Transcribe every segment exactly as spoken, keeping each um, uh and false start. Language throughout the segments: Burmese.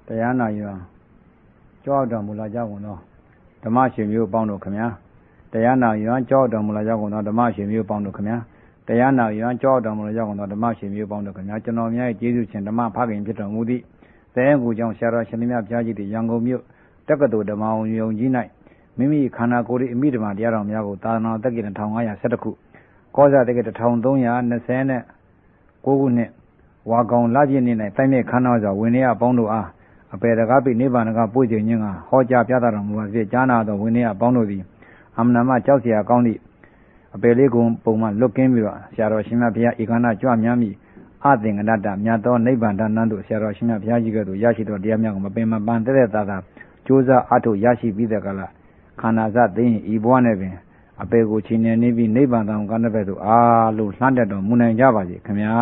တရားနာယူကြောက်တော်မူလာကြောက်ကုန်သောဓမ္မရှင်မျိုးပေါင်းတို့ခမညာတရားနာယူကြောက်တော်မူလာကြောက်ကုန်သောဓမ္မရှင်မျိုးပေါင်းတို့ခမညာတရားနာယူကြောက်တော်မူလာကြောက်ကုန်သောဓမ္မရှင်မျိုးပေါင်းတို့ခမညာကျွန်တော်များရဲ့ကျေးဇူးရှင်ဓမ္မဖခင်ဖြစ်တော်မူသည့်သဲကူကြောင့်ဆရာတော်ရှင်မြတ်ဘုရားကြီးတည်ရန်ကုန်မြို့တက္ကသိုလ်ဓမ္မအောင်ယုံကြီး၌မိမိခန္ဓာကိုယ်၏အမိဓမ္မတရားတော်များကိုသာသနာတက္ကီတစ်ထောင်ငါးရာဆယ့်တစ်ခုကောဇာတက္ကီတစ်ထောင်သုံးရာနှစ်ဆယ်နဲ့ကိုးခုနှစ်ဝါကောင်လပြည့်နေ့၌တိုက်မဲ့ခန္ဓာစွာဝိနည်းအပေါင်းတို့အားအပေတကားပိနိဗ္ဗာန်ကပို့ခြင်းခြင်းကဟောကြားပြသတော်မူပါစေကြားနာသောဝိနည်းအပေါင်းတို့သည်အမှန်မှကြောက်เสียကောင်းသည့်အပေလေးကုံပုံမှလွတ်ကင်းပြီးတော့ဆရာတော်ရှင်မြတ်ဘုရားဧကန္တကြွမြန်းမိအသင်္ကတတမြတ်သောနိဗ္ဗာန်တန်တို့ဆရာတော်ရှင်မြတ်ဘုရားကြီးကဲ့သို့ရရှိသောတရားများကိုမပင်မပန်းတဲ့တဲ့သာသာကြိုးစားအထုတ်ရရှိပြီးတဲ့ကလာခန္ဓာစသိရင်ဤဘဝနဲ့ပင်အပေကိုချင်းနေနေပြီးနိဗ္ဗာန်တန်ကတဲ့ဘက်သို့အားလို့လှမ်းတတ်တော်မူနိုင်ကြပါစေခင်ဗျာ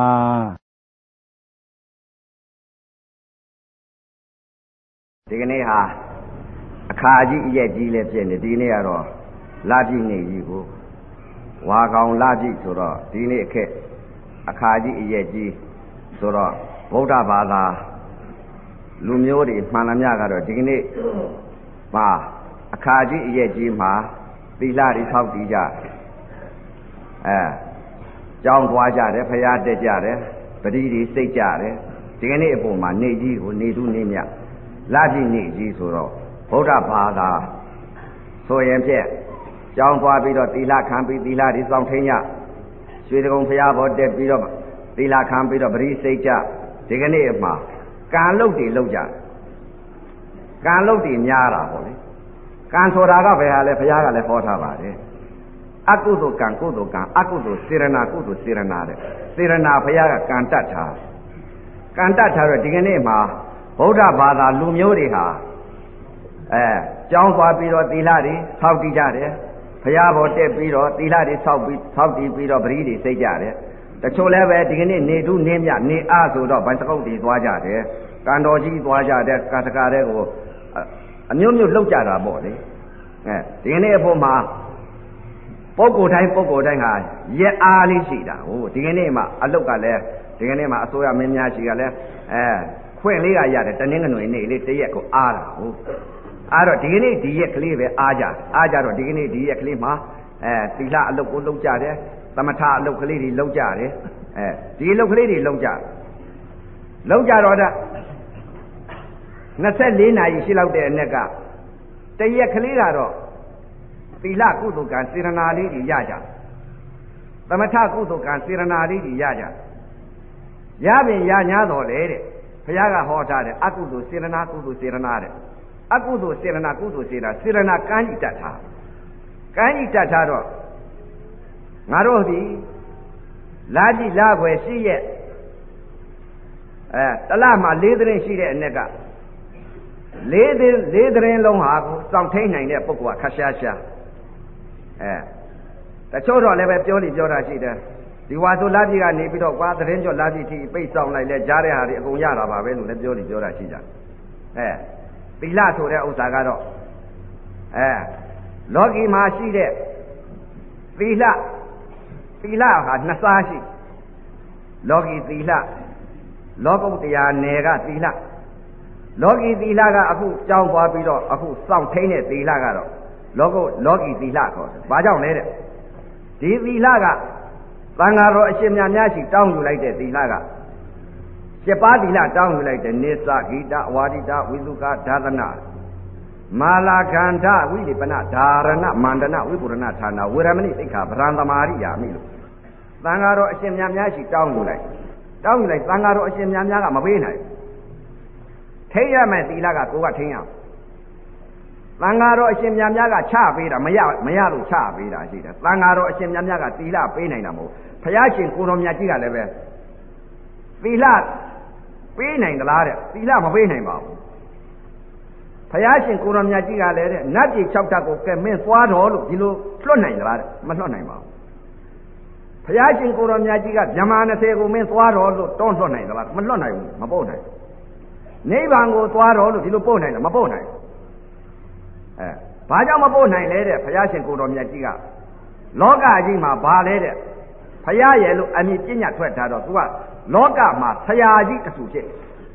ဒီကနေ့ဟာအခါကြီးအရက်ကြီးလည်းဖြစ်နေဒီနေ့ကတော့လပြည့်နေ့ကြီးကိုဝါကောင်လပြည့်ဆိုတော့ဒီနေ့အခက်အခါကြီးအရက်ကြီးဆိုတော့ဗုဒ္ဓဘာသာလူမျိုးတွေမှန်သမျှကတော့ဒီကနေ့မှာအခါကြီးအရက်ကြီးမှာသီလတွေထောက်တည်ကြအဲကြောင်းသွားကြတယ်ဖရာတက်ကြတယ်ပတိတွေစိတ်ကြတယ်ဒီကနေ့အပေါ်မှာနေကြီးကိုနေသူနေမြလပြည့်နေ့ကြီးဆိုတော့ဗုဒ္ဓဘာသာဆိုရင်ဖြင့်ကြောင်းသွားပြီးတော့သီလခံပြီးသီလတွေစောင့်ထိန်ရရွှေတကုံဖရာဘောတက်ပြီးတော့သီလခံပြီးတော့ပရိစိတ်ကြဒီကနေ့မှာကံလုတ်တွေလုတ်ကြကံလုတ်တွေများတာပေါ့လေကံဆိုတာကဘယ်ဟာလဲဘုရားကလည်းဟောထားပါတယ်အကုသိုလ်ကံကုသိုလ်ကံအကုသိုလ်စေရနာကုသိုလ်စေရနာတဲ့စေရနာဘုရားကကံတတ်ထားကံတတ်ထားတော့ဒီကနေ့မှာဗုဒ္ဓဘာသာလူမျိုးတွေဟာအဲကြောင်းသွားပြီးတော့သီလတွေဆောက်တည်ကြတယ်ဘုရားဘောတက်ပြီးတော့သီလတွေဆောက်ပြီးဆောက်တည်ပြီးတော့ပရိတွေစိတ်ကြတယ်တချို့လည်းပဲဒီကနေ့နေထုနေမြနေအားဆိုတော့ဗန်စကုတ်တွေသွားကြတယ်ကံတော်ကြီးသွားကြတယ်ကာတကာတဲ့ကိုအမျိုးမျိုးလှုပ်ကြတာပေါ့လေအဲဒီကနေ့အဖို့မှာပုဂ္ဂိုလ်တိုင်းပုဂ္ဂိုလ်တိုင်းဟာရက်အားလေးရှိတာဟိုဒီကနေ့မှာအလုတ်ကလည်းဒီကနေ့မှာအစိုးရမင်းများရှိကလည်းအဲခွင့်လေးကရတယ်တနင်္ဂနွေနေ့လေးတရက်ကိုအားတာဟိုအားတော့ဒီကနေ့ဒီရက်ကလေးပဲအားကြအားကြတော့ဒီကနေ့ဒီရက်ကလေးမှာအဲသီလအလုတ်ကိုလုပ်ကြတယ်သမထအလုတ်ကလေးတွေလုပ်ကြတယ်အဲဒီအလုတ်ကလေးတွေလုပ်ကြလုပ်ကြတော့တဲ့နှစ်ဆယ့်လေးနာရီရှိလောက်တဲ့အနက်ကတရက်ကလေးကတော့သီလကုသိုလ်ကံစေရနာလေးတွေရကြသမထကုသိုလ်ကံစေရနာလေးတွေရကြရပြင်ရညာတော်လေတဲ့ဘုရားကဟောထားတယ်အကုသိုလ်စေရနာကုသိုလ်စေရနာတဲ့အကုသိုလ်စေရနာကုသိုလ်စေရနာစေရနာကံကြီးတတ်ထားကံကြီးတတ်ထားတော့ငါတို့ဒီလာကြည့်လာွယ်ရှိရဲ့အဲတလမှာလေးသရင်ရှိတဲ့အ ਨੇ ကလေးသလေးသရင်လုံးဟာကိုစောင့်ထိန်နိုင်တဲ့ပုဂ္ဂိုလ်ကခက်ရှားရှားအဲတချို့တော့လည်းပဲပြောလိပြောတာရှိတယ်ဒီဝါဆိုလာပြည်ကနေပြီးတော့ကွာသရင်ကျော်လာပြည်ထိပိတ်ဆောင်လိုက်လဲကြားတဲ့ဟာတွေအကုန်ရတာပါပဲလို့လည်းပြောလိပြောတာရှိကြအဲသီလဆိုတဲ့ဥစ္စာကတော့အဲလောကီမှာရှိတဲ့သီလသီလဟာနှစ်စားရှိလောကီသီလလောကုတ္တရာနယ်ကသီလလောကီသီလကအခုကြောင်းသွားပြီးတော့အခုစောင့်ထိန်တဲ့သီလကတော့လောကုလောကီသီလခေါ်တယ်။ဘာကြောင့်လဲတဲ့ဒီသီလကသံဃာတော်အရှင်များများရှိတောင်းယူလိုက်တဲ့သီလကရှစ်ပါးသီလတောင်းယူလိုက်တဲ့နေသဂိတဝါဒိတဝိသုကဒါသနာမာလာခန္ဓဝိလိပနဓာရဏမန္တနဝိပုရဏဌာနဝေရမဏိသိက္ခာဗရံသမာရိယာမိလို့သံဃာတော်အရှင်များများရှိတောင်းယူလိုက်တောင်းယူလိုက်သံဃာတော်အရှင်များများကမပေးနိုင်ထိရမယ်သီလကကိုကထိရသံဃာတော်အရှင်များများကချပေးတာမရမရလို့ချပေးတာရှိတယ်သံဃာတော်အရှင်များများကသီလပေးနိုင်တာမဟုတ်ဘုရားရှင်ကိုတော်မြတ်ကြီးကလည်းပဲသီလပေးနိုင်သလားတဲ့သီလမပေးနိုင်ပါဘူးဘုရားရှင်ကိုတော်မြတ်ကြီးကလည်းတဲ့နတ်ပြည်၆ဓာတ်ကိုကဲမင်းသွားတော်လို့ဒီလိုလွတ်နိုင်သလားတဲ့မလွတ်နိုင်ပါဘူးဘုရားရှင်ကိုတော်မြတ်ကြီးကဗြဟ္မာ၂၀ကိုမင်းသွားတော်လို့တွန်းလွတ်နိုင်သလားမလွတ်နိုင်ဘူးမပို့နိုင်နိဗ္ဗာန်ကိုသွားတော်လို့ဒီလိုပို့နိုင်တယ်မပို့နိုင်အဲဘာကြောင့်မပို့နိုင်လဲတဲ့ဘုရားရှင်ကိုတော်မြတ်ကြီးကလောကကြီးမှာဘာလဲတဲ့ဘုရားရဲ့လို့အမည်ပညာထွက်ထားတော့သူကလောကမှာဆရာကြီးတဆူဖြစ်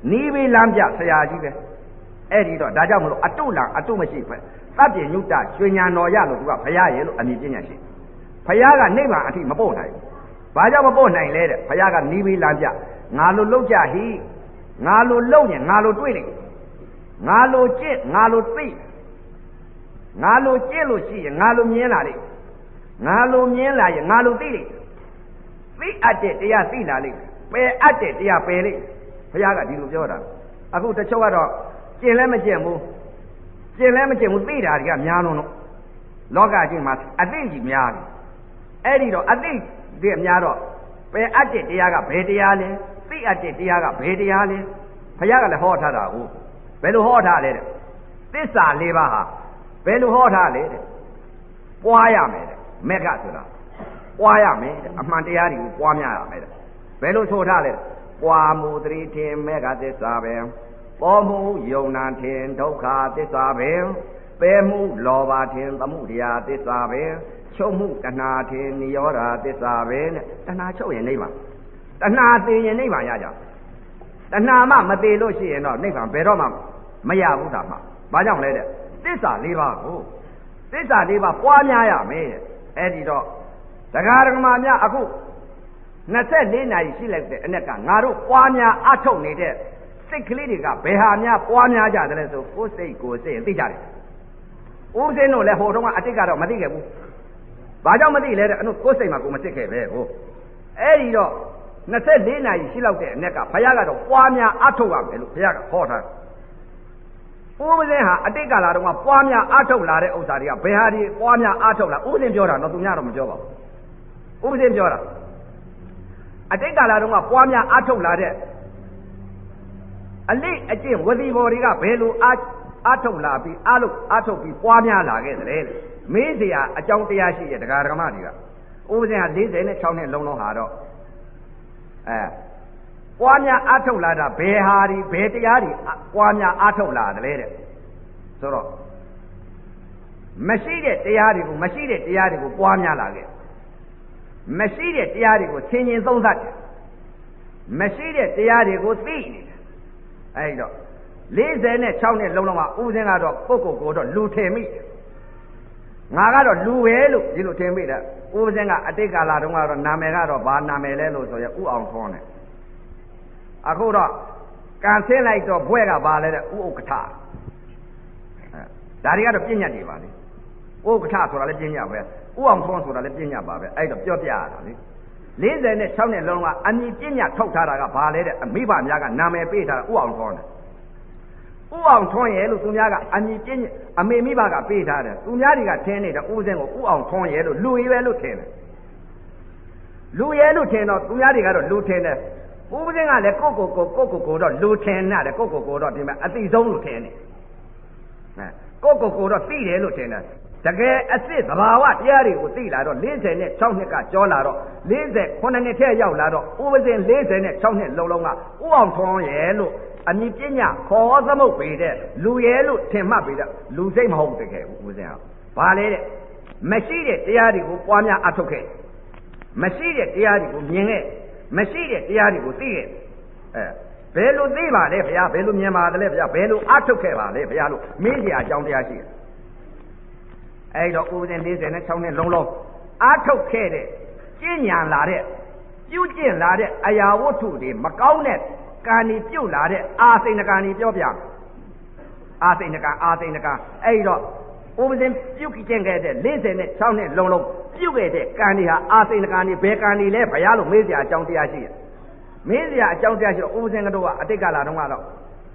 နီးပေးလမ်းပြဆရာကြီးပဲအဲ့ဒီတော့ဒါကြောင့်မလို့အတုလံအတုမရှိပဲသဗ္ဗညုတရွှေညာတော်ရလို့သူကဘုရားရဲ့လို့အမည်ပညာရှိဘုရားကနိဗ္ဗာန်အထိမပို့နိုင်ဘူးဘာကြောင့်မပို့နိုင်လဲတဲ့ဘုရားကနီးပေးလမ်းပြငါလိုလုပ်ကြဟိငါလိုလုပ်ရင်ငါလိုတွေ့လိမ့်ငါလိုကြည့်ငါလိုသိငါလိုကြည့်လို့ရှိရင်ငါလိုမြင်လာလိမ့်ငါလိုမြင်လာရင်ငါလိုသိလိမ့်သိအပ်တဲ့တရားသိလာလိမ့်ပယ်အပ်တဲ့တရားပယ်လိမ့်ဘုရားကဒီလိုပြောတာအခုတချို့ကတော့ကျင်လည်းမကျင်ဘူးကျင်လည်းမကျင်ဘူးသိတာတွေကများလုံးတော့လောကကြီးမှာအသိကြီးများတယ်အဲ့ဒီတော့အသိတွေများတော့ပယ်အပ်တဲ့တရားကဘယ်တရားလဲသိအပ်တဲ့တရားကဘယ်တရားလဲဘုရားကလည်းဟောထားတာဟုတ်ဘယ်လိုဟောထားလဲတဲ့သစ္စာလေးပါးဟာဘယ်လိုဟောထားလဲတဲ့ပွားရမယ်တဲ့မေဃဆိုတာပွားရမယ်တဲ့အမှန်တရားတွေကိုပွားများရမယ်တဲ့ဘယ်လိုဆိုထားလဲပွားမှုသတိထင်မေဃသစ္စာပဲပေါ်မှုယုံနာထင်ဒုက္ခသစ္စာပဲပယ်မှုလောဘထင်သမှုတရားသစ္စာပဲချုပ်မှုတဏှာထင်နိရောဓသစ္စာပဲနဲ့တဏှာချုပ်ရင်နိဗ္ဗာန်တဏှာသိရင်နိဗ္ဗာန်ရကြတဏှာမှမသိလို့ရှိရင်တော့နိဗ္ဗာန်ဘယ်တော့မှမရဘူးတာမှဘာကြောင့်လဲတဲ့သစ္စာလေးပါးကိုသစ္စာလေးပါးပွားများရမယ်တဲ့အဲ့ဒီတော့တရားဓမ္မများအခုနှစ်ဆယ့်လေးနာရီရှိလိုက်တဲ့အ낵ကငါတို့ပွားများအထုတ်နေတဲ့စိတ်ကလေးတွေကဘယ်ဟာများပွားများကြတယ်လဲဆိုကိုယ်စိတ်ကိုယ်စိတ်သိကြတယ်ဦးစင်းတို့လည်းဟိုတုန်းကအတိတ်ကတော့မသိခဲ့ဘူးဘာကြောင့်မသိလဲတဲ့အနုကိုယ်စိတ်မှာကိုယ်မသိခဲ့ပဲဟိုအဲ့ဒီတော့နှစ်ဆယ့်လေးနာရီရှိလောက်တဲ့အ낵ကဘုရားကတော့ပွားများအထုတ်ရမယ်လို့ဘုရားကဟောထားဦးစင်းဟာအတိတ်ကလာတော့ကပွားများအထုတ်လာတဲ့ဥစ္စာတွေကဘယ်ဟာဒီပွားများအထုတ်လာဦးစင်းပြောတာတော့သူများတော့မပြောပါဘူးဦးစင်းပြောတာအတိတ်ကလာတော့ကပွားများအထုတ်လာတဲ့အလိအကျင့်ဝတိဘော်တွေကဘယ်လိုအအထုတ်လာပြီးအလုပ်အထုတ်ပြီးပွားများလာခဲ့တယ်လေမေးစရာအကြောင်းတရားရှိတဲ့ဒကာဒကမတွေကဥပဇင်ဟာ၄၆နှစ်လုံးလုံးဟာတော့အဲပွားများအထုတ်လာတာဘယ်ဟာဒီဘယ်တရားဒီပွားများအထုတ်လာတယ်လေတဲ့ဆိုတော့မရှိတဲ့တရားတွေကိုမရှိတဲ့တရားတွေကိုပွားများလာခဲ့မရှိတဲ့တရားတွေကိုဆင်ញင်သုံးသပ်တယ်မရှိတဲ့တရားတွေကိုသိနေတယ်အဲဒီတော့၄၆နှစ်လုံးလုံးကဥစဉ်ကတော့ပုဂ္ဂိုလ်ကိုတော့လူထင်မိငါကတော့လူပဲလို့ဒီလိုထင်မိတယ်ဥစဉ်ကအတိတ်ကာလတုန်းကတော့နာမည်ကတော့ဘာနာမည်လဲလို့ဆိုရင်ဥအောင်ထွန်းတယ်အခုတော့ကန်ဆင်းလိုက်တော့ဘွဲ့ကဘာလဲတဲ့ဥဥက္ကဋ္ဌဒါတွေကတော့ပြညတ်တွေပါလေဥက္ကဋ္ဌဆိုတာလည်းပြညတ်ပဲဥအောင်ထွန်းဆိုတာလည်းပြညတ်ပါပဲအဲ့တော့ပြောပြရတာလေ၄၆နှစ်လုံးကအမည်ပြညတ်ထုတ်ထားတာကဘာလဲတဲ့အမိဘများကနာမည်ပေးထားတာဥအောင်ထွန်းတယ်ဥအောင်ထွန်းရဲ့လို့သူများကအမည်ပြညတ်အမေမိဘကပေးထားတယ်သူများတွေကထင်းနေတဲ့ဥစဉ်ကိုဥအောင်ထွန်းရဲ့လို့လူရည်ပဲလို့ထင်တယ်လူရဲလို့ထင်တော့သူများတွေကတော့လူထင်တယ်ဥပဇင်းကလည်းကိုကိုကိုကိုကိုကိုတော့လူထင်တယ်ကိုကိုကိုတော့ဒီမှာအသိဆုံးလို့ထင်တယ်အဲကိုကိုကိုတော့သိတယ်လို့ထင်တယ်တကယ်အစ်စ်သဘာဝတရားတွေကိုသိလာတော့၄၆နှစ်ကကြောလာတော့၄၉နှစ်ထဲရောက်လာတော့ဥပဇင်း၄၆နှစ်လုံးလုံးကဥအောင်ထွန်းရဲ့လို့အမြင့်ပညာခေါ်သမုတ်ပေတဲ့လူရဲလို့ထင်မှတ်ပေတဲ့လူစိတ်မဟုတ်တကယ်ဥပဇင်းကဘာလဲတဲ့မရှိတဲ့တရားတွေကိုပွားများအထုတ်ခဲ့မရှိတဲ့တရားတွေကိုမြင်ခဲ့မရှိတဲ့တရားတွေကိုသိခဲ့အဲဘယ်လိုသိပါလဲဘုရားဘယ်လိုမြင်ပါသလဲဘုရားဘယ်လိုအထုတ်ခဲ့ပါလဲဘုရားလို့မင်းကြီးအကြောင်းတရားရှိတယ်အဲ့တော့ဥပဒေ၄၆နှစ်လုံးလုံးအထုတ်ခဲ့တဲ့ကျင့်ညာလာတဲ့ပြုကျင့်လာတဲ့အရာဝတ္ထုတွေမကောင်းတဲ့ကံဒီပြုတ်လာတဲ့အာစိဏကံဒီပြောပြအာစိဏကံအာစိဏကံအဲ့တော့ဥပဒေပြုတ်ကျင့်ခဲ့တဲ့၄၆နှစ်လုံးလုံးပြုတ်ခဲ့တဲ့ကံဒီဟာအာစိဏကံဒီဘယ်ကံဒီလဲဘုရားလို့မေးစရာအကြောင်းတရားရှိတယ်မေးစရာအကြောင်းတရားရှိတော့ဥပဒေကတော့အတိတ်ကလာတော့ကတော့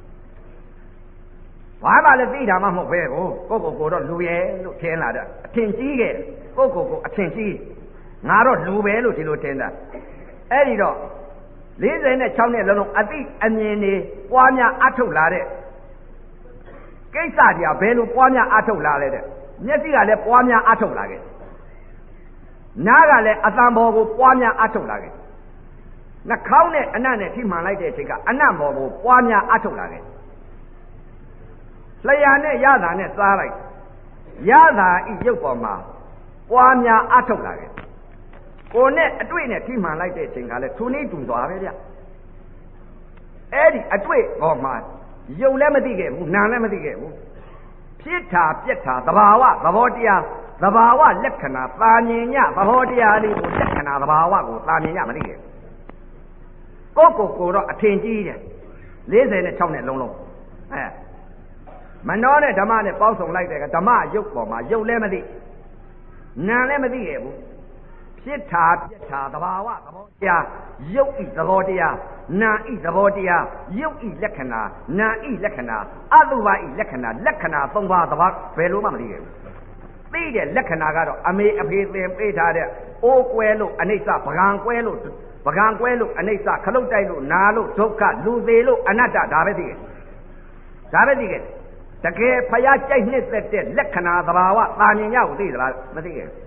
ဘာမှလည်းသိတာမှမဟုတ်ပဲကိုကိုကိုကိုတော့လူရဲလို့ထင်လာတာအထင်ကြီးခဲ့ကိုကိုကိုအထင်ကြီးငါတော့လူပဲလို့ဒီလိုထင်တာအဲ့ဒီတော့၄၆နှစ်လုံးလုံးအသိအမြင်တွေပွားများအထုတ်လာတဲ့ကိစ္စတွေကဘယ်လိုပွားများအထုတ်လာလဲတဲ့မျက်စိကလည်းပွားများအထုတ်လာခဲ့နားကလည်းအသံဘော်ကိုပွားများအထုတ်လာခဲ့နှာခေါင်းနဲ့အနံ့နဲ့ထိမှန်လိုက်တဲ့အချိန်ကအနံ့ဘော်ကိုပွားများအထုတ်လာခဲ့လျှာနဲ့ရတာနဲ့စားလိုက်ရတာဤရုပ်ပေါ်မှာပွားများအထုတ်လာခဲ့ကိုနဲ့အတွေ့နဲ့ထိမှန်လိုက်တဲ့အချိန်ကလည်းသူနေတူသွားပဲဗျအဲ့ဒီအတွေ့ပေါ်မှာယုံလည်းမသိခဲ့ဘူးနာလည်းမသိခဲ့ဘူးဖြစ်တာပြက်တာသဘာဝသဘောတရားသဘာဝလက္ခဏာသာမြင်ညသဘောတရားလေးကိုလက္ခဏာသဘာဝကိုသာမြင်ညမသိခဲ့ကိုကိုကိုတော့အထင်ကြီးတယ်လေးဆယ်နဲ့၆နဲ့လုံးလုံးအဲမနှောနဲ့ဓမ္မနဲ့ပေါင်းစုံလိုက်တဲ့ကဓမ္မရုပ်ပေါ်မှာရုပ်လည်းမသိနာလည်းမသိခဲ့ဘူးဖြစ်တာပြက်တာသဘာဝသဘောတရားရုပ်ဤသဘောတရားနာဤသဘောတရားရုပ်ဤလက္ခဏာနာဤလက္ခဏာအတုပါဤလက္ခဏာလက္ခဏာသုံးပါးသဘာဘယ်လိုမှမသိခဲ့ဘူးသိတဲ့လက္ခဏာကတော့အမေအဖေသင်ပေးထားတဲ့အိုးကွဲလို့အနိစ္စပကံကွဲလို့ပကံကွဲလို့အနိစ္စခလုတ်တိုက်လို့နာလို့ဒုက္ခလူသေးလို့အနတ္တဒါပဲသိခဲ့ဒါပဲသိခဲ့တကယ်ဖျားကြိုက်နှစ်သက်တဲ့လက္ခဏာသဘာဝသာမြင်ရကိုသိသလားမသိခဲ့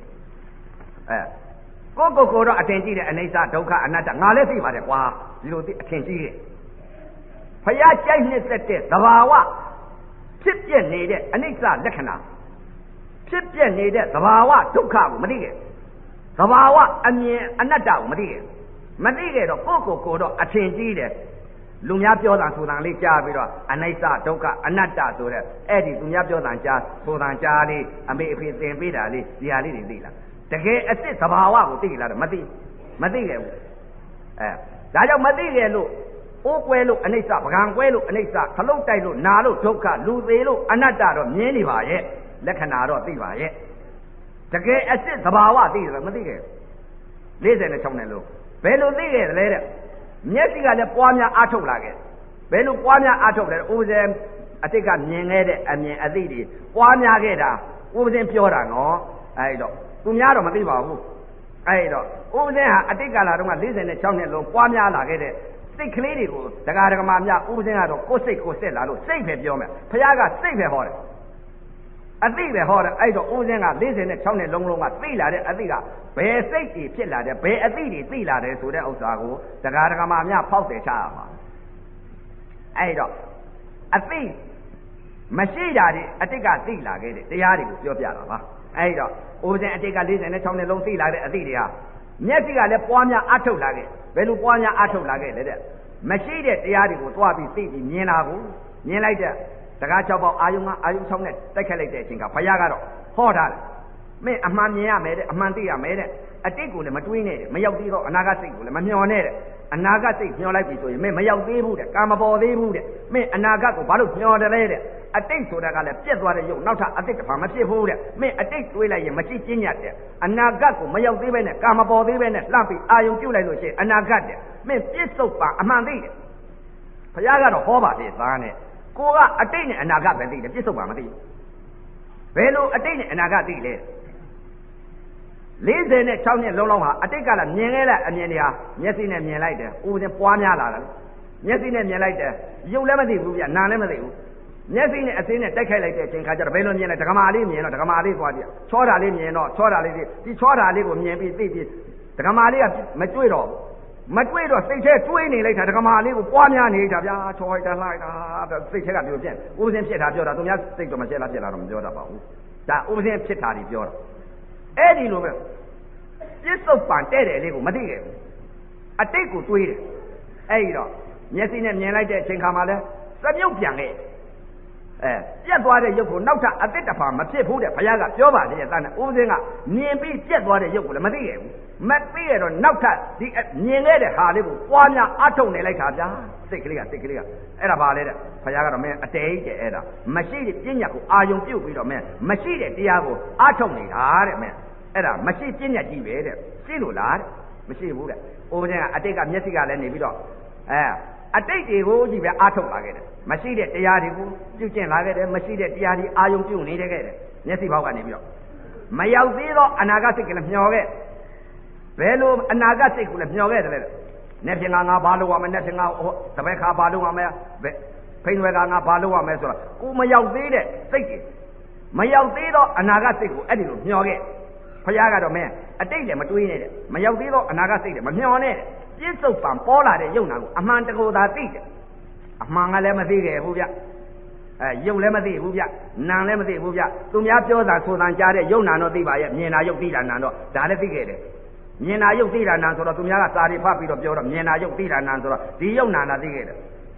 အဲကိုကိုကိုတော့အထင်ကြီးတဲ့အနိစ္စဒုက္ခအနတ္တငါလည်းသိပါတယ်ကွာဒီလိုသိအထင်ကြီးတယ်ဖျားကြိုက်နှစ်သက်တဲ့သဘာဝဖြစ်ပြနေတဲ့အနိစ္စလက္ခဏာဖြစ်ပြနေတဲ့သဘာဝဒုက္ခကိုမသိခဲ့သဘာဝအမြင်အနတ္တကိုမသိခဲ့မသိခဲ့တော့ကိုကိုကိုတော့အထင်ကြီးတယ်လူများပြောတာဆိုတာလေးကြားပြီးတော့အနိစ္စဒုက္ခအနတ္တဆိုတဲ့အဲ့ဒီသူများပြောတာကြားဆိုတာကြားလေးအမေအဖေသင်ပေးတာလေးဒီဟာလေးတွေသိလားတကယ်အစ်စ်သဘာဝကိုသိလားမသိမသိခဲ့ဘူးအဲဒါကြောင့်မသိခဲ့လို့အိုးကွဲလို့အနိစ္စပကံကွဲလို့အနိစ္စခလုတ်တိုက်လို့နာလို့ဒုက္ခလူသေးလို့အနတ္တတော့မြင်နေပါရဲ့လက္ခဏာတော့သိပါရဲ့တကယ်အစ်စ်သဘာဝသိတယ်မသိခဲ့လေးဆယ်နဲ့၆နဲ့လို့ဘယ်လိုသိခဲ့သလဲတဲ့မျက်စိကလည်းပွားများအားထုတ်လာခဲ့ဘယ်လိုပွားများအားထုတ်လဲဥပဇင်အတိတ်ကမြင်ခဲ့တဲ့အမြင်အသိတွေပွားများခဲ့တာဥပဇင်ပြောတာနော်အဲ့တော့သူများတော့မသိပါဘူးအဲ့တော့ဥပဇင်ဟာအတိတ်ကလာတော့ကလေးဆယ်နဲ့၆နဲ့လုံးပွားများလာခဲ့တဲ့စိတ်ကလေးတွေကိုဒကာဒကမာများဥပဇင်ကတော့ကိုယ်စိတ်ကိုယ်စစ်လာလို့စိတ်ပဲပြောမယ်ဘုရားကစိတ်ပဲဟောတယ်အသိပဲဟောတယ်အဲ့တော့ဥပဇင်ကလေးဆယ်နဲ့၆နဲ့လုံးလုံးကသိလာတဲ့အသိကဘယ်စိတ်ကြီးဖြစ်လာတယ်ဘယ်အသိကြီးသိလာတယ်ဆိုတဲ့ဥစ္စာကိုဒကာဒကမာများဖောက်တယ်ချရမှာအဲ့တော့အသိမရှိတာတွေအတိတ်ကသိလာခဲ့တဲ့တရားတွေကိုပြောပြတာပါအဲ့တော့ဥပဇင်အတိတ်ကလေးဆယ်နဲ့၆နဲ့လုံးသိလာတဲ့အသိတွေဟာမျက်စိကလည်းပွားများအားထုတ်လာခဲ့ဘယ်လိုပွားများအားထုတ်လာခဲ့လဲတဲ့မရှိတဲ့တရားတွေကိုတွားပြီးသိပြီးမြင်တာကိုမြင်လိုက်တဲ့တကား၆ပေါက်အာယုံကအာယုံ၆နဲ့တိုက်ခတ်လိုက်တဲ့အချိန်ကဘုရားကတော့ဟောထားတယ်မင်းအမှန်မြင်ရမယ်တဲ့အမှန်သိရမယ်တဲ့အတိတ်ကိုလည်းမတွေးနဲ့တဲ့မရောက်သေးတော့အနာဂတ်စိတ်ကိုလည်းမမျှော်နဲ့တဲ့အနာဂတ်စိတ်မျှော်လိုက်ပြီဆိုရင်မင်းမရောက်သေးဘူးတဲ့ကာမပေါ်သေးဘူးတဲ့မင်းအနာဂတ်ကိုဘာလို့မျှော်တယ်လဲတဲ့အတိတ်ဆိုတာကလည်းပြက်သွားတဲ့ရုပ်နောက်ထပ်အတိတ်ကဘာမဖြစ်ဘူးတဲ့မင်းအတိတ်တွေးလိုက်ရင်မရှိကျင်းညတ်တဲ့အနာဂတ်ကိုမရောက်သေးပဲနဲ့ကာမပေါ်သေးပဲနဲ့လှမ်းပြီးအာယုံပြုတ်လိုက်လို့ရှိရင်အနာဂတ်တဲ့မင်းပြစ္ဆုတ်ပါအမှန်သိတယ်ဘုရားကတော့ဟောပါသေးသားနဲ့ကိုကအတိတ်နဲ့အနာဂတ်ပဲသိတယ်ပြစ္ဆုတ်ပါမသိဘူးဘယ်လိုအတိတ်နဲ့အနာဂတ်သိလဲလေးဆယ်နဲ့၆နှစ်လုံးလုံးဟာအတိတ်ကလည်းမြင်ခဲ့တဲ့အမြင်တွေဟာမျက်စိနဲ့မြင်လိုက်တယ်ဥပဇင်ပွားများလာတယ်မျက်စိနဲ့မြင်လိုက်တယ်ရုပ်လည်းမသိဘူးဗျနာလည်းမသိဘူးမျက်စိနဲ့အသိနဲ့တိုက်ခိုက်လိုက်တဲ့အချိန်ခါကျတော့ဘယ်လိုမြင်လဲဒကမာလေးမြင်တော့ဒကမာလေးသွားကြည့်ချောတာလေးမြင်တော့ချောတာလေးဒီဒီချောတာလေးကိုမြင်ပြီးသိပြီးဒကမာလေးကမတွေ့တော့မတွေ့တော့စိတ်ထဲတွေးနေလိုက်တာဒကမာလေးကိုပွားများနေတာဗျာချောလိုက်တာလိုက်တာစိတ်ထဲကပြောပြဥပဇင်ဖြစ်တာပြောတာသူများစိတ်တော့မချက်လားဖြစ်လာတော့မပြောတတ်ပါဘူးဒါဥပဇင်ဖြစ်တာတွေပြောတာအဲ့ဒီလိုပဲပြစ္ဆုတ်ပံတဲ့တယ်လေးကိုမသိခဲ့ဘူးအတိတ်ကိုတွေးတယ်အဲ့ဒီတော့မျက်စိနဲ့မြင်လိုက်တဲ့အချိန်ခါမှာလဲစမြုပ်ပြန်ခဲ့အဲပြက်သွားတဲ့ရုပ်ကိုနောက်ထပ်အတိတ်တစ်ဖာမဖြစ်ဘူးတဲ့ဘုရားကပြောပါလေတဲ့တန်ဥပဇင်ကမြင်ပြီးပြက်သွားတဲ့ရုပ်ကိုလည်းမသိခဲ့ဘူးမသိရတော့နောက်ထပ်ဒီမြင်ခဲ့တဲ့ဟာလေးကိုပွားများအထုတ်နေလိုက်တာဗျာစိတ်ကလေးကစိတ်ကလေးကအဲ့ဒါပါလေတဲ့ဘုရားကတော့မင်းအတေးကျဲအဲ့ဒါမရှိတဲ့ပညာကိုအာယုံပြုတ်ပြီးတော့မင်းမရှိတဲ့တရားကိုအထုတ်နေတာတဲ့မင်းအဲ့ဒါမရှိပညာကြီးပဲတဲ့ရှိလို့လားတဲ့မရှိဘူးတဲ့ဥပဇင်ကအတိတ်ကမျက်စိကလည်းနေပြီးတော့အဲအတိတ်တွေကိုကြီးပဲအားထုတ်လာခဲ့တယ်မရှိတဲ့တရားတွေကိုပြုကျင့်လာခဲ့တယ်မရှိတဲ့တရားတွေအာယုံပြုနေခဲ့တယ်မျက်စိဘောက်ကနေပြီးတော့မရောက်သေးတော့အနာဂတ်စိတ်ကလည်းမျောခဲ့ဘယ်လိုအနာဂတ်စိတ်ကိုလည်းမျောခဲ့တယ်လဲနေဖြင့်ငါငါဘာလို့ရမလဲနေဖြင့်ငါတပည့်ခါဘာလို့ရမလဲဖိနှွယ်ကငါဘာလို့ရမလဲဆိုတော့ကိုမရောက်သေးတဲ့စိတ်ကြီးမရောက်သေးတော့အနာဂတ်စိတ်ကိုအဲ့ဒီလိုမျောခဲ့ဘုရားကတော့မင်းအတိတ်လည်းမတွေးနဲ့တဲ့မရောက်သေးတော့အနာဂတ်စိတ်လည်းမမျောနဲ့ပြစ္ဆုတ်ပံပေါ်လာတဲ့ယုံနာကိုအမှန်တကူသာသိတယ်အမှန်ကလည်းမသိခဲ့ဘူးဗျအဲယုံလည်းမသိဘူးဗျနာလည်းမသိဘူးဗျသူများပြောတာဆိုတန်ကြားတဲ့ယုံနာတော့သိပါရဲ့မြင်တာယုတ်သိတာနာတော့ဒါလည်းသိခဲ့တယ်မြင်တာယုတ်သိတာနာဆိုတော့သူများကစာရီဖတ်ပြီးတော့ပြောတော့မြင်တာယုတ်သိတာနာဆိုတော့ဒီယုံနာနာသိခဲ့တယ်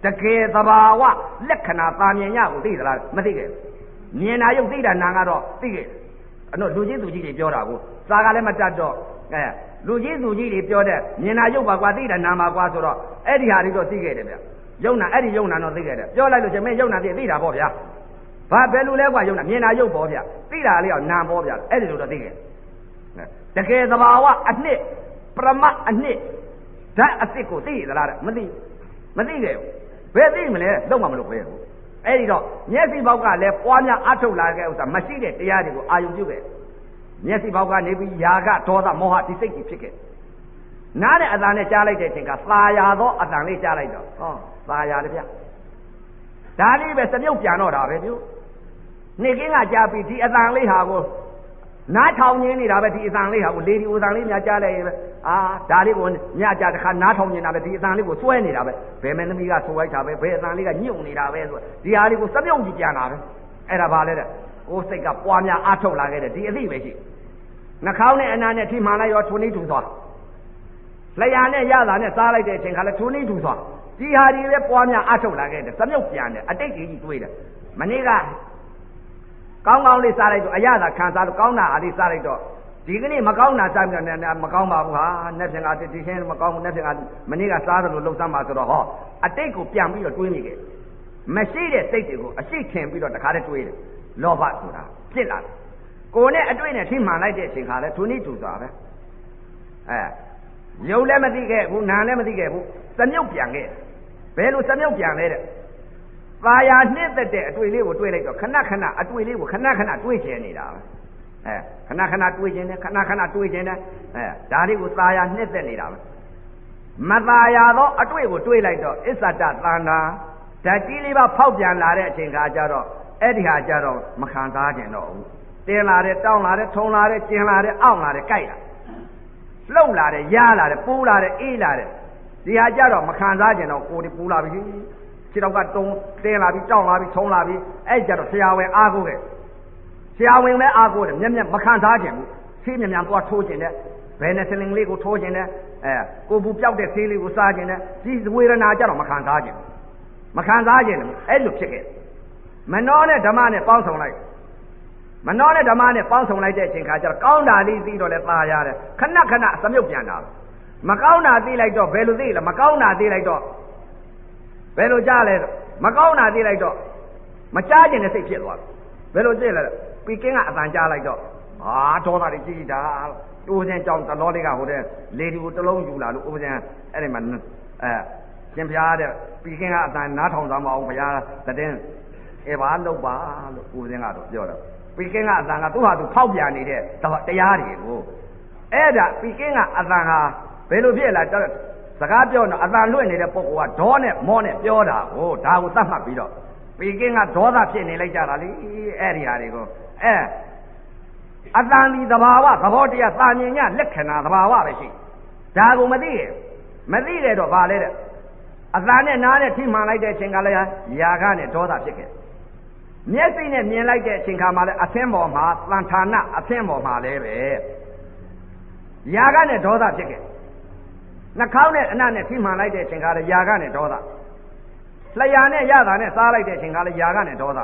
တကယ်သဘာဝလက္ခဏာသာမြင်ရကိုသိသလားမသိခဲ့မြင်တာရုပ်သိတာနာကတော့သိခဲ့အဲ့တော့လူကြီးသူကြီးတွေပြောတာကိုစာကလည်းမတတ်တော့အဲလူကြီးသူကြီးတွေပြောတဲ့မြင်တာရုပ်ပါကွာသိတာနာမှာကွာဆိုတော့အဲ့ဒီဟာတွေတော့သိခဲ့တယ်ဗျယုံနာအဲ့ဒီယုံနာတော့သိခဲ့တယ်ပြောလိုက်လို့ရှင်မင်းယုံနာသိသိတာပေါ့ဗျာဘာဘယ်လိုလဲကွာယုံနာမြင်တာရုပ်ပေါ့ဗျာသိတာလေးအောင်နာပေါ့ဗျာအဲ့ဒီလိုတော့သိခဲ့တကယ်သဘာဝအနှစ်ပရမအနှစ်ဓာတ်အစ်စ်ကိုသိရသလားမသိမသိခဲ့ဘူးဘယ်သိမလဲလုံးမမလို့ပဲအဲ့ဒီတော့မျက်စိပေါက်ကလည်းပွားများအထုတ်လာခဲ့ဥစ္စာမရှိတဲ့တရားတွေကိုအာယုပြုခဲ့မျက်စိပေါက်ကနေပြီးຢာကဒေါသမောဟဒီစိတ်ကြီးဖြစ်ခဲ့နားတဲ့အတန်နဲ့ကြားလိုက်တဲ့အချိန်ကသာယာသောအတန်လေးကြားလိုက်တော့ဟောသာယာတယ်ဗျဒါလေးပဲစမြုပ်ပြန်တော့တာပဲပြုနေကင်းကကြားပြီးဒီအတန်လေးဟာကိုနားထောင်နေနေတာပဲဒီအတန်လေးဟာကိုလေဒီအတန်လေးများကြားလိုက်ရဲ့ပဲအာဒါလေးကိုညကြတစ်ခါနားထောင်နေတာပဲဒီအတန်လေးကိုစွဲနေတာပဲဘယ်မင်းသမီးကဆိုလိုက်တာပဲဘယ်အတန်လေးကညှုံနေတာပဲဆိုဒီဟာလေးကိုစမြုပ်ကြီးပြန်တာပဲအဲ့ဒါဘာလဲတဲ့ကိုယ်စိတ်ကပွားများအထုတ်လာခဲ့တဲ့ဒီအသိပဲရှိနှာခေါင်းနဲ့အနာနဲ့ထိမှန်လိုက်ရောထုံနေထူသွားလျှာနဲ့ရတာနဲ့စားလိုက်တဲ့အချိန်ခါလဲထုံနေထူသွားဒီဟာဒီပဲပွားများအထုတ်လာခဲ့တဲ့စမြုပ်ပြန်တယ်အတိတ်ကြီးတွေးတယ်မနေ့ကကောင်းကောင်းလေးစားလိုက်တော့အရသာခံစားလို့ကောင်းတာအားလေးစားလိုက်တော့ဒီကနေ့မကောင်းတာစားပြီးတော့မကောင်းပါဘူးဟာနှစ်ဖြင့်ကဒီချင်းမကောင်းဘူးနှစ်ဖြင့်ကမနေ့ကစားသလိုလှုပ်သမ်းပါဆိုတော့ဟောအတိတ်ကိုပြန်ပြီးတော့တွေးမိခဲ့မရှိတဲ့စိတ်တွေကိုအရှိခင်ပြီးတော့တခါတည်းတွေးတယ်လောဘဆိုတာဖြစ်လာတယ်ကိုယ်နဲ့အတွေ့နဲ့ထိမှန်လိုက်တဲ့အချိန်ခါလဲသူနိတူသွားပဲအဲရုပ်လည်းမသိခဲ့ဘူးနာလည်းမသိခဲ့ဘူးစမြုပ်ပြန်ခဲ့ဘယ်လိုစမြုပ်ပြန်လဲတဲ့သာယာနှစ်သက်တဲ့အတွေ့လေးကိုတွေးလိုက်တော့ခဏခဏအတွေ့လေးကိုခဏခဏတွေးချင်နေတာပဲအဲခဏခဏတွေးချင်တယ်ခဏခဏတွေးချင်တယ်အဲဒါလေးကိုသာယာနှစ်သက်နေတာပဲမသာယာသောအတွေ့ကိုတွေးလိုက်တော့အစ္ဆဒတန္တာဓာတ်ကြီးလေးပါဖောက်ပြန်လာတဲ့အချိန်ခါကျတော့အဲ့ဒီဟာကျတော့မခံစားကျင်တော့ဘူးတင်းလာတယ်တောင်းလာတယ်ထုံလာတယ်ကျင်လာတယ်အောင့်လာတယ်ကြိုက်လာလှုပ်လာတယ်ရားလာတယ်ပူးလာတယ်အေးလာတယ်ဒီဟာကြတော့မခံစားကျင်တော့ကိုယ်ဒီပူးလာပြီခြေတော့ကတုံးတင်းလာပြီတောင်းလာပြီထုံလာပြီအဲ့ကြတော့ဆရာဝန်အားကိုးခဲ့ဆရာဝန်လည်းအားကိုးတယ်မျက်မျက်မခံစားကျင်ဘူးဆေးမျက်မျက်သွားထိုးကျင်တယ်ဘယ်နဲ့စလင်လေးကိုထိုးကျင်တယ်အဲကိုဘူးပြောက်တဲ့ဆေးလေးကိုစားကျင်တယ်ဒီဝေဒနာကြတော့မခံစားကျင်မခံစားကျင်တယ်အဲ့လိုဖြစ်ခဲ့မနှောနဲ့ဓမ္မနဲ့ပေါင်းဆောင်လိုက်မနှောနဲ့ဓမ္မနဲ့ပေါင်းဆောင်လိုက်တဲ့အချိန်ခါကျတော့ကောင်းတာလေးသိတော့လဲตาရတယ်ခဏခဏစမြုပ်ပြန်တာမကောင်းတာသိလိုက်တော့ဘယ်လိုသိလဲမကောင်းတာသိလိုက်တော့ဘယ်လိုကြားလဲမကောင်းတာသိလိုက်တော့မကြားကျင်တဲ့စိတ်ဖြစ်သွားဘယ်လိုသိလဲပီကင်းကအတန်ကြားလိုက်တော့ဟာဒေါသတွေကြီးကြီးတာတိုးစင်ကြောင်တလောလေးကဟိုတဲ့လေဒီကိုတလုံးယူလာလို့ဥပဇင်အဲ့ဒီမှာအဲရှင်ဘုရားတဲ့ပီကင်းကအတန်နားထောင်သွားမအောင်ဘုရားတည်င်းအေပါလုပ်ပါလို့ဥပဇင်ကတော့ပြောတော့ပီကင်းကအတန်ကသူ့ဟာသူဖောက်ပြန်နေတဲ့တရားတွေကိုအဲ့ဒါပီကင်းကအတန်ဟာဘယ်လိုဖြစ်လာတော့စကားပြောတော့အတန်လွင့်နေတဲ့ပုဂ္ဂိုလ်ကဒေါနဲ့မောနဲ့ပြောတာကိုဒါကိုသတ်မှတ်ပြီးတော့ပီကင်းကဒေါသဖြစ်နေလိုက်ကြတာလေအဲ့ဒီဟာတွေကိုအဲအတန်ဒီသဘာဝသဘောတရားသာမြင်ညလက္ခဏာသဘာဝပဲရှိဒါကိုမသိရမသိရတော့ဗာလဲတဲ့အတန်နဲ့နားနဲ့ထိမှန်လိုက်တဲ့အချိန်ကလည်းຢာကနဲ့ဒေါသဖြစ်ခဲ့မျက်စိနဲ့မြင်လိုက်တဲ့အချိန်ခါမှာလည်းအသင်းပေါ်မှာသံဌာနအသင်းပေါ်မှာလည်းပဲຢာကနဲ့ဒေါသဖြစ်ခဲ့နှာခေါင်းနဲ့အနံ့နဲ့ထိမှန်လိုက်တဲ့အချိန်ကလည်းຢာကနဲ့ဒေါသလျှာနဲ့ရတာနဲ့စားလိုက်တဲ့အချိန်ကလည်းຢာကနဲ့ဒေါသ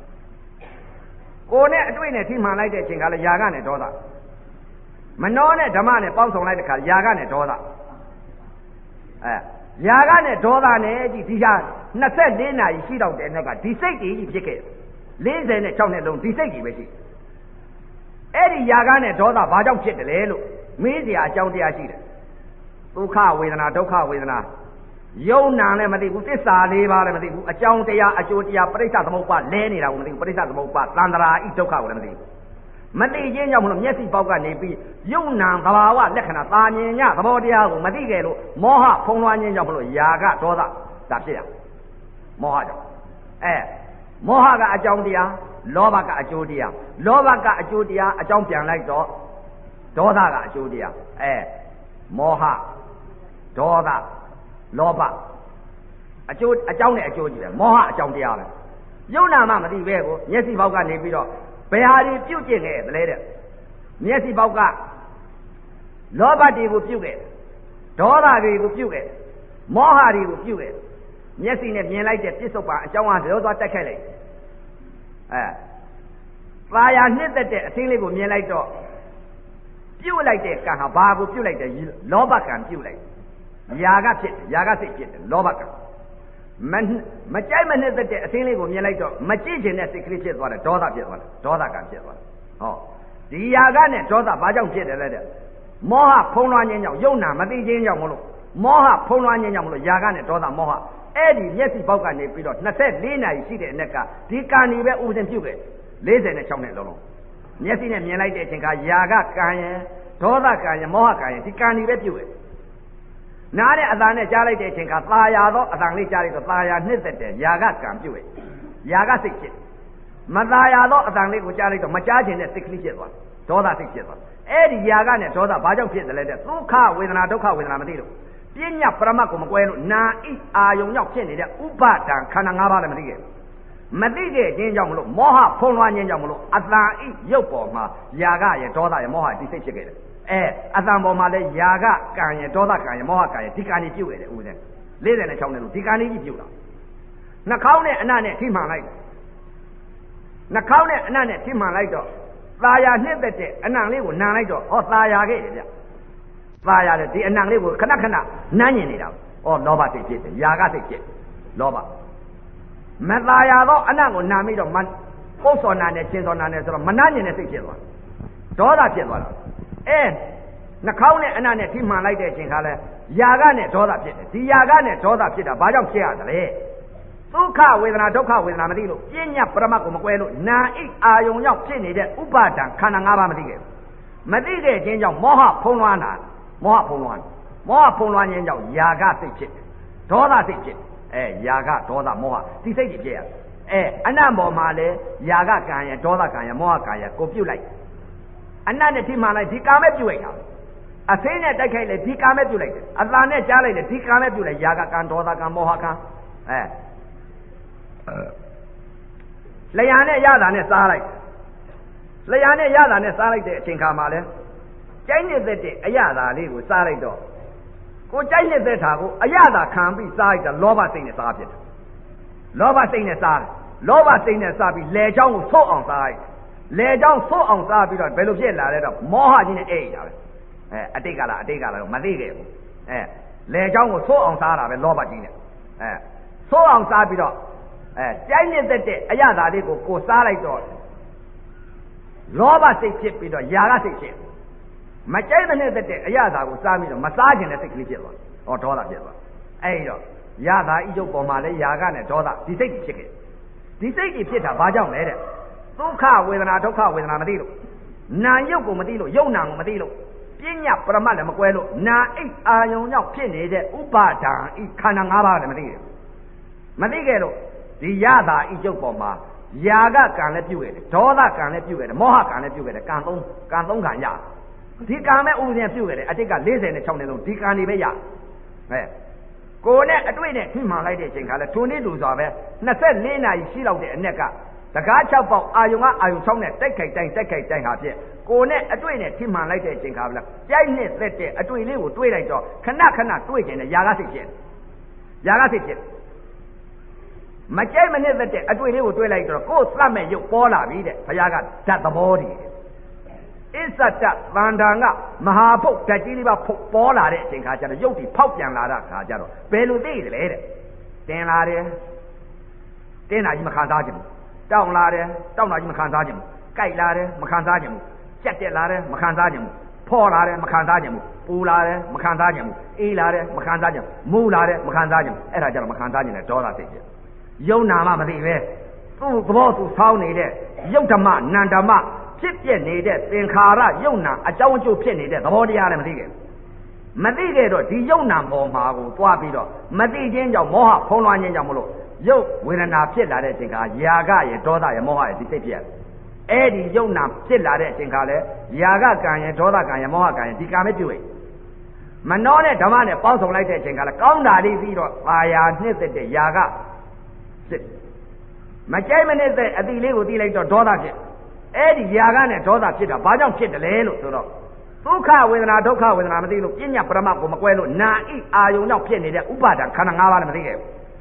ကိုယ်နဲ့အတွေ့နဲ့ထိမှန်လိုက်တဲ့အချိန်ကလည်းຢာကနဲ့ဒေါသမနှောနဲ့ဓမ္မနဲ့ပေါင်းဆောင်လိုက်တဲ့ခါຢာကနဲ့ဒေါသအဲຢာကနဲ့ဒေါသနဲ့ကြည့်ဒီဟာနှစ်ဆက်လေးနာရီရှိတော့တဲ့နောက်ကဒီစိတ်ကြီးကြီးဖြစ်ခဲ့လေးဆယ်နဲ့၆နှစ်လုံးဒီစိတ်ကြီးပဲရှိအဲ့ဒီຢာကနဲ့ဒေါသဘာကြောင့်ဖြစ်တယ်လဲလို့မေးစရာအကြောင်းတရားရှိတယ်ဒုက္ခဝေဒနာဒုက္ခဝေဒနာယုံနာလည်းမသိဘူးသစ္စာလေးပါးလည်းမသိဘူးအကြောင်းတရားအကျိုးတရားပရိစ္ဆသမုပ္ပါလဲနေတာကိုမသိဘူးပရိစ္ဆသမုပ္ပါသန္တရာဤဒုက္ခကိုလည်းမသိဘူးမသိခြင်းကြောင့်မလို့မျက်စိပေါက်ကနေပြီးယုံနာသဘာဝလက္ခဏာသာမြင်ညသဘောတရားကိုမသိခဲ့လို့မောဟဖုံးလွှမ်းခြင်းကြောင့်မလို့ຢာကဒေါသဒါဖြစ်ရမောဟကြောင့်အဲမောဟကအကြောင်းတရားလောဘကအကျိုးတရားလောဘကအကျိုးတရားအကြောင်းပြန်လိုက်တော့ဒေါသကအကျိုးတရားအဲမောဟဒေါသလောဘအကျိုးအကြောင်းနဲ့အကျိုးကြီးပဲမောဟအကြောင်းတရားပဲယုံနာမှမသိပဲကိုမျက်စိပေါက်ကနေပြီးတော့ဘယ်ဟာတွေပြုတ်ကျင်ခဲ့တယ်လဲတဲ့မျက်စိပေါက်ကလောဘတွေကိုပြုတ်ခဲ့ဒေါသတွေကိုပြုတ်ခဲ့မောဟတွေကိုပြုတ်ခဲ့မျက်စိနဲ့မြင်လိုက်တဲ့ပြစ္ဆုတ်ပန်အကြောင်းအားပြောသွားတက်ခိုက်လိုက်အဲသာယာနှစ်သက်တဲ့အသင်းလေးကိုမြင်လိုက်တော့ပြုတ်လိုက်တဲ့ကံဟာဘာကိုပြုတ်လိုက်တယ်လောဘကံပြုတ်လိုက်ယာကဖြစ်တယ်ယာကစိတ်ဖြစ်တယ်လောဘကံမမကြိုက်မနှစ်သက်တဲ့အသင်းလေးကိုမြင်လိုက်တော့မကြည့်ချင်တဲ့စိတ်ကလေးဖြစ်သွားတယ်ဒေါသဖြစ်သွားတယ်ဒေါသကံဖြစ်သွားတယ်ဟောဒီယာကနဲ့ဒေါသဘာကြောင့်ဖြစ်တယ်လဲတဲ့မောဟဖုံးလွှမ်းခြင်းကြောင့်ယုံနာမသိခြင်းကြောင့်မလို့မောဟဖုံးလွှမ်းခြင်းကြောင့်မလို့ယာကနဲ့ဒေါသမောဟအဲ့ဒီမျက်စိပေါက်ကနေပြီးတော့နှစ်ဆက်လေးနာရီရှိတဲ့အနက်ကဒီကံဒီပဲဥပဒေပြုခဲ့လေးဆယ်နဲ့၆နှစ်လုံးလုံးမျက်စိနဲ့မြင်လိုက်တဲ့အချိန်ကယာကကံရယ်ဒေါသကံရယ်မောဟကံရယ်ဒီကံဒီပဲပြုခဲ့နားတဲ့အတန်နဲ့ကြားလိုက်တဲ့အချိန်ကသာယာသောအတန်လေးကြားလိုက်တော့သာယာနှစ်သက်တဲ့ယာကကံပြုခဲ့ယာကစိတ်ဖြစ်မသာယာသောအတန်လေးကိုကြားလိုက်တော့မကြားခြင်းနဲ့စိတ်ကလေးဖြစ်သွားဒေါသစိတ်ဖြစ်သွားအဲ့ဒီယာကနဲ့ဒေါသဘာကြောင့်ဖြစ်တယ်လဲတဲ့ဒုက္ခဝေဒနာဒုက္ခဝေဒနာမသိလို့ပညာပရမတ်ကိုမကွဲလို့နာဣအာယုံရောက်ဖြစ်နေတဲ့ဥပါဒံခန္ဓာ၅ပါးလည်းမသိခဲ့မသိတဲ့ခြင်းကြောင့်မလို့မောဟဖုံးလွှမ်းခြင်းကြောင့်မလို့အတန်ဣရုပ်ပေါ်မှာယာကရဲ့ဒေါသရဲ့မောဟဒီစိတ်ဖြစ်ခဲ့တယ်အဲအတန်ပေါ်မှာလည်းယာကကံရဲ့ဒေါသကံရဲ့မောဟကံရဲ့ဒီကံကြီးပြုတ်ခဲ့တယ်ဥပဒေလေးဆယ်နဲ့၆နှစ်လို့ဒီကံကြီးပြုတ်တာနှာခေါင်းနဲ့အနံ့နဲ့ထိမှန်လိုက်နှာခေါင်းနဲ့အနံ့နဲ့ထိမှန်လိုက်တော့သာယာနှစ်သက်တဲ့အနံ့လေးကိုနံလိုက်တော့ဟောသာယာခဲ့တယ်ဗျသာယာတယ်ဒီအနံ့လေးကိုခဏခဏနမ်းညင်နေတာဟောလောဘစိတ်ဖြစ်တယ်ယာကစိတ်ဖြစ်လောဘမသာယာတော့အနံ့ကိုနမ်းပြီးတော့ပုတ်စော်နာနဲ့ချင်းစော်နာနဲ့ဆိုတော့မနမ်းညင်တဲ့စိတ်ဖြစ်သွားဒေါသဖြစ်သွားတာအဲနှာခေါင်းနဲ့အနံ့နဲ့ထိမှန်လိုက်တဲ့အချိန်ခါလဲယာကနဲ့ဒေါသဖြစ်တယ်ဒီယာကနဲ့ဒေါသဖြစ်တာဘာကြောင့်ဖြစ်ရသလဲဒုက္ခဝေဒနာဒုက္ခဝေဒနာမသိလို့ပညာပရမတ်ကိုမကွဲလို့နာဣအာယုံရောက်ဖြစ်နေတဲ့ဥပါဒံခန္ဓာ၅ပါးမသိခဲ့မသိတဲ့ခြင်းကြောင့်မောဟဖုံးလွှမ်းတာမောဟဖုံးလွှမ်းမောဟဖုံးလွှမ်းခြင်းကြောင့်ယာကစိတ်ဖြစ်ဒေါသစိတ်ဖြစ်အဲယာကဒေါသမောဟဒီစိတ်ကြီးဖြစ်ရအဲအနံ့ပေါ်မှာလဲယာကကံရဒေါသကံရမောဟကံရကိုပြုတ်လိုက်အနံ့နဲ့ထိမှန်လိုက်ဒီကံပဲပြုတ်လိုက်တာအသိနဲ့တိုက်ခိုက်လေဒီကံပဲပြုတ်လိုက်တယ်အတန်နဲ့ကြားလိုက်လေဒီကံပဲပြုတ်လိုက်ယာကကံဒေါသကံမောဟကံအဲလျာနဲ့ရတာနဲ့စားလိုက်လျာနဲ့ရတာနဲ့စားလိုက်တဲ့အချိန်ခါမှာလဲကြိုက်နေတဲ့တဲ့အရသာလေးကိုစားလိုက်တော့ကိုကြိုက်နေတဲ့ဓာကိုအရသာခံပြီးစားလိုက်တာလောဘစိတ်နဲ့စားဖြစ်တယ်လောဘစိတ်နဲ့စားတယ်လောဘစိတ်နဲ့စားပြီးလေချောင်းကိုဆိုးအောင်စားလိုက်လေချောင်းဆိုးအောင်စားပြီးတော့ဘယ်လိုဖြစ်လာလဲတော့မောဟကြီးနဲ့အိတ်ရတာပဲအဲအတိတ်ကလားအတိတ်ကလားတော့မသိခဲ့ဘူးအဲလေချောင်းကိုဆိုးအောင်စားတာပဲလောဘကြီးနဲ့အဲဆိုးအောင်စားပြီးတော့အဲကြိုက်နေတဲ့အရသာလေးကိုကိုစားလိုက်တော့လောဘစိတ်ဖြစ်ပြီးတော့ယာကစိတ်ဖြစ်မကြိုက်တဲ့တဲ့အရသာကိုစားပြီးတော့မစားခြင်းနဲ့စိတ်ကလေးဖြစ်သွားဟောဒေါသဖြစ်သွားအဲဒီတော့ရတာဤရုပ်ပေါ်မှာလဲယာကနဲ့ဒေါသဒီစိတ်ကြီးဖြစ်ခဲ့ဒီစိတ်ကြီးဖြစ်တာဘာကြောင့်လဲတဲ့ဒုက္ခဝေဒနာဒုက္ခဝေဒနာမသိလို့နာယုတ်ကိုမသိလို့ယုံနာကိုမသိလို့ပညာပရမတ်လည်းမကွဲလို့နာအိတ်အာယုံကြောင့်ဖြစ်နေတဲ့ဥပါဒံဤခန္ဓာ၅ပါးလည်းမသိတယ်မသိခဲ့လို့ဒီရတာဤကျုပ်ပေါ်မှာယာကကံလည်းပြုတ်ခဲ့တယ်ဒေါသကံလည်းပြုတ်ခဲ့တယ်မောဟကံလည်းပြုတ်ခဲ့တယ်ကံသုံးကံသုံးကံရဒီကံမဲ့ဥပဒေပြုတ်ခဲ့တယ်အတိတ်ကလေးဆယ်နဲ့၆နှစ်လုံးဒီကံတွေပဲရဟဲ့ကိုနဲ့အတွေ့နဲ့ထိမှန်လိုက်တဲ့အချိန်ခါလဲထိုနေ့လူစွာပဲနှစ်ဆက်လေးနာရီရှိလောက်တဲ့အနက်ကတကား၆ပေါက်အာယုံကအာယုံ၆နဲ့တိုက်ခိုက်တိုင်းတိုက်ခိုက်တိုင်းဟာဖြစ်ကိုနဲ့အတွေ့နဲ့ထိမှန်လိုက်တဲ့အချိန်ခါပဲကြိုက်နဲ့သက်တဲ့အတွေ့လေးကိုတွေးလိုက်တော့ခဏခဏတွေးခြင်းနဲ့ယာကစိတ်ဖြစ်ယာကစိတ်ဖြစ်မကြိုက်မနစ်တဲ့အတွေ့လေးကိုတွေးလိုက်တော့ကိုယ်သတ်မဲ့ရုပ်ပေါ်လာပြီတဲ့ဘုရားကဓာတ်သဘောတည်းအစ္ဆတသန္တာကမဟာဖုတ်ဓာတ်ကြီးလေးပါပေါ်လာတဲ့အချိန်ခါကျတော့ရုပ်ဒီဖောက်ပြန်လာတာခါကျတော့ဘယ်လိုသိတယ်လဲတဲ့တင်လာတယ်တင်းလာကြီးမခံစားခြင်းဘူးတောင်းလာတယ်တောင်းလာကြီးမခံစားခြင်းဘူးကြိုက်လာတယ်မခံစားခြင်းဘူးကြက်တက်လာတယ်မခံစားခြင်းဘူးဖော်လာတယ်မခံစားခြင်းဘူးပူလာတယ်မခံစားခြင်းဘူးအေးလာတယ်မခံစားခြင်းမူးလာတယ်မခံစားခြင်းဘူးအဲ့ဒါကြတော့မခံစားခြင်းနဲ့ဒေါသစိတ်ဖြစ်ယုံနာမှမသိပဲသူ့သဘောသူဆောင်းနေတဲ့ယုတ်ဓမ္မနန္ဓမ္မဖြစ်ပြနေတဲ့သင်္ခါရယုံနာအကြောင်းအကျိုးဖြစ်နေတဲ့သဘောတရားလည်းမသိခဲ့မသိခဲ့တော့ဒီယုံနာပေါ်မှာကိုတွားပြီးတော့မသိခြင်းကြောင့်မောဟဖုံးလွှမ်းခြင်းကြောင့်မလို့ရုပ်ဝေဒနာဖြစ်လာတဲ့အချိန်ကယာကရဲ့ဒေါသရဲ့မောဟရဲ့ဒီစိတ်ဖြစ်ရတယ်အဲ့ဒီယုံနာဖြစ်လာတဲ့အချိန်ကလည်းယာကကံရဲ့ဒေါသကံရဲ့မောဟကံရဲ့ဒီကံပဲပြုတ်ရဲ့မနှောနဲ့ဓမ္မနဲ့ပေါင်းစုံလိုက်တဲ့အချိန်ကလည်းကောင်းတာလေးပြီးတော့ပါယာနှစ်သက်တဲ့ယာကဖြစ်မကြိုက်မနစ်တဲ့အတိလေးကိုသိလိုက်တော့ဒေါသဖြစ်အဲ့ဒီယာကနဲ့ဒေါသဖြစ်တာဘာကြောင့်ဖြစ်တယ်လဲလို့ဆိုတော့ဒုက္ခဝေဒနာဒုက္ခဝေဒနာမသိလို့ပညာပရမတ်ကိုမကွဲလို့နာဣအာယုံကြောင့်ဖြစ်နေတဲ့ဥပါဒံခန္ဓာ၅ပါးလည်းမသိခဲ့ဘူးခ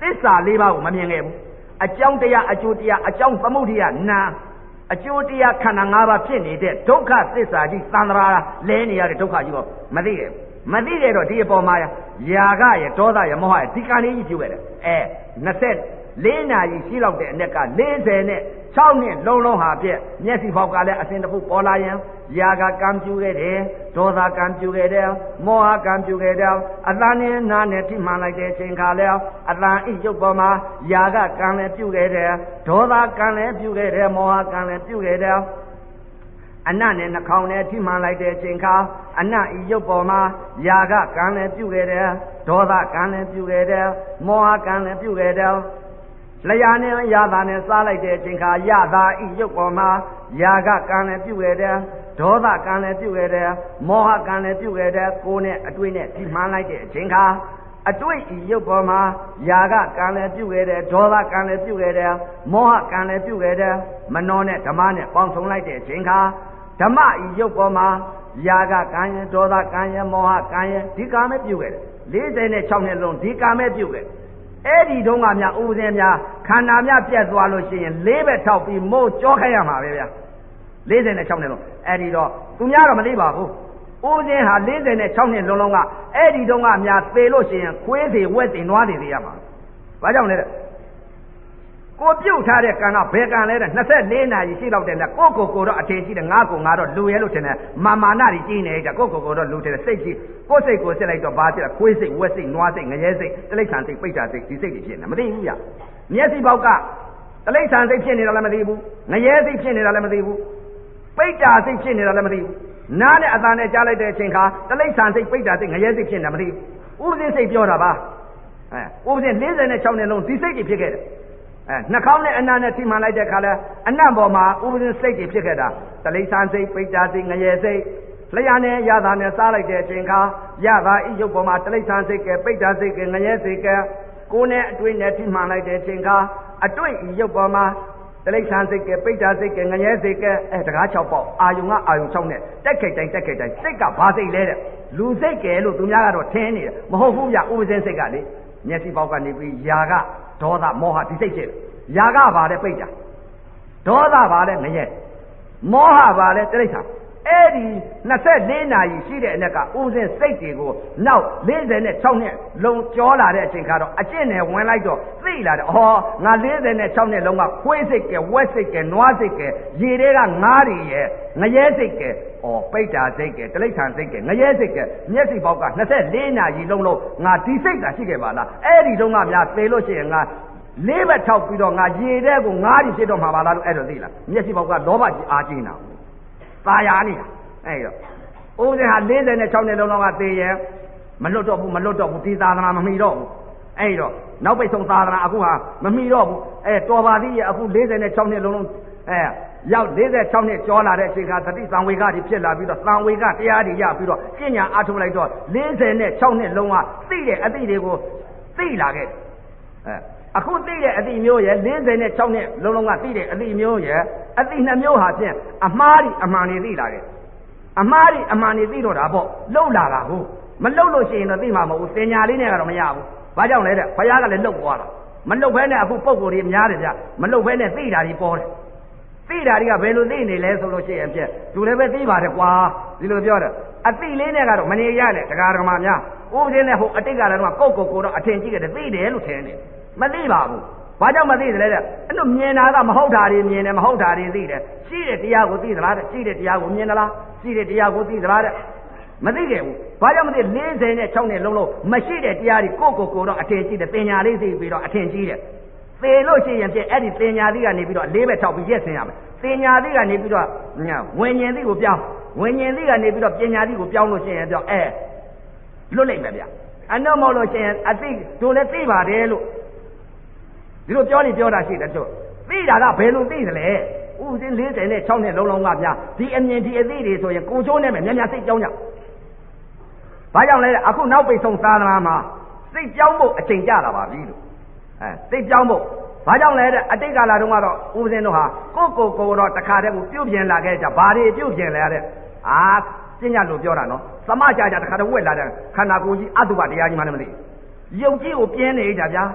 သစ္စာလေးပါးကိုမမြင်ခဲ့ဘူးအကြောင်းတရားအကျိုးတရားအကြောင်းသမုဒ္ဒိယနာအကျိုးတရားခန္ဓာ၅ပါးဖြစ်နေတဲ့ဒုက္ခသစ္စာကြီးသံဃာလဲနေရတဲ့ဒုက္ခကြီးကိုမသိတယ်မသိတယ်တော့ဒီအပေါ်မှာယာကရဒေါသရမောဟရဒီကံလေးကြီးပြုခဲ့တယ်အဲနှစ်ဆက်လေးနာရီရှိလောက်တဲ့အ낵ကလေးဆယ်နဲ့၆နှစ်လုံးလုံးဟာပြည့်မျက်စိပေါက်ကလည်းအစဉ်တစ်ခုပေါ်လာရင်ယာကကံပြုခဲ့တယ်ဒေါသကံပြုခဲ့တယ်မောဟကံပြုခဲ့တယ်အတန်နဲ့နာနဲ့ထိမှန်လိုက်တဲ့အချိန်ခါလဲအတန်ဤရုပ်ပေါ်မှာယာကကံလည်းပြုခဲ့တယ်ဒေါသကံလည်းပြုခဲ့တယ်မောဟကံလည်းပြုခဲ့တယ်အနတ်နဲ့နှာခေါင်းနဲ့ထိမှန်လိုက်တဲ့အချိန်ခါအနတ်ဤရုပ်ပေါ်မှာယာကကံလည်းပြုခဲ့တယ်ဒေါသကံလည်းပြုခဲ့တယ်မောဟကံလည်းပြုခဲ့တယ်လျာနဲ့ရတာနဲ့စားလိုက်တဲ့အချိန်ခါရတာဤရုပ်ပေါ်မှာယာကကံလည်းပြုခဲ့တယ်ဒေါသကံလည်းပြုခဲ့တယ်မောဟကံလည်းပြုခဲ့တယ်ကိုယ်နဲ့အတွေ့နဲ့ထိမှန်လိုက်တဲ့အချိန်ခါအတွေ့ဤရုပ်ပေါ်မှာယာကကံလည်းပြုခဲ့တယ်ဒေါသကံလည်းပြုခဲ့တယ်မောဟကံလည်းပြုခဲ့တယ်မနောနဲ့ဓမ္မနဲ့ပေါင်းစုံလိုက်တဲ့အချိန်ခါဓမ္မဤရုပ်ပေါ်မှာယာကကံရဲ့ဒေါသကံရဲ့မောဟကံရဲ့ဒီကံပဲပြုခဲ့တယ်လေးဆယ်နဲ့၆နှစ်လုံးဒီကံပဲပြုခဲ့အဲ့ဒီတုန်းကများဥပဇင်းများခန္ဓာများပြတ်သွားလို့ရှိရင်လေးပဲထောက်ပြီးမိုးကြောခိုင်းရမှာပဲဗျာလေးဆယ်နဲ့၆နှစ်လုံးအဲ့ဒီတော့သူများတော့မသိပါဘူးဥပဇင်းဟာလေးဆယ်နဲ့၆နှစ်လုံးလုံးကအဲ့ဒီတုန်းကများသေလို့ရှိရင်ခွေးစီဝက်စီနွားစီသိရမှာဘာကြောင့်လဲကိုပြုတ်ထားတဲ့ကံကဘယ်ကံလဲတဲ့နှစ်ဆက်လေးနာရီရှိတော့တယ်နဲ့ကိုကိုကိုတော့အထင်ရှိတယ်ငါကိုငါတော့လူရဲလို့ထင်တယ်မာမာနကြီးကြီးနေတာကိုကိုကိုတော့လူတယ်စိတ်ကြီးကိုစိတ်ကိုစစ်လိုက်တော့ဘာဖြစ်လဲခွေးစိတ်ဝက်စိတ်နွားစိတ်ငရဲစိတ်တိရစ္ဆာန်စိတ်ပိဋ္ဌာစိတ်ဒီစိတ်တွေဖြစ်နေမသိဘူးဗျမျက်စိပေါက်ကတိရစ္ဆာန်စိတ်ဖြစ်နေတာလည်းမသိဘူးငရဲစိတ်ဖြစ်နေတာလည်းမသိဘူးပိဋ္ဌာစိတ်ဖြစ်နေတာလည်းမသိဘူးနားနဲ့အသံနဲ့ကြားလိုက်တဲ့အချိန်ခါတိရစ္ဆာန်စိတ်ပိဋ္ဌာစိတ်ငရဲစိတ်ဖြစ်နေတာမသိဘူးဥပဒေစိတ်ပြောတာပါအဲဥပဒေလေးဆယ်နဲ့၆နှစ်လုံးဒီစိတ်တွေဖြစ်ခဲ့တယ်အဲနှာခေါင်းနဲ့အနာနဲ့ထိမှန်လိုက်တဲ့ခါလဲအနံ့ပေါ်မှာဥပဒေစိတ်တွေဖြစ်ခဲ့တာတလိษံစိတ်ပိဋ္ဌာစိတ်ငရဲစိတ်လျှာနဲ့ရတာနဲ့စားလိုက်တဲ့အချိန်ခါရတာဤရုပ်ပေါ်မှာတလိษံစိတ်ကပိဋ္ဌာစိတ်ကငရဲစိတ်ကကိုယ်နဲ့အတွေ့နဲ့ထိမှန်လိုက်တဲ့အချိန်ခါအတွေ့ဤရုပ်ပေါ်မှာတလိษံစိတ်ကပိဋ္ဌာစိတ်ကငရဲစိတ်ကအဲတကား၆ပေါက်အာယုံကအာယုံ၆နဲ့တက်ခိတ်တိုင်းတက်ခိတ်တိုင်းစိတ်ကဘာစိတ်လဲတဲ့လူစိတ်ကဲလို့သူများကတော့ထင်းနေတယ်မဟုတ်ဘူးဗျဥပဒေစိတ်ကလေမျက်စိပေါက်ကနေပြီးຢာကဒေါသမောဟဒီစိတ်ဖြစ်တယ်ຢာကပါလဲပိဋ္ဌာဒေါသပါလဲငရဲမောဟပါလဲတိရစ္ဆာန်အဲ့ဒီနှစ်ဆက်လေးနာရီရှိတဲ့အ낵ကဥစဉ်စိတ်တွေကိုနောက်လေးဆယ်နဲ့၆နှစ်လုံးကြောလာတဲ့အချိန်ကတော့အကျင့်နဲ့ဝင်လိုက်တော့သိလာတယ်ဩငါလေးဆယ်နဲ့၆နှစ်လုံးကခွေးစိတ်ကဝက်စိတ်ကနွားစိတ်ကရေတွေကငါးတွေရဲ့ငရဲစိတ်ကဩပိဋ္ဌာစိတ်ကတိရစ္ဆာန်စိတ်ကငရဲစိတ်ကမျက်စိပေါက်ကနှစ်ဆက်လေးနာရီလုံးလုံးငါဒီစိတ်ကရှိခဲ့ပါလားအဲ့ဒီတုန်းကများသေလို့ရှိရင်ငါလေးဘက်ထောက်ပြီးတော့ငါရေတဲ့ကိုငါးကြီးဖြစ်တော့မှာပါလားလို့အဲ့တော့သိလားမျက်စိပေါက်ကလောဘကြီးအားကြီးနေတာตายာနေတာအဲ့တော့ဦးဇင်းဟာလေးဆယ်နဲ့၆နှစ်လုံးလုံးကသေရဲ့မလွတ်တော့ဘူးမလွတ်တော့ဘူးဒီသာသနာမမီတော့ဘူးအဲ့တော့နောက်ပိတ်ဆုံးသာသနာအခုဟာမမီတော့ဘူးအဲတော်ပါသေးရဲ့အခုလေးဆယ်နဲ့၆နှစ်လုံးလုံးအဲရောက်လေးဆယ်၆နှစ်ကျော်လာတဲ့အချိန်ကသတိသံဝေကတွေဖြစ်လာပြီးတော့သံဝေကတရားတွေရပြီးတော့ပညာအားထုတ်လိုက်တော့လေးဆယ်နဲ့၆နှစ်လုံးကသိတဲ့အသည့်တွေကိုသိလာခဲ့အဲအခုသိတဲ့အသည့်မျိုးရဲ့လေးဆယ်နဲ့၆နှစ်လုံးလုံးကသိတဲ့အသည့်မျိုးရဲ့အသည့်နှစ်မျိုးဟာဖြင့်အမှားတွေအမှန်တွေသိလာခဲ့အမှားတွေအမှန်တွေသိတော့တာပေါ့လှုပ်လာတာဟုတ်မလှုပ်လို့ရှိရင်တော့သိမှာမဟုတ်ဘူးသင်ညာလေးနဲ့ကတော့မရဘူးဘာကြောင့်လဲတဲ့ဘုရားကလည်းလှုပ်သွားတာမလှုပ်ဘဲနဲ့အခုပုံကိုယ်တွေများတယ်ဗျမလှုပ်ဘဲနဲ့သိတာတွေပေါ်တယ်သိတာတွေကဘယ်လိုသိနေလဲဆိုလို့ရှိရင်ဖြင့်သူလည်းပဲသိပါတယ်ကွာဒီလိုပြောတယ်အသိလေးနဲ့ကတော့မနေရနဲ့တရားဓမ္မများဥပဒေနဲ့ဟိုအတိတ်ကလည်းတော့ကိုယ့်ကိုယ်ကိုတော့အထင်ကြီးတယ်သိတယ်လို့ထင်တယ်မသိပါဘူးဘာကြောင့်မသိသလဲတဲ့အဲ့လိုမြင်တာကမဟုတ်တာတွေမြင်တယ်မဟုတ်တာတွေသိတယ်ရှိတဲ့တရားကိုသိသလားတဲ့ရှိတဲ့တရားကိုမြင်သလားရှိတဲ့တရားကိုသိသလားတဲ့မသိခဲ့ဘူးဘာကြောင့်မသိလေးဆယ်နဲ့၆နှစ်လုံးလုံးမရှိတဲ့တရားတွေကိုယ့်ကိုယ်ကိုတော့အထင်ကြီးတယ်ပညာလေးသိပြီးတော့အထင်ကြီးတယ်သေလို့ရှိရင်ဖြင့်အဲ့ဒီပညာလေးကနေပြီးတော့လေးပဲထောက်ပြီးရက်ဆင်ရမယ်ပညာလေးကနေပြီးတော့ဝิญဉ်လေးကိုပြောင်းဝิญဉ်လေးကနေပြီးတော့ပညာလေးကိုပြောင်းလို့ရှိရင်ပြောအဲလွတ်လိုက်မယ်ဗျအနှုတ်မဟုတ်လို့ရှိရင်အသိတို့လည်းသိပါတယ်လို့ဒီလိုပြောနေပြောတာရှိတယ်တို့သိတာကဘယ်လိုသိသလဲဥစဉ်လေးဆယ်နဲ့၆နှစ်လုံးလုံးကဗျာဒီအမြင်ဒီအသိတွေဆိုရင်ကိုချိုးနဲ့မယ်များများစိတ်ကြောင်းကြဘာကြောင့်လဲအခုနောက်ပိတ်ဆုံးသာသနာမှာစိတ်ကြောင်းဖို့အချိန်ကြတာပါပြီလို့အဲစိတ်ကြောင်းဖို့ဘာကြောင့်လဲတဲ့အတိတ်ကာလတုန်းကတော့ဥစဉ်တို့ဟာကိုကိုကိုတော့တခါတည်းကိုပြုတ်ပြင်လာခဲ့ကြဘာတွေပြုတ်ပြင်လဲတဲ့အာပြညတ်လို့ပြောတာနော်သမကြကြတခါတည်းဝက်လာတဲ့ခန္ဓာကိုယ်ကြီးအတုပတရားကြီးမှလည်းမသိရုပ်ကြီးကိုပြင်းနေကြဗျာ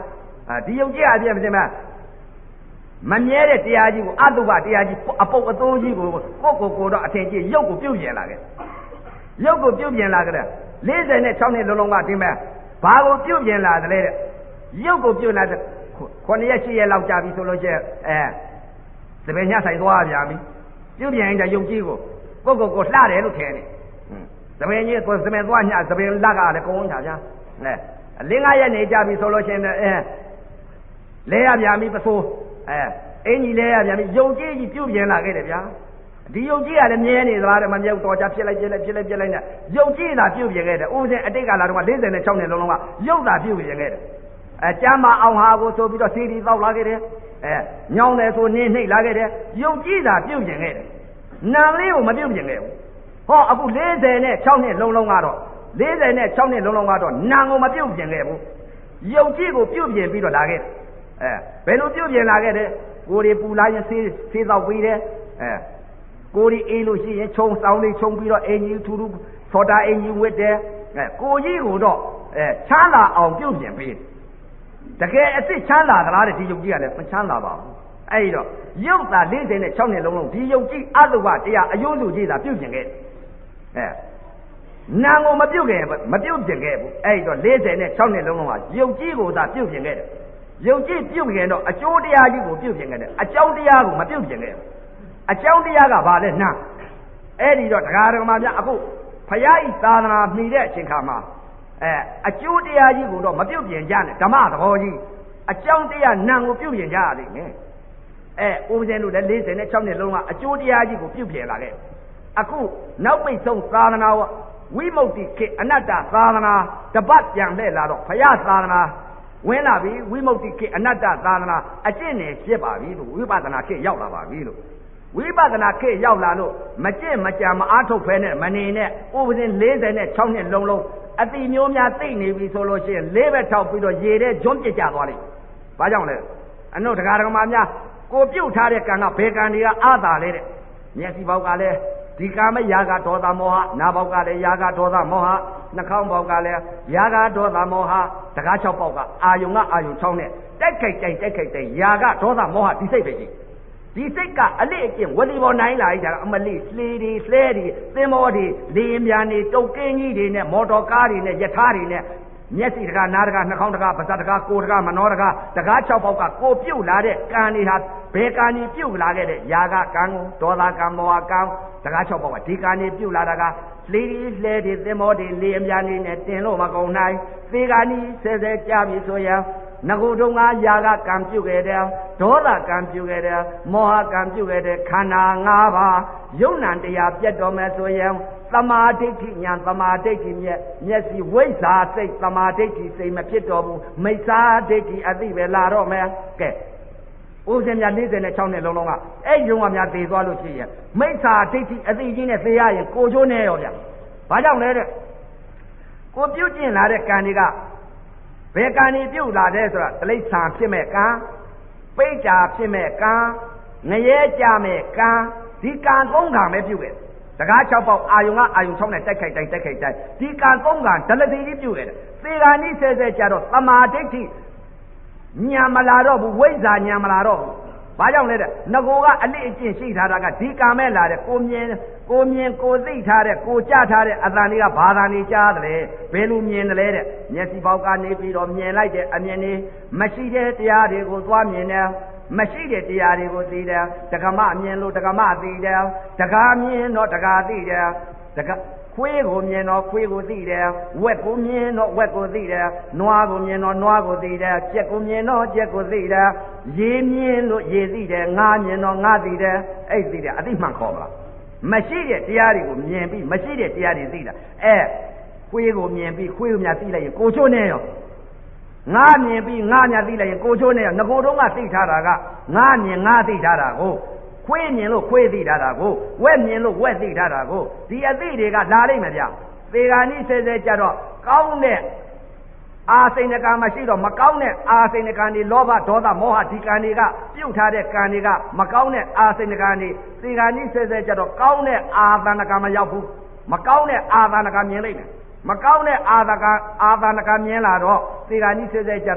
အာဒီယုတ်ကြည်အပြည့်မစင်မမမြဲတဲ့တရားကြီးကိုအတုပတရားကြီးအပုပ်အသိုးကြီးကိုကိုကိုကိုတော့အထင်ကြီးရုပ်ကိုပြုတ်ပြင်လာခဲ့ရုပ်ကိုပြုတ်ပြင်လာကြတဲ့လေးဆယ်နဲ့ခြောက်နှစ်လုံးလုံးကဒီမဲ့ဘာကိုပြုတ်ပြင်လာတယ်လဲတဲ့ရုပ်ကိုပြုတ်လာတဲ့ခုနှစ်ရက်ရှစ်ရက်လောက်ကြာပြီဆိုလို့ရှိရင်အဲသပင်ညဆိုင်သွားပြန်ပြီပြုတ်ပြင်ရင်ရုပ်ကြီးကိုကိုကိုကိုလှတယ်လို့ထင်တယ်သပင်ကြီးကိုသပင်သွားညသပင်လက်ကလည်းကုန်းတာဗျာအဲလင်းငါရက်နေကြပြီဆိုလို့ရှိရင်အဲလဲရပြန်ပြီပစိုးအဲအင်းကြီးလဲရပြန်ပြီရုပ်ကြီးကြီးပြုတ်ပြင်လာခဲ့တယ်ဗျာဒီယုတ်ကြီးကလည်းမြဲနေသလားတဲ့မမြဲတော်ကြဖြစ်လိုက်ဖြစ်လိုက်ဖြစ်လိုက်ဖြစ်လိုက်နဲ့ယုတ်ကြီးသာပြုတ်ပြင်ခဲ့တယ်ဥပဒေအတိတ်ကလာတော့၄၆နှစ်လုံးလုံးကယုတ်သာပြုတ်ပြင်ခဲ့တယ်အဲကျမ်းမာအောင်ဟာကိုဆိုပြီးတော့စီဒီတောက်လာခဲ့တယ်အဲညောင်းတယ်ဆိုနင်းနှိပ်လာခဲ့တယ်ယုတ်ကြီးသာပြုတ်ပြင်ခဲ့တယ်နာလေးကိုမပြုတ်ပြင်ခဲ့ဘူးဟောအခု၄၆နှစ်လုံးလုံးကတော့၄၆နှစ်လုံးလုံးကတော့နာကိုမပြုတ်ပြင်ခဲ့ဘူးယုတ်ကြီးကိုပြုတ်ပြင်ပြီးတော့လာခဲ့တယ်အဲဘယ်လိုပြုတ်ပြင်လာခဲ့တယ်ကိုယ်တွေပူလာရင်ဆေးဆေးတော့ပြီးတယ်အဲကိုရီအေးလို့ရှိရင်ခြုံဆောင်လေးခြုံပြီးတော့အင်ကြီးထူထူသောတာအင်ကြီးဝစ်တယ်အဲကိုကြီးကိုတော့အဲချမ်းသာအောင်ပြုတ်ပြင်ပေးတကယ်အစ်စ်ချမ်းသာသလားတဲ့ဒီယုတ်ကြီးကလည်းမချမ်းသာပါဘူးအဲဒီတော့ယုတ်သား၄၆နှစ်လုံးလုံးဒီယုတ်ကြီးအတုပတရားအယုစုကြီးသာပြုတ်ပြင်ခဲ့အဲနာကိုမပြုတ်ခဲ့မပြုတ်ပြင်ခဲ့ဘူးအဲဒီတော့၄၆နှစ်လုံးလုံးကယုတ်ကြီးကိုသာပြုတ်ပြင်ခဲ့တယ်ယုတ်ကြီးပြုတ်ပြင်တော့အကျိုးတရားကြီးကိုပြုတ်ပြင်ခဲ့တယ်အကြောင်းတရားကိုမပြုတ်ပြင်ခဲ့ဘူးအကြောင်းတရားကဘာလဲနာအဲ့ဒီတော့တရားဓမ္မများအခုဖယားဤသာသနာမှီတဲ့အချိန်ခါမှာအဲအကျိုးတရားကြီးကိုတော့မပြုတ်ပြင်ကြနဲ့ဓမ္မသဘောကြီးအကြောင်းတရားနာကိုပြုတ်ပြင်ကြရလိမ့်မယ်အဲဦးဇင်းတို့လည်း၄၆နှစ်လုံးကအကျိုးတရားကြီးကိုပြုတ်ပြင်လာခဲ့အခုနောက်ပိတ်ဆုံးသာသနာဝိမု ക്തി ခေအနတ္တသာသနာတပတ်ပြန်လှည့်လာတော့ဖယားသာသနာဝင်လာပြီဝိမု ക്തി ခေအနတ္တသာသနာအကျင့်နဲ့ဖြစ်ပါပြီလို့ဝိပဿနာခေရောက်လာပါပြီလို့ဝိပဿနာခေတ်ရောက်လာလို့မကျင့်မကြံမအားထုတ်ဖဲနဲ့မနေနဲ့ဥပဒေ၄၆နှစ်လုံးလုံးအတိမျိုးများသိနေပြီဆိုလို့ရှိရင်လေးဘက်ထောက်ပြီးတော့ရေထဲဂျွန်းပြစ်ကြသွားလိမ့်။ဘာကြောင့်လဲ။အနုတရားဓမ္မများကိုပြုတ်ထားတဲ့ကံကဘယ်ကံတွေကအာသာလဲတဲ့။မျက်စိပေါက်ကလည်းဒီကာမရာဂဒေါသမောဟနာပေါက်ကလည်းရာဂဒေါသမောဟနှာခေါင်းပေါက်ကလည်းရာဂဒေါသမောဟတကား၆ပေါက်ကအာယုံကအာယုံ၆နဲ့တိုက်ခိုက်တိုက်တိုက်ခိုက်တိုက်ရာဂဒေါသမောဟဒီစိတ်ပဲရှိဒီစိတ်ကအလေးအကျင့်ဝလီဘော်နိုင်လာကြတာအမလေးလှေတွေလှဲတွေသင်္ဘောတွေလေရင်ပြန်တွေတုတ်ကင်းကြီးတွေနဲ့မော်တော်ကားတွေနဲ့ယထာတွေနဲ့မျက်စိတကားနားတကားနှာခေါင်းတကားပါးစပ်တကားကိုယ်တကားမနှောတကားတကား၆ပေါက်ကကိုပြုတ်လာတဲ့ကံတွေဟာဘယ်ကံကြီးပြုတ်လာခဲ့တဲ့ຢာကကံကိုဒေါသကံမောဟကံတကား၆ပေါက်ကဒီကံတွေပြုတ်လာတာကလှေတွေလှဲတွေသင်္ဘောတွေလေရင်ပြန်တွေနဲ့တင်လို့မကုန်နိုင်သေကံကြီးဆဲဆဲကြပြီဆိုရင်ငကုတုံကຢာကကံပြုတ်ခဲ့တယ်ဒေါသကံပြုတ်ခဲ့တယ်မောဟကံပြုတ်ခဲ့တယ်ခန္ဓာ၅ပါးယုံ nant တရားပြတ်တော်မယ်ဆိုရင်သမာဓိဋ္ဌိညာသမာဓိဋ္ဌိမျက်မျက်စိဝိဇ္ဇာစိတ်သမာဓိဋ္ဌိစိတ်မဖြစ်တော်ဘူးမိစ္ဆာဒိဋ္ဌိအသိပဲလာတော့မယ်ကဲဦးဇင်းများ၄၆နှစ်လုံးလုံးကအဲ့ဒီလုံးကများသေသွားလို့ရှိရင်မိစ္ဆာဒိဋ္ဌိအသိကြီးနဲ့သေရရင်ကိုချိုးနေရောဗျဘာကြောင့်လဲတဲ့ကိုပြုတ်ကျင်လာတဲ့ကံတွေကဘယ်ကံတွေပြုတ်လာတဲ့ဆိုတာတိရစ္ဆာန်ဖြစ်မဲ့ကံပိဋ္ဌာဖြစ်မဲ့ကံငရဲကြမဲ့ကံဒီကံသုံးကံပဲပြုတ်ခဲ့တကား၆ပေါက်အာယုံကအာယုံ၆နဲ့တိုက်ခိုက်တိုက်တိုက်ခိုက်တိုက်ဒီကံသုံးကံဒလတိကြီးပြုတ်ခဲ့တယ်သေကံဤဆဲဆဲကြတော့သမာဓိဋ္ဌိညာမလာတော့ဘူးဝိဇ္ဇာညာမလာတော့ဘူးဘာကြောင့်လဲတဲ့ငကိုကအလိအကျင့်ရှိထားတာကဒီကံမဲ့လာတဲ့ကိုမြင်ကိုမြင်ကိုသိထားတဲ့ကိုကြားထားတဲ့အတန်တွေကဘာသာနေကြားတယ်ဘယ်လိုမြင်တယ်လဲတဲ့မျက်စိပေါက်ကနေပြီးတော့မြင်လိုက်တဲ့အမြင်တွေမရှိတဲ့တရားတွေကိုသွားမြင်တယ်မရှိတဲ့တရားတွေကိုသိတယ်တက္ကမမြင်လို့တက္ကမသိတယ်တက္ကမြင်တော့တက္ကသိတယ်တက္ကခွေးကိုမြင်တော့ခွေးကိုသိတယ်ဝက်ကိုမြင်တော့ဝက်ကိုသိတယ်နွားကိုမြင်တော့နွားကိုသိတယ်ကြက်ကိုမြင်တော့ကြက်ကိုသိတယ်ရေမြင်လို့ရေသိတယ်ငါမြင်တော့ငါသိတယ်အဲ့သိတယ်အသိမှန်ခေါ်မလားမရှိတဲ့တရားတွေကိုမြင်ပြီးမရှိတဲ့တရားတွေသိတာအဲခွေးကိုမြင်ပြီးခွေးကိုများသိလိုက်ရင်ကိုချိုးနေရောငါမြင်ပြီးငါများသိလိုက်ရင်ကိုချိုးနေရောငကိုတုံးကသိထားတာကငါမြင်ငါသိထားတာကိုခွေးမြင်လို့ခွေးသိထားတာကိုဝက်မြင်လို့ဝက်သိထားတာကိုဒီအသိတွေကလာလိမ့်မယ်ဗျသေဂာနိဆဲဆဲကြတော့ကောင်းတဲ့အာစိန်ကံမရှိတော့မကောင်းတဲ့အာစိန်ကံတွေလောဘဒေါသမောဟဒီကံတွေကပြုတ်ထားတဲ့ကံတွေကမကောင်းတဲ့အာစိန်ကံတွေသေဂာနိဆဲဆဲကြတော့ကောင်းတဲ့အာသန္တကံမရောက်ဘူးမကောင်းတဲ့အာသန္တကံမြင်လိမ့်မယ်မကောင်းတဲ့အာသကအာသန္တကံမြင်လာတော့သေဂာနိဆဲဆဲကြတော့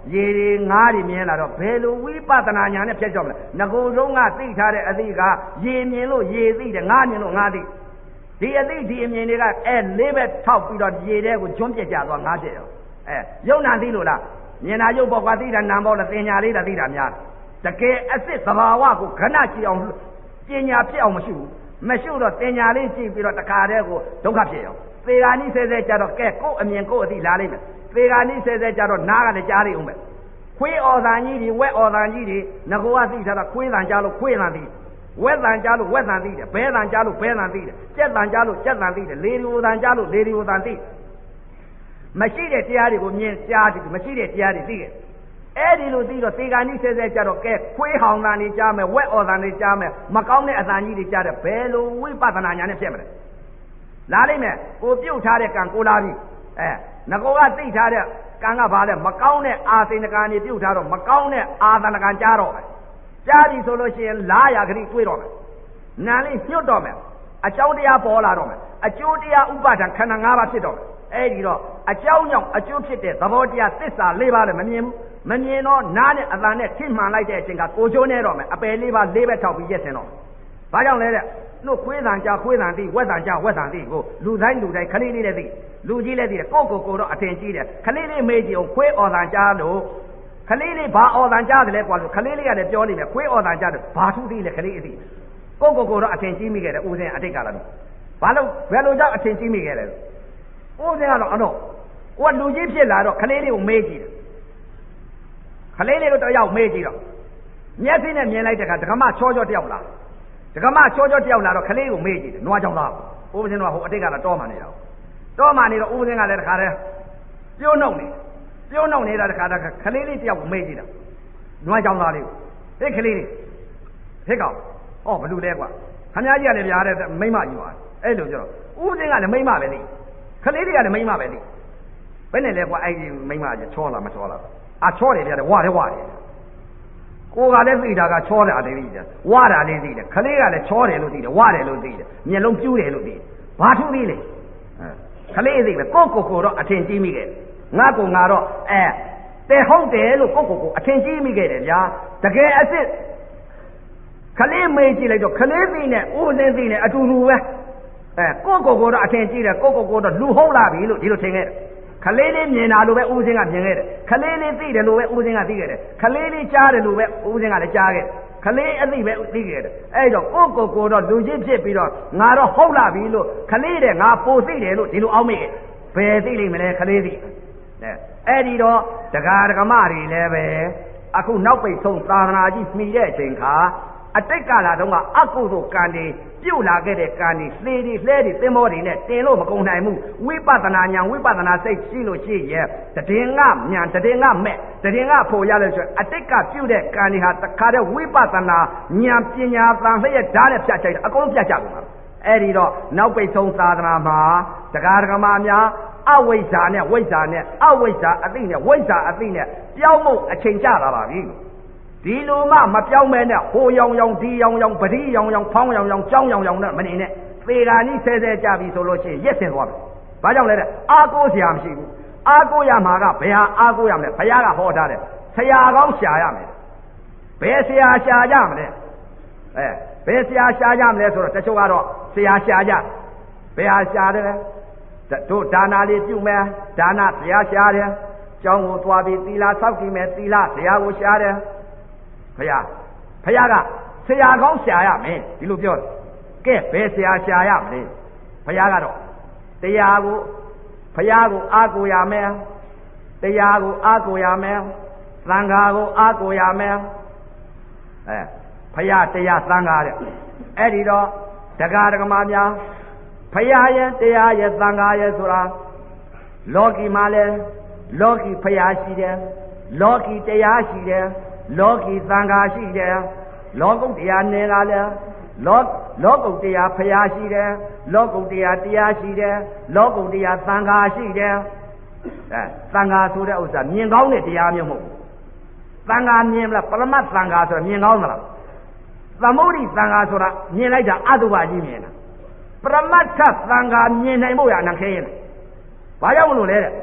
ရေတွေငါးတွေမြင်လာတော့ဘယ်လိုဝိပဿနာဉာဏ်နဲ့ဖြတ်ကြောက်မလဲငကိုယ်ဆုံးကသိထားတဲ့အသိကရေမြင်လို့ရေသိတယ်ငါးမြင်လို့ငါးသိဒီအသိဒီအမြင်တွေကအဲလေးပဲထောက်ပြီးတော့ရေထဲကိုကျွန်းပြက်ကြသွားငါးပြက်ရောအဲယုံနာသိလို့လားမြင်တာရုပ်ပေါ်ကသိတာနာမ်ပေါ်လားသင်ညာလေးတာသိတာများတကယ်အစ်စ်သဘာဝကိုခဏကြည့်အောင်ပညာဖြစ်အောင်မရှိဘူးမရှိတော့သင်ညာလေးကြည့်ပြီးတော့တခါတည်းကိုဒုက္ခဖြစ်ရောသေဂာနိဆဲဆဲကြတော့ကဲကိုယ်အမြင်ကိုယ်အသိလာလိမ့်မယ်သေဂာနိဆဲဆဲကြတော့နားကလည်းကြားလိမ့်အောင်ပဲခွေးအော်သံကြီးတွေဝက်အော်သံကြီးတွေငကောကသိထားတာခွေးသံကြားလို့ခွေးသံသိဝက်သံကြားလို့ဝက်သံသိတယ်ဘဲသံကြားလို့ဘဲသံသိတယ်ကြက်သံကြားလို့ကြက်သံသိတယ်လေဒီဝသံကြားလို့လေဒီဝသံသိမရှိတဲ့တရားတွေကိုမြင်ကြားတယ်မရှိတဲ့တရားတွေသိတယ်အဲ့ဒီလိုသိတော့သေဂာနိဆဲဆဲကြတော့ကဲခွေးဟောင်သံတွေကြားမယ်ဝက်အော်သံတွေကြားမယ်မကောင်းတဲ့အသံကြီးတွေကြားတယ်ဘယ်လိုဝိပဿနာဉာဏ်နဲ့ဖြစ်မလဲလာလိမ့်မယ်ကိုပြုတ်ထားတဲ့ကံကိုလာပြီအဲငကောကသိထားတဲ့ကံကဘာလဲမကောင်းတဲ့အာသိဏကံတွေပြုတ်ထားတော့မကောင်းတဲ့အာသဏကံကြားတော့မယ်ကြားပြီဆိုလို့ရှိရင်လာရခတိတွေးတော့မယ်နာလေးညှွတ်တော့မယ်အကြောင်းတရားပေါ်လာတော့မယ်အကျိုးတရားဥပါဒံခန္ဓာ၅ပါးဖြစ်တော့မယ်အဲ့ဒီတော့အကြောင်းကြောင့်အကျိုးဖြစ်တဲ့သဘောတရားသစ္စာ၄ပါးလည်းမမြင်ဘူးမမြင်တော့နားနဲ့အသံနဲ့ထိမှန်လိုက်တဲ့အချိန်ကကိုကျိုးနေတော့မယ်အပယ်၄ပါး၄ဘက်ထောက်ပြီးရက်စင်တော့ဘာကြောင့်လဲတဲ့နှုတ်ခွေးသံကြားခွေးသံသိဝက်သံကြားဝက်သံသိကိုလူတိုင်းလူတိုင်းခလေးလေးလည်းသိလူကြီးလည်းသိတယ်ကိုယ့်ကိုယ်ကိုတော့အထင်ကြီးတယ်ခလေးလေးမေးကြည့်အောင်ခွေးအော်သံကြားလို့ခလေးလေးဘာအော်သံကြားတယ်လဲကွာလို့ခလေးလေးကလည်းပြောနေမယ်ခွေးအော်သံကြားတယ်ဘာထူးသိလဲခလေးအသိကိုယ့်ကိုယ်ကိုတော့အထင်ကြီးမိခဲ့တယ်ဦးစင်းအတိတ်ကလာတော့ဘာလို့ဘယ်လိုကြောင့်အထင်ကြီးမိခဲ့လဲဦးစင်းကတော့အတော့ကိုကလူကြီးဖြစ်လာတော့ခလေးလေးကိုမေးကြည့်တယ်ခလေးလေးကိုတော့ရောက်မေးကြည့်တော့မျက်စိနဲ့မြင်လိုက်တဲ့အခါဒကမချောချောတယောက်လာဒကမချောချောတယောက်လာတော့ခလေးကိုမေးကြည့်တယ်နွားကြောင်သားဦးစင်းတော့ဟိုအတိတ်ကတော့တောမှနေတာတောမှနေတော့ဦးစင်းကလည်းတခါတည်းပြုံးနှုတ်နေပြုံးနှုတ်နေတာတခါတည်းခလေးလေးတယောက်ကိုမေးကြည့်တာနွားကြောင်သားလေးကိုဟဲ့ခလေးလေးဟဲ့ကောင်ဟောဘလူလဲကွာခမကြီးကလည်းပြားတဲ့မိမကြီးပါအဲ့လိုကျတော့ဦးစင်းကလည်းမိမပဲသိခလေးလေးကလည်းမိမပဲသိဘယ်နဲ့လဲကွာအဲ့ဒီမိမကြီးချောလာမချောလာအာချောတယ်ပြတယ်ဝါတယ်ဝါတယ်ကိုကလည်းသိတာကချောတယ်အသေးကြီးဝါတာလေးသိတယ်ခလေးကလည်းချောတယ်လို့သိတယ်ဝါတယ်လို့သိတယ်မျက်လုံးပြူးတယ်လို့သိတယ်ဘာထူးသေးလဲခလေးသိပဲကိုကိုကိုတော့အထင်ကြီးမိခဲ့ငါကောင်ငါတော့အဲတဲဟုတ်တယ်လို့ကိုကိုကိုအထင်ကြီးမိခဲ့တယ်ဗျာတကယ်အစ်စ်ခလေးမေးကြည့်လိုက်တော့ခလေးသိနဲ့ဦးစင်းသိနဲ့အတူတူပဲအဲကိုကိုကိုတော့အထင်ကြီးတယ်ကိုကိုကိုတော့လူဟုတ်လာပြီလို့ဒီလိုထင်ခဲ့တယ်ခလေးလေးမြင်တာလို့ပဲဦးစင်းကမြင်ခဲ့တယ်ခလေးလေးသိတယ်လို့ပဲဦးစင်းကသိခဲ့တယ်ခလေးလေးကြားတယ်လို့ပဲဦးစင်းကလည်းကြားခဲ့ခလေးအသိပဲသိခဲ့တယ်အဲ့တော့ကိုကိုကိုတော့လူကြီးဖြစ်ပြီးတော့ငါတော့ဟုတ်လာပြီလို့ခလေးတဲ့ငါပိုသိတယ်လို့ဒီလိုအောက်မိခဲ့ဘယ်သိလိမ့်မလဲခလေးသိအဲအဲ့ဒီတော့ဒကာဒကမတွေလည်းပဲအခုနောက်ပိတ်ဆုံးသာသနာကြီးမှီတဲ့အချိန်ခါအတိတ်ကလာတော့ကအကုသိုလ်ကံတွေပြုတ်လာခဲ့တဲ့ကံတွေလှေတွေလှဲတွေသင်္ဘောတွေနဲ့တင်လို့မကုန်နိုင်ဘူးဝိပဿနာဉာဏ်ဝိပဿနာစိတ်ရှိလို့ရှိရဲ့တည်ငါဉာဏ်တည်ငါမဲ့တည်ငါဖို့ရလို့ဆိုအတိတ်ကပြုတ်တဲ့ကံတွေဟာတခါတည်းဝိပဿနာဉာဏ်ပညာသံလျက်ဓာတ်နဲ့ဖြတ်ချိုက်တာအကုန်လုံးဖြတ်ကြကုန်ပါအဲ့ဒီတော့နောက်ပိတ်ဆုံးသာသနာမှာတရားဓမ္မများအဝိဇ္ဇာနဲ့ဝိဇ္ဇာနဲ့အဝိဇ္ဇာအသိနဲ့ဝိဇ္ဇာအသိနဲ့ပြောင်းဖို့အချိန်ကျလာပါပြီဒီလိုမှမပြောင်းမဲနဲ့ဟိုရောင်ရောင်ဒီရောင်ရောင်ပတိရောင်ရောင်ဖောင်းရောင်ရောင်ကြောင်းရောင်ရောင်နဲ့မနေနဲ့သေဂာကြီးဆဲဆဲကြပြီဆိုလို့ရှိရင်ရက်စင်သွားမယ်။ဘာကြောင့်လဲတဲ့အာကိုဆရာမရှိဘူး။အာကိုရမှာကဘယ်ဟာအာကိုရမလဲဘုရားကဟောထားတယ်ဆရာကောင်းရှာရမယ်။ဘယ်ဆရာရှာကြမလဲ။အဲဘယ်ဆရာရှာကြမလဲဆိုတော့တချို့ကတော့ဆရာရှာကြဘယ်ဟာရှာတယ်တို့ဒါနာလေးပြုမယ်ဒါနာဆရာရှာတယ်ကျောင်းကိုသွားပြီးသီလဆောက်ကြည့်မယ်သီလဆရာကိုရှာတယ်ဘုရားဘုရားကဆရာကောင်းရှာရမယ်ဒီလိုပြောတယ်ကဲဘယ်ဆရာရှာရမလဲဘုရားကတော့တရားကိုဘုရားကိုအားကိုးရမယ်တရားကိုအားကိုးရမယ်သံဃာကိုအားကိုးရမယ်အဲဘုရားတရားသံဃာတဲ့အဲ့ဒီတော့တရားဓမ္မများဘုရားရဲ့တရားရဲ့သံဃာရဲ့ဆိုတာလောကီမှာလဲလောကီဘုရားရှိတယ်လောကီတရားရှိတယ်လောကီသံဃာရှိတယ်လောကုတ်တရားနေလာလဲလောလောကုတ်တရားဖျားရှိတယ်လောကုတ်တရားတရားရှိတယ်လောကုတ်တရားသံဃာရှိတယ်အဲသံဃာဆိုတဲ့ဥစ္စာမြင်ကောင်းတဲ့တရားမျိုးမဟုတ်ဘူးသံဃာမြင်လားပရမတ်သံဃာဆိုတာမြင်ကောင်းသလားသမုဒိသံဃာဆိုတာမြင်လိုက်တာအတုပကြီးမြင်တာပရမတ်ထသံဃာမြင်နိုင်ဖို့ရအနခဲရင်ဘာကြောင့်မလို့လဲတဲ့ပ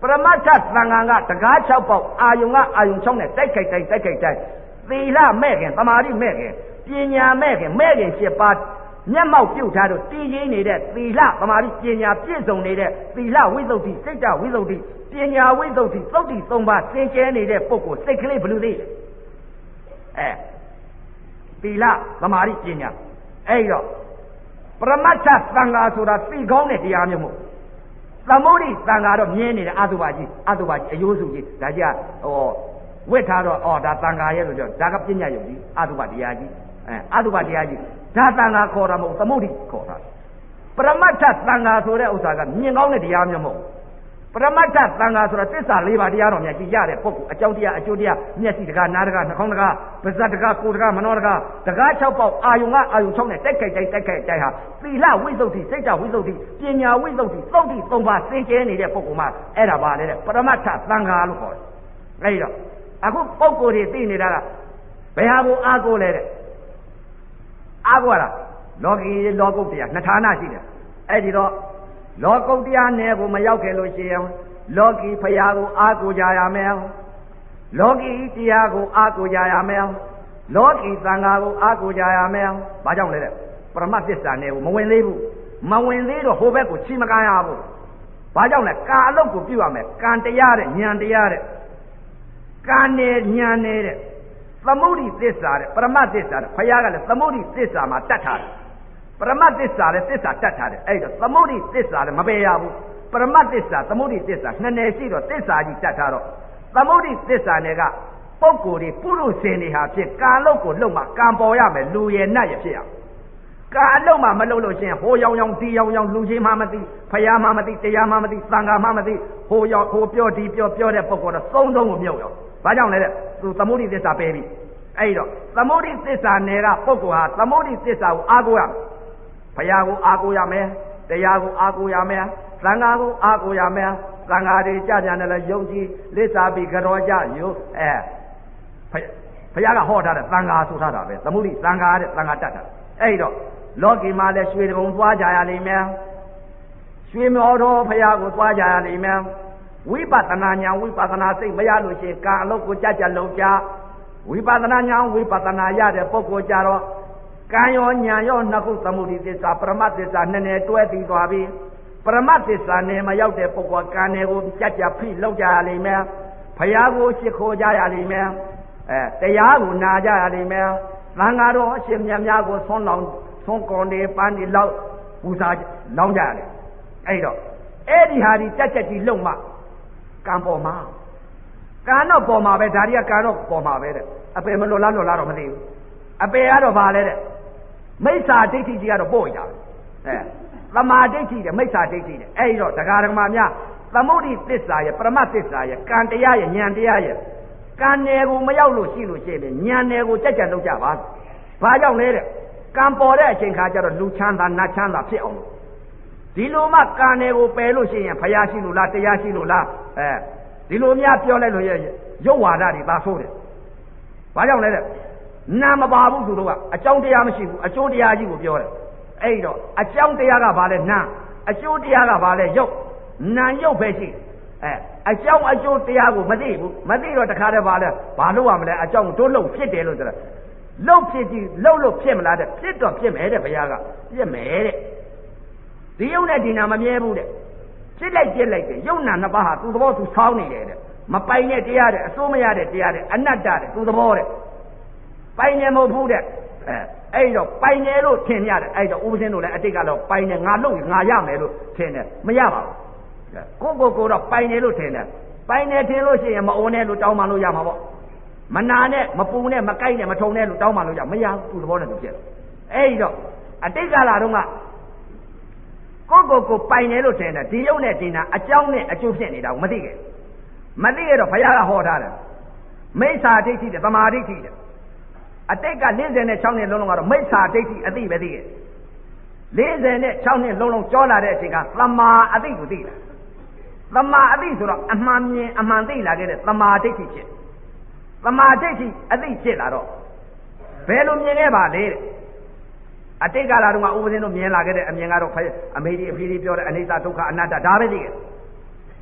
ပရမတ္ထသံဃာကတကား၆ပေါက်အာယုံကအာယုံ၆နဲ့တိုက်ခိုက်တိုက်တိုက်ခိုက်တိုက်သီလမဲ့ခင်သမာဓိမဲ့ခင်ပညာမဲ့ခင်မဲ့ခင်၈ပါးမျက်မှောက်ပြုတ်ထားတော့တည်ခြင်းနေတဲ့သီလသမာဓိပညာပြည့်စုံနေတဲ့သီလဝိသုဒ္ဓိစိတ်တဝိသုဒ္ဓိပညာဝိသုဒ္ဓိသုတ်တိ၃ပါးသင်ကျဲနေတဲ့ပုဂ္ဂိုလ်စိတ်ကလေးဘယ်လိုသိလဲအဲသီလသမာဓိပညာအဲ့တော့ပရမတ္ထသံဃာဆိုတာသိကောင်းတဲ့တရားမျိုးမဟုတ်သမုဒိသံဃာတော့မြင်နေတယ်အတုပါကြီးအတုပါကြီးအယိုးစုကြီးဒါကြဟောဝတ်ထားတော့အော်ဒါသံဃာရဲ့လို့ပြောဒါကပညာယုတ်ကြီးအတုပါတရားကြီးအဲအတုပါတရားကြီးဒါသံဃာခေါ်တာမဟုတ်သမုဒိခေါ်တာပရမတ္ထသံဃာဆိုတဲ့ဥစ္စာကမြင်ကောင်းတဲ့တရားမျိုးမဟုတ်ပရမတ္ထသံဃာဆိုတာသစ္စာ၄ပါးတရားတော်များကြည်ရတဲ့ပုဂ္ဂိုလ်အကြောင်းတရားအကျိုးတရားမျက်စိတကားနားတကားနှာခေါင်းတကားပါးစပ်တကားကိုယ်တကားမနှောတကားတကား၆ပေါက်အာယုံကအာယုံ၆နဲ့တိုက်ခိုက်တိုက်တိုက်ခိုက်တိုက်ဟာသီလဝိသုဒ္ဓိစိတ်တဝိသုဒ္ဓိပညာဝိသုဒ္ဓိသုတ်တိ၃ပါးသင်ကျဲနေတဲ့ပုဂ္ဂိုလ်မှာအဲ့ဒါပါလေတဲ့ပရမတ္ထသံဃာလို့ခေါ်တယ်အဲ့တော့အခုပုဂ္ဂိုလ်တွေသိနေတာကဘယ်ဟာကိုအားကိုးလဲတဲ့အားကိုးရတာလောကီလောကုတ္တရာနှစ်ဌာနရှိတယ်အဲ့ဒီတော့လောကုတ္တရာနယ်ကိုမရောက်ခဲ့လို့ရှိရင်လောကီဖရာကိုအားကိုးကြရမယ်လောကီတရားကိုအားကိုးကြရမယ်လောကီသံဃာကိုအားကိုးကြရမယ်ဘာကြောင့်လဲတဲ့ပရမသစ္စာနယ်ကိုမဝင်သေးဘူးမဝင်သေးတော့ဟိုဘက်ကိုချီမကရဘူးဘာကြောင့်လဲကာအလုပ်ကိုပြုရမယ်ကံတရားတဲ့ဉာဏ်တရားတဲ့ကံနဲ့ဉာဏ်နဲ့တဲ့သမုဒိသစ္စာတဲ့ပရမသစ္စာတဲ့ဖရာကလည်းသမုဒိသစ္စာမှာတတ်ထားတယ်ပရမသစ္စာလည်းသစ္စာတတ်ထားတယ်အဲ့တော့သမုဒိသစ္စာလည်းမပယ်ရဘူးပရမသစ္စာသမုဒိသစ္စာနှစ်နယ်ရှိတော့သစ္စာကြီးတတ်ထားတော့သမုဒိသစ္စာနယ်ကပုဂ္ဂိုလ်တွေပုရုษင်တွေဟာဖြင့်ကာလုတ်ကိုလှုပ်မှကံပေါ်ရမယ်လူရယ်နတ်ရဖြစ်ရကာအလုံးမှမလှုပ်လို့ရှင်ဟိုရောင်ရောင်ဒီရောင်ရောင်လူချင်းမှမသိဖယားမှမသိတရားမှမသိသံဃာမှမသိဟိုရောင်ဟိုပြောဒီပြောပြောတဲ့ပုဂ္ဂိုလ်တော့သုံးသုံးကိုမြုပ်ရောဘာကြောင့်လဲတဲ့သူသမုဒိသစ္စာပဲပြီအဲ့တော့သမုဒိသစ္စာနယ်ကပုဂ္ဂိုလ်ဟာသမုဒိသစ္စာကိုအားကိုးရဖယားကိုအားကိုးရမယ်တရားကိုအားကိုးရမယ်သံဃာကိုအားကိုးရမယ်သံဃာတွေကြကြတယ်လဲယုံကြည်လိစ္ဆာပြီးကြောကြယုအဲဖယားကဟောထားတဲ့သံဃာဆိုထားတာပဲသမုဒိသံဃာတဲ့သံဃာတတ်တာအဲ့တော့လောကီမှာလည်းရွှေတုံသွားကြရလိမ့်မယ်ရွှေမော်တော်ဖရာကိုသွားကြရလိမ့်မယ်ဝိပဿနာဉာဏ်ဝိပဿနာစိတ်မရလို့ရှိရင်ကာအလုပ်ကိုကြကြလုံးကြဝိပဿနာဉာဏ်ဝိပဿနာရတဲ့ပုဂ္ဂိုလ်ကြတော့ကံရောဉာဏ်ရောနှစ်ခုသမုဒိသစ္စာပရမသစ္စာနည်းနည်းတွဲပြီးသွားပြီပရမသစ္စာနယ်မှာရောက်တဲ့ပုဂ္ဂိုလ်ကံနယ်ကိုကြကြဖိလောက်ကြရလိမ့်မယ်ဖရာကိုရှိခိုးကြရလိမ့်မယ်အဲတရားကိုနာကြရလိမ့်မယ်သံဃာတော်အရှင်မြတ်များကိုဆွမ်းလောင်းဆွမ်းကော်နေပန်းဒီလောက်ပူဇာလောင်းကြတယ်အဲ့တော့အဲ့ဒီဟာဒီတက်တက်ကြီးလုံမှကံပေါ်မှာကံတော့ပေါ်မှာပဲဒါတွေကကံတော့ပေါ်မှာပဲတဲ့အပေမလွတ်လားလွတ်လားတော့မသိဘူးအပေကတော့ဘာလဲတဲ့မိစ္ဆာဒိဋ္ဌိကြီးကတော့ပို့ကြတယ်အဲသမာဓိဋ္ဌိတဲ့မိစ္ဆာဒိဋ္ဌိတဲ့အဲ့တော့တရားဓမ္မများသမုဒိသစ္စာရဲ့ပရမသစ္စာရဲ့ကံတရားရဲ့ဉာဏ်တရားရဲ့ကံနယ်ကိုမရောက်လို့ရှိလို့ရှိရင်ဉာဏ်နယ်ကိုကြက်ကြက်လုပ်ကြပါဘာကြောင့်လဲတဲ့ကံပေါ်တဲ့အချိန်ခါကျတော့လူချမ်းသာနတ်ချမ်းသာဖြစ်အောင်ဒီလိုမှကံတွေကိုပယ်လို့ရှိရင်ဘုရားရှိလို့လားတရားရှိလို့လားအဲဒီလိုများပြောလိုက်လို့ရုပ်ဝါဒတွေသာဆိုးတယ်ဘာကြောင့်လဲတဲ့နာမပါဘူးသူတို့ကအကြောင်းတရားမရှိဘူးအကျိုးတရားကြီးကိုပြောတယ်အဲ့တော့အကြောင်းတရားကဘာလဲနာအကျိုးတရားကဘာလဲရုပ်နာရုပ်ပဲရှိအဲအကြောင်းအကျိုးတရားကိုမသိဘူးမသိတော့တခါတည်းဘာလဲဘာလို့ရမလဲအကြောင်းတို့လို့ဖြစ်တယ်လို့ဆိုတာလှုပ်ဖြစ်ကြည့်လှုပ်လို့ဖြစ်မလားတဲ့ဖြစ်တော့ဖြစ်မယ်တဲ့ဘုရားကပြည့်မယ်တဲ့ဒီယုံနဲ့ဒီနာမမြဲဘူးတဲ့ဖြစ်လိုက်ပြစ်လိုက်တယ်ယုံနာနှစ်ပါးဟာသူ့သဘောသူဆောင်းနေတယ်တဲ့မပိုင်တဲ့တရားတဲ့အစိုးမရတဲ့တရားတဲ့အနတ္တတဲ့သူ့သဘောတဲ့ပိုင်နေမဟုတ်ဘူးတဲ့အဲအဲ့တော့ပိုင်နေလို့ထင်ရတယ်အဲ့တော့ဥပဇင်းတို့လည်းအတိတ်ကတော့ပိုင်နေငါလုပ်ငါရမယ်လို့ထင်တယ်မရပါဘူးကိုကိုကိုတော့ပိုင်နေလို့ထင်တယ်ပိုင်နေထင်လို့ရှိရင်မအိုးနဲ့လို့တောင်းမှလို့ရမှာပေါ့မနာနဲ့မပူနဲ့မကိုက်နဲ့မထုံနဲ့လို့တောင်းမှလို့ရမရဘူးသူ့သဘောနဲ့သူဖြစ်တယ်အဲ့ဒီတော့အတိတ်ကလာတော့ကကိုကိုကိုပိုင်နေလို့ထင်တယ်ဒီရုပ်နဲ့ဒီနာအကြောင်းနဲ့အကျိုးဖြစ်နေတာကိုမသိခဲ့မသိရတော့ဘုရားကဟောထားတယ်မိစ္ဆာဒိဋ္ဌိတဲ့သမာဓိဋ္ဌိတဲ့အတိတ်က၄၆နှစ်လုံးလုံးကတော့မိစ္ဆာဒိဋ္ဌိအသိပဲသိခဲ့၄၆နှစ်လုံးလုံးကြောလာတဲ့အချိန်ကသမာအသိကိုသိလာသမာအသိဆိုတော့အမှန်မြင်အမှန်သိလာခဲ့တဲ့သမာဒိဋ္ဌိဖြစ်သမာဓိဋ္ဌိအသိဖြစ်လာတော့ဘယ်လိုမြင်ခဲ့ပါလဲတဲ့အတိတ်ကလာတော့ဥပဇင်းတို့မြင်လာခဲ့တဲ့အမြင်ကတော့အမေကြီးအဖေကြီးပြောတဲ့အနိစ္စဒုက္ခအနတ္တဒါပဲသိခဲ့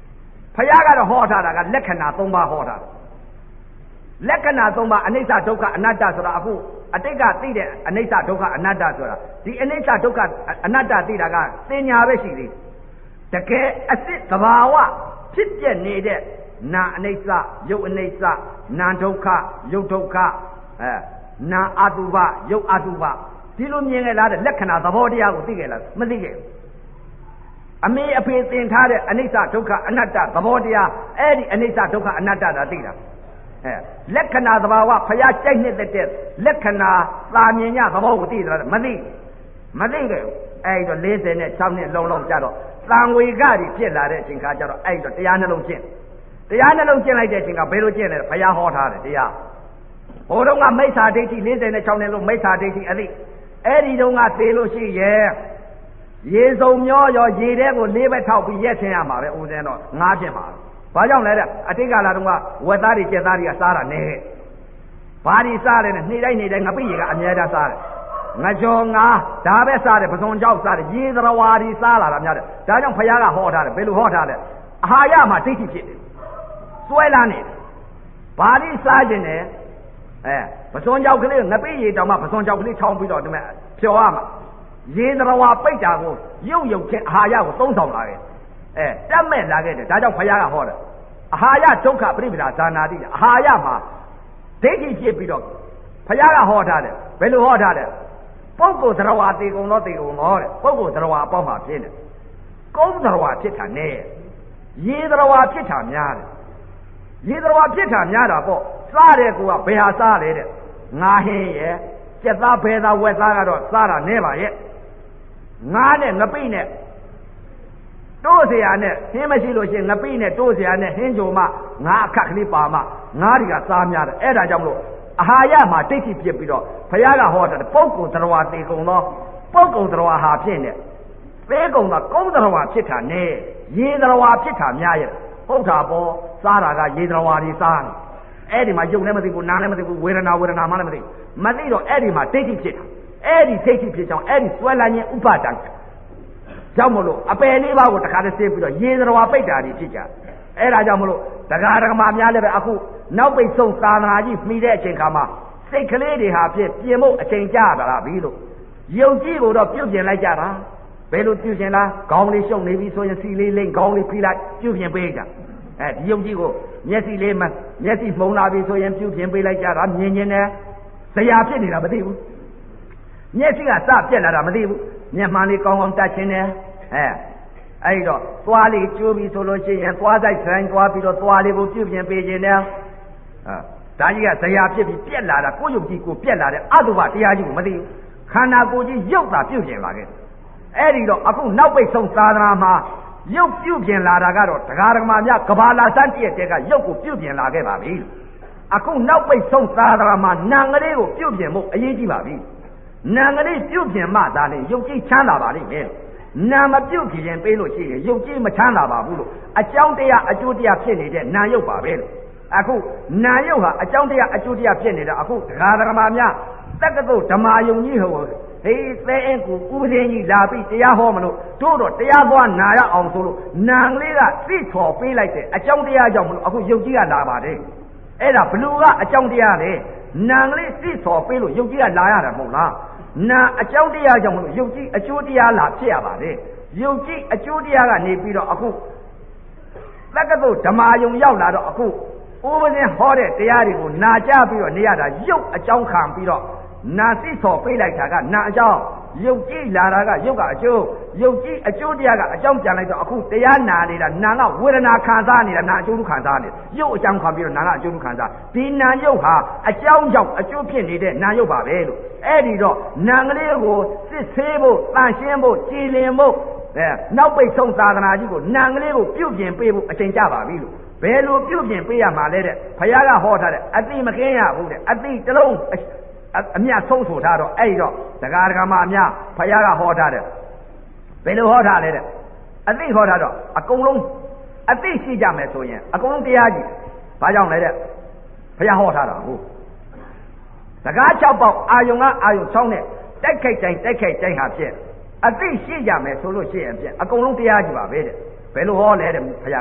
ဖယားကတော့ဟောထားတာကလက္ခဏာသုံးပါးဟောထားတယ်လက္ခဏာသုံးပါးအနိစ္စဒုက္ခအနတ္တဆိုတာအခုအတိတ်ကသိတဲ့အနိစ္စဒုက္ခအနတ္တဆိုတာဒီအနိစ္စဒုက္ခအနတ္တသိတာကသင်ညာပဲရှိသေးတကယ်အစစ်သဘာဝဖြစ်ပြနေတဲ့နာအနိစ္စယုတ်အနိစ္စနာဒုက္ခယုတ်ဒုက္ခအဲနာအတုပယုတ်အတုပဒီလိုမြင်ခဲ့လားတဲ့လက္ခဏာသဘောတရားကိုသိခဲ့လားမသိခဲ့အမေအဖေသင်ထားတဲ့အနိစ္စဒုက္ခအနတ္တသဘောတရားအဲ့ဒီအနိစ္စဒုက္ခအနတ္တတာသိတာအဲလက္ခဏာသဘာဝဖျားကြိုက်နေတဲ့လက္ခဏာသာမြင်ညသဘောကိုသိတယ်မသိမသိခဲ့ဘူးအဲ့တော့၄၀နဲ့၆နှစ်လုံးလုံးကြတော့သံဝေကတွေဖြစ်လာတဲ့အချိန်ခါကျတော့အဲ့တော့တရားနှလုံးကျင့်တရားနှလုံးကျင့်လိုက်တဲ့အချိန်ကဘယ်လိုကျင့်လဲဖျားဟောထားတယ်တရားဟိုတုန်းကမိစ္ဆာဒိဋ္ဌိ၄၀နဲ့၆နှစ်လုံးမိစ္ဆာဒိဋ္ဌိအသိအဲ့ဒီတုန်းကသေလို့ရှိရဲ့ရေစုံမျောရောရေထဲကိုလေးဘက်ထောက်ပြီးရက်ထင်ရမှာပဲဦးဇင်းတော့ငါးဖြစ်မှာဘာကြောင့်လဲတဲ့အတိတ်ကလာတုန်းကဝက်သားတွေကျက်သားတွေကစားတာနဲ့ဘာတွေစားတယ်နဲ့နေ့တိုင်းနေ့တိုင်းငပိရေကအများကြီးစားတယ်ငကြောငါဒါပဲစားတယ်ပစုံကြောက်စားတယ်ရေသရဝါတွေစားလာတာများတယ်ဒါကြောင့်ဖယားကဟောထားတယ်ဘယ်လိုဟောထားလဲအာဟာရမှာဒိဋ္ဌိဖြစ်တယ်စွဲလာနေတယ်ဘာတွေစားခြင်းလဲအဲပစုံကြောက်ကလေးငပိရေတောင်မှပစုံကြောက်ကလေးထောင်းပြီးတော့ဒီမဲ့ဖြော်ရမှာရေသရဝါပိတ်တာကိုရုပ်ရုပ်ချင်းအာဟာရကိုသုံးဆောင်လာတယ်အဲတက်မဲ့လာခဲ့တယ်ဒါကြောင့်ဖယားကဟောတယ်အာဟာရဒုက္ခပရိပဒါဇာနာတိအာဟာရမှာဒိဋ္ဌိဖြစ်ပြီးတော့ဖယားကဟောထားတယ်ဘယ်လိုဟောထားတယ်ပုဂ္ဂိုလ်သရဝါတေကုံသောတေကုံသောတဲ့ပုဂ္ဂိုလ်သရဝါအပေါင်းမှာဖြစ်တယ်ကုန်းသရဝါဖြစ်တာနဲ့ရေသရဝါဖြစ်တာများတယ်ရေသရဝါဖြစ်တာများတာပေါ့စားတယ်ကိုကဘယ်ဟာစားလဲတဲ့ငါဟင်းရဲ့ကျက်သားဘဲသားဝက်သားကတော့စားတာနဲပါရဲ့ငါနဲ့ငပိနဲ့တိုးเสียနဲ့ဟင်းမရှိလို့ရှိရင်ငပိနဲ့တိုးเสียနဲ့ဟင်းကြုံမှငါအခက်ကလေးပါမှငါတွေကစားများတယ်အဲ့ဒါကြောင့်မလို့အာဟာရမှာဒိဋ္ဌိဖြစ်ပြီးတော့ဘုရားကဟောတယ်ပုဂ္ဂိုလ်သရဝါတေကုံသောပုဂ္ဂိုလ်သရဝါဟာဖြစ်နေသေးကုံကကုန်းသရဝါဖြစ်တာနဲ့ရေသရဝါဖြစ်တာများရဲ့ဟုတ်တာပေါ့စားတာကရေသရဝါတွေစားနေအဲ့ဒီမှာယုံလည်းမသိဘူးနားလည်းမသိဘူးဝေဒနာဝေဒနာမှလည်းမသိဘူးမသိတော့အဲ့ဒီမှာဒိဋ္ဌိဖြစ်တာအဲ့ဒီဒိဋ္ဌိဖြစ်ကြောင်းအဲ့ဒီစွဲလန်းခြင်းဥပါဒံကြောင့်မလို့အပယ်လေးပါးကိုတခါတည်းဆေးပြီးတော့ရေသရဝါပိတ်တာတွေဖြစ်ကြအဲ့ဒါကြောင့်မလို့တရားဓမ္မများလည်းပဲအခုနောက်ပိတ်ဆုံးသာသနာကြီးမှီတဲ့အချိန်ခါမှာစိတ်ကလေးတွေဟာဖြစ်ပြင်ဖို့အချိန်ကြာတာလားပြီးလို့ယုံကြည်ကိုတော့ပြုတ်ပြင်လိုက်ကြတာဘယ်လိုပြုတ်ပြင်လားခေါင်းလေးရှုပ်နေပြီဆိုရင်စီလေးလိမ့်ခေါင်းလေးဖိလိုက်ပြုတ်ပြင်ပေးကြအဲဒီယုံကြည်ကိုမျက်စိလေးမှမျက်စိမှုံလာပြီဆိုရင်ပြုတ်ပြင်ပေးလိုက်ကြတာမြင်မြင်နဲ့ဇရာဖြစ်နေတာမသိဘူးမျက်စိကစပြက်လာတာမသိဘူးမျက်မှန်လေးကောင်းကောင်းတတ်ခြင်းနဲ့အဲအဲ့တော့သွားလေးကျိုးပြီဆိုလို့ရှိရင်သွားဆိုင်ဆိုင်သွားပြီးတော့သွားလေးကိုပြုတ်ပြင်ပေးခြင်းနဲ့အာဒါကြီးကဇရာဖြစ်ပြီးပြက်လာတာကိုယ်ယုတ်ကြီးကိုပြက်လာတဲ့အတုပတရားကြီးကိုမသိဘူးခန္ဓာကိုယ်ကြီးရုပ်တာပြုတ်ပြင်လာခဲ့အဲ့ဒီတော့အခုနောက်ပိတ်ဆုံးသာသနာမှာရုပ်ပြုတ်ပြင်လာတာကတော့တရားဓမ္မများကဘာလာစမ်းတည့်တဲ့ကရုပ်ကိုပြုတ်ပြင်လာခဲ့ပါပြီအခုနောက်ပိတ်ဆုံးသာသနာမှာနာငလေးကိုပြုတ်ပြင်ဖို့အရေးကြီးပါပြီနာငလေးပြုတ်ပြင်မှသာလေရုပ်ကြီးချမ်းသာပါလိမ့်မယ်နာမပြုတ်ပြင်ပေးလို့ရှိရင်ရုပ်ကြီးမချမ်းသာပါဘူးလို့အကြောင်းတရားအကျိုးတရားဖြစ်နေတဲ့နာရုပ်ပါပဲလို့အခုနာရုပ်ဟာအကြောင်းတရားအကျိုးတရားဖြစ်နေတာအခုတရားဓမ္မများတက္ကသိုလ်ဓမ္မယုံကြီးဟောဟေးသဲအင်းကိုဥပဒေကြီးလာပြီးတရားဟောမလို့တို့တော့တရားသွားနာရအောင်ဆိုလို့နာကလေးကသိထော်ပေးလိုက်တဲ့အကြောင်းတရားကြောင့်မလို့အခုယုံကြီးကလာပါတယ်အဲ့ဒါဘလူကအကြောင်းတရားလေနာကလေးသိထော်ပေးလို့ယုံကြီးကလာရတာမဟုတ်လားနာအကြောင်းတရားကြောင့်မလို့ယုံကြည်အကျိုးတရားလာဖြစ်ရပါတယ်ယုံကြည်အကျိုးတရားကနေပြီးတော့အခုတက္ကသိုလ်ဓမ္မယုံရောက်လာတော့အခုဥပဇင်းဟောတဲ့တရားတွေကိုနာကြပြီးတော့နေရတာယုတ်အကြောင်းခံပြီးတော့နာသိဆော်ပေးလိုက်တာကနာအကြောင်းယုတ်ကြည်လာတာကယုတ်ကအကျိုးယုတ်ကြည်အကျိုးတရားကအကြောင်းပြန်လိုက်တော့အခုတရားနာနေတာနာကဝေဒနာခံစားနေတာနာအကျိုးခံစားနေယုတ်အကြောင်းခံပြီးတော့နာကအကျိုးခံစားဒီနာယုတ်ဟာအကြောင်းကြောင့်အကျိုးဖြစ်နေတဲ့နာယုတ်ပါပဲလို့အဲ့ဒီတော့နာကလေးကိုစစ်ဆေးဖို့တန်ရှင်းဖို့ကြည်လင်ဖို့အဲနောက်ပိတ်ဆုံးသာသနာကြီးကိုနာကလေးကိုပြုတ်ပြင်ပေးဖို့အချိန်ကြပါပြီလို့ဘယ်လိုပြုတ်ပြင်ပေးရမှာလဲတဲ့ဘုရားကဟောထားတဲ့အတိမခင်းရဘူးတဲ့အတိတလုံးအမြတ်ဆုံးဆိုထားတော့အဲ့တော့တရားဓမ္မအများဘုရားကဟောထားတယ်ဘယ်လိုဟောထားလဲတဲ့အတိဟောထားတော့အကုန်လုံးအတိရှိကြမယ်ဆိုရင်အကုန်လုံးတရားကြီးဘာကြောင့်လဲတဲ့ဘုရားဟောထားတာဟုတ်စကား၆ပေါက်အာယုံကအာယုံ၆နဲ့တိုက်ခိုက်တိုင်းတိုက်ခိုက်တိုင်းဟာဖြစ်အတိရှိကြမယ်ဆိုလို့ရှိရင်ဖြစ်အကုန်လုံးတရားကြီးပါပဲတဲ့ဘယ်လိုဟောလဲတဲ့ဘုရားက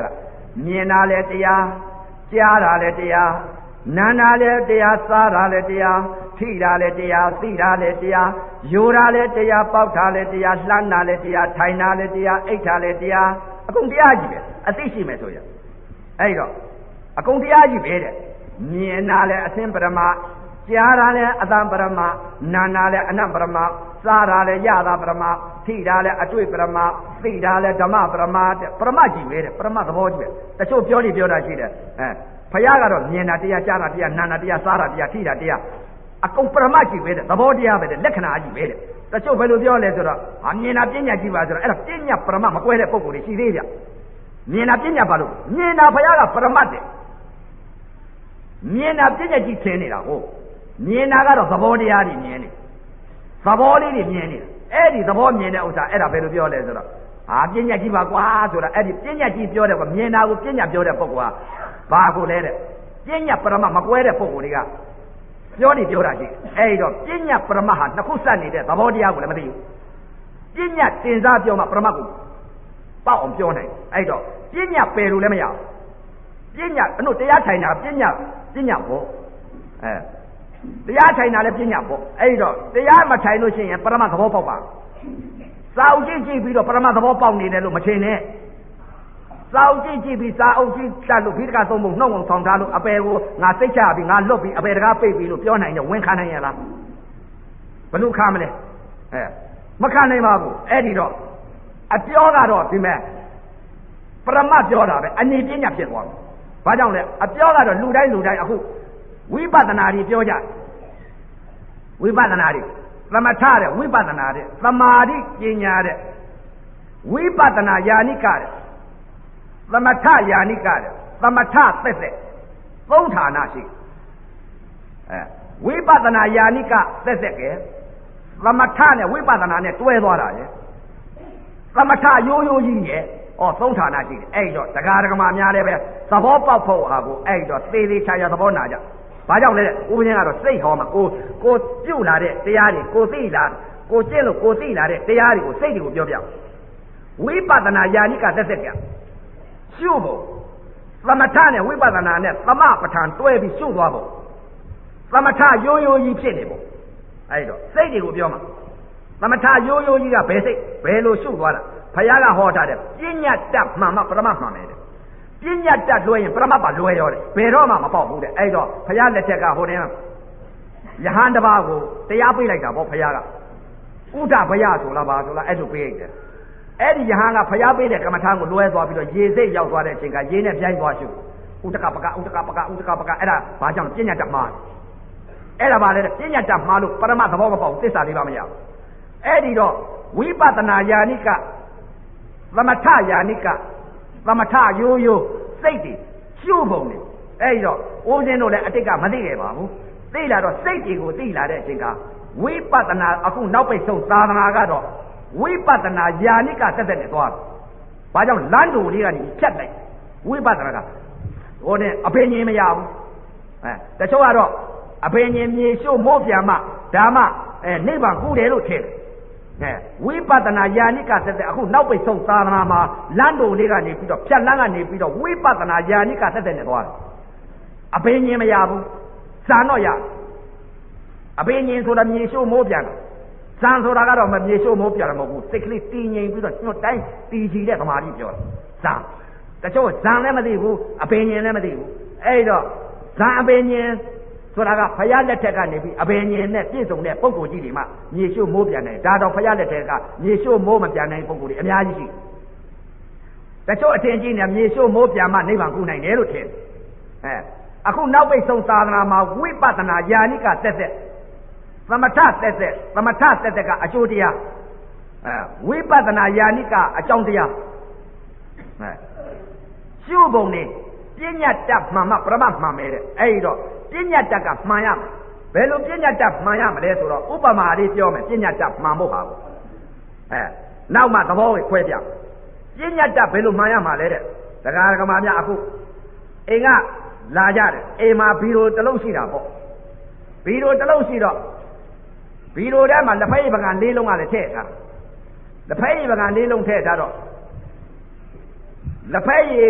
မြင်တာလည်းတရားကြားတာလည်းတရားနားတာလည်းတရားစားတာလည်းတရားထိတာလည်းတရားသိတာလည်းတရားယူတာလည်းတရားပေါက်တာလည်းတရားလှမ်းတာလည်းတရားထိုင်တာလည်းတရားအိတ်တာလည်းတရားအကုန်တရားကြီးပဲအသိရှိမယ်ဆိုရင်အဲ့တော့အကုန်တရားကြီးပဲတဲ့မြင်တာလည်းအသင်ပရမကြားတာလည်းအတံပရမနာနာလည်းအနံပရမစားတာလည်းရတာပရမထိတာလည်းအတွေ့ပရမသိတာလည်းဓမ္မပရမတဲ့ပရမကြီးပဲတဲ့ပရမသဘောကြီးပဲတချို့ပြောနေပြောတာရှိတယ်အဲဖယားကတော့မြင်တာတရားကြားတာတရားနာနာတရားစားတာတရားထိတာတရားအကုန်ပရမကြီးပဲတဲ့သဘောတရားပဲတဲ့လက္ခဏာကြီးပဲတဲ့တချို့ဘယ်လိုပြောလဲဆိုတော့အမြင်တာပညာကြီးပါဆိုတော့အဲ့ဒါပညာပရမမကွဲတဲ့ပုံကိုယ်တွေရှိသေးကြမြင်တာပညာပါလို့မြင်တာဖယားကပရမတ်တယ်မြင်တာပညာကြီးထင်နေတာဟုတ်မြင်တာကတော့သဘောတရားတွေမြင်နေသဘောလေးတွေမြင်နေအဲ့ဒီသဘောမြင်တဲ့ဥစ္စာအဲ့ဒါဘယ်လိုပြောလဲဆိုတော့ဟာပညာကြီးပါကွာဆိုတာအဲ့ဒီပညာကြီးပြောတဲ့ကမြင်တာကိုပညာပြောတဲ့ပုဂ္ဂိုလ်ကဘာကိုလဲတဲ့ပညာပရမမကွဲတဲ့ပုဂ္ဂိုလ်တွေကပြောနေပြောတာရှိအဲ့တော့ပညာပရမဟာနှစ်ခုစပ်နေတဲ့သဘောတရားကိုလည်းမသိဘူးပညာတင်စားပြောမှပရမကိုပေါက်အောင်ပြောနိုင်အဲ့တော့ပညာပယ်လို့လည်းမရဘူးပညာအနုတရားထိုင်တာပညာပညာဘောအဲတရားထိုင်တာလည်းပညာပေါ့အဲ့တော့တရားမထိုင်လို့ရှိရင်ပရမသဘောပေါက်ပါစာအုပ်ကြည့်ကြည့်ပြီးတော့ပရမသဘောပေါက်နေတယ်လို့မထင်နဲ့စာအုပ်ကြည့်ကြည့်ပြီးစာအုပ်ကြည့်တတ်လို့ဖိတကသုံးပုံနှုတ်အောင်ဆောင်ထားလို့အပယ်ကိုငါစိတ်ချပြီးငါလွတ်ပြီးအပယ်တကားပိတ်ပြီးလို့ပြောနိုင်တယ်ဝင်ခံနိုင်ရလားဘလို့ခါမလဲအဲမခံနိုင်ပါဘူးအဲ့ဒီတော့အပြောကတော့ဒီမဲ့ပရမပြောတာပဲအနေပညာဖြစ်သွားတယ်ဘာကြောင့်လဲအပြောကတော့လူတိုင်းလူတိုင်းအခုဝိပဿနာတွေပြောကြဝိပဿနာတွေသမထတဲ့ဝိပဿနာတဲ့သမာဓိပညာတဲ့ဝိပဿနာယာနိကတဲ့သမထယာနိကတဲ့သမထသက်သက်သုံးဌာနရှိအဲဝိပဿနာယာနိကသက်သက်ကဲသမထနဲ့ဝိပဿနာနဲ့တွဲသွားတာလေသမထရိုးရိုးကြီးရဲ့ဩသုံးဌာနရှိတယ်အဲ့တော့တရားဓမ္မများလည်းပဲသဘောပေါက်ဖို့ဟာကိုအဲ့တော့သေသေးချာချာသဘောနာကြဘာကြောင့်လဲဥပဒေကတော့စိတ်ဟောမှာကိုကိုပြုတ်လာတဲ့တရားတွေကိုသိလာကိုကျင့်လို့ကိုသိလာတဲ့တရားတွေကိုစိတ်တွေကိုပြောပြဝိပဿနာယာနိကသက်သက်ကရှုဖို့သမထနဲ့ဝိပဿနာနဲ့သမပဋ္ဌာန်တွဲပြီးရှုသွားဖို့သမထရိုးရိုးကြီးဖြစ်နေဖို့အဲ့တော့စိတ်တွေကိုပြောမှာသမထရိုးရိုးကြီးကဘယ်စိတ်ဘယ်လိုရှုသွားတာဘုရားကဟောထားတယ်ပညာတတ်မှန်မှပရမမှန်မယ်တဲ့ပညာတတ်လွှဲရင်ပရမတ်ပါလွှဲရောတယ်ဘယ်တော့မှမပေါက်ဘူးတဲ့အဲ့တော့ဘုရားလက်ထက်ကဟိုတင်ယဟန်တစ်ပါးကိုတရားပေးလိုက်တာပေါ့ဘုရားကဥဒ္ဒဘယဆိုလားပါဆိုလားအဲ့လိုပေးလိုက်တယ်အဲ့ဒီယဟန်ကဘုရားပေးတဲ့ကမ္မထာကိုလွှဲသွားပြီးတော့ရေစိတ်ရောက်သွားတဲ့အချိန်ကရေနဲ့ပြိုင်းသွားရှုဥဒ္ဒကပကဥဒ္ဒကပကဥဒ္ဒကပကအဲ့ဒါဘာကြောင့်ပညာတတ်မှားအဲ့ဒါပါလေပညာတတ်မှားလို့ပရမတ်သဘောမပေါက်သစ္စာလေးပါမရဘူးအဲ့ဒီတော့ဝိပဿနာယာနိကသမထယာနိကသမထရိုးရိုးစိတ်တွေရှုပုံနေအဲ့ဒီတော့ဦးဇင်းတို့လည်းအတိတ်ကမသိခဲ့ပါဘူးသိလာတော့စိတ်တွေကိုသိလာတဲ့အချိန်ကဝိပဿနာအခုနောက်ပိတ်ဆုံးသာသနာကတော့ဝိပဿနာယာနိကတက်တက်နဲ့သွားတယ်ဘာကြောင့်လမ်းတူလေးကနေဖြတ်လိုက်ဝိပဿနာကဟိုနဲ့အဖေငြင်းမရဘူးအဲတချို့ကတော့အဖေငြင်းမြေရှုမိုးပြန်မှဓမ္မအဲနိဗ္ဗာန်ကူတယ်လို့ထင်တယ်အဲဝိပဿနာယာနိကသက်သက်အခုနောက်ပိတ်ဆုံးသာသနာမှာလမ်းတော်လေးကနေပြီးတော့ဖြတ်လမ်းကနေပြီးတော့ဝိပဿနာယာနိကသက်သက်နဲ့သွားတယ်အဘိညာဉ်မရဘူးဇာတော့ရအဘိညာဉ်ဆိုတာမြေရှို့မိုးပြန်တယ်ဇာဆိုတာကတော့မမြေရှို့မိုးပြန်တယ်မဟုတ်ဘူးစိတ်ကလေးတည်ငြိမ်ပြီးတော့ညှို့တိုင်းတည်ကြည်တဲ့သမာဓိပြောတယ်ဇာတချို့ဇာလည်းမသိဘူးအဘိညာဉ်လည်းမသိဘူးအဲ့တော့ဇာအဘိညာဉ်ဆိုတာကဖယားလက်ထက်ကနေပြီးအဘယ်ညင်နဲ့ပြည့်စုံတဲ့ပုံကိုကြီးတွေမှမြေရှို့မိုးပြန်တယ်ဒါတော့ဖယားလက်ထက်ကမြေရှို့မိုးမပြန်နိုင်ပုံကိုတွေအများကြီးရှိတချို့အထင်ကြီးနေမြေရှို့မိုးပြန်မှနိဗ္ဗာန်ကူနိုင်တယ်လို့ထင်အဲအခုနောက်ပိတ်ဆုံးသာသနာမှာဝိပဿနာယာနိကသက်သက်သမထသက်သက်သမထသက်သက်ကအကျိုးတရားအဲဝိပဿနာယာနိကအကြောင်းတရားအဲရှုပုံနေပညာတတ်မှန်မှပရမမှန်မယ်တဲ့အဲ့ဒီတော့ပညာတတ်ကမှန်ရမယ်ဘယ်လိုပညာတတ်မှန်ရမလဲဆိုတော့ဥပမာလေးပြောမယ်ပညာတတ်မှန်ဖို့ပါဘူးအဲနောက်မှသဘောကိုခွဲပြပညာတတ်ဘယ်လိုမှန်ရမှာလဲတဲ့ဒကာဒကမာများအခုအိမ်ကလာကြတယ်အိမ်မှာဘီရိုတစ်လုံးရှိတာပေါ့ဘီရိုတစ်လုံးရှိတော့ဘီရိုထဲမှာလက်ဖက်ရည်ပကံလေးလုံးကလည်းထည့်ထားလက်ဖက်ရည်ပကံလေးလုံးထည့်ထားတော့လက်ဖက်ရည်